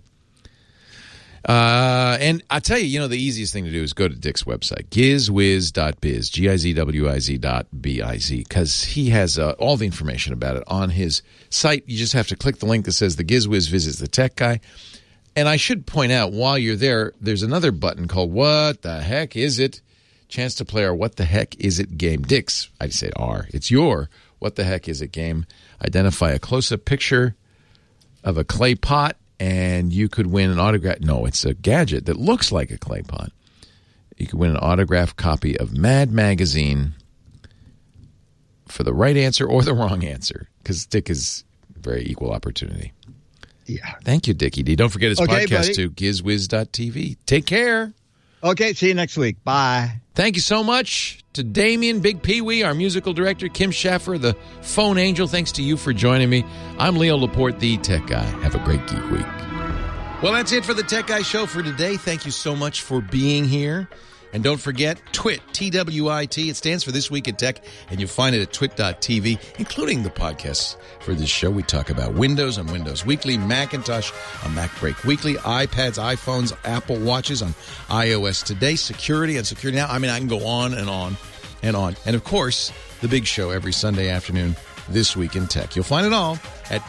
And I tell you, the easiest thing to do is go to Dick's website, gizwiz.biz, GIZWIZ.biz, because he has all the information about it on his site. You just have to click the link that says the GizWiz visits the tech guy. And I should point out, while you're there, there's another button called What the Heck Is It? Chance to play our What the Heck Is It game. Dick's, I'd say R. It's your What the Heck Is It game. Identify a close-up picture of a clay pot, and you could win an autograph. No, it's a gadget that looks like a clay pot. You could win an autographed copy of Mad Magazine for the right answer or the wrong answer, because Dick is very equal opportunity. Yeah. Thank you, Dickie D. Don't forget his podcast, too, gizwiz.tv. Take care. Okay, see you next week. Bye. Thank you so much to Damien Big Pee-wee, our musical director, Kim Schaffer, the phone angel. Thanks to you for joining me. I'm Leo Laporte, the Tech Guy. Have a great Geek Week. Well, that's it for the Tech Guy Show for today. Thank you so much for being here. And don't forget TWIT, T-W-I-T. It stands for This Week in Tech, and you'll find it at twit.tv, including the podcasts for this show. We talk about Windows on Windows Weekly, Macintosh on Mac Break Weekly, iPads, iPhones, Apple Watches on iOS Today, security on Security Now. I mean, I can go on and on and on. And, of course, the big show every Sunday afternoon, This Week in Tech. You'll find it all at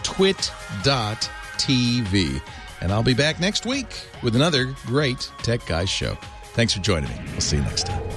twit.tv. And I'll be back next week with another great Tech Guys show. Thanks for joining me. We'll see you next time.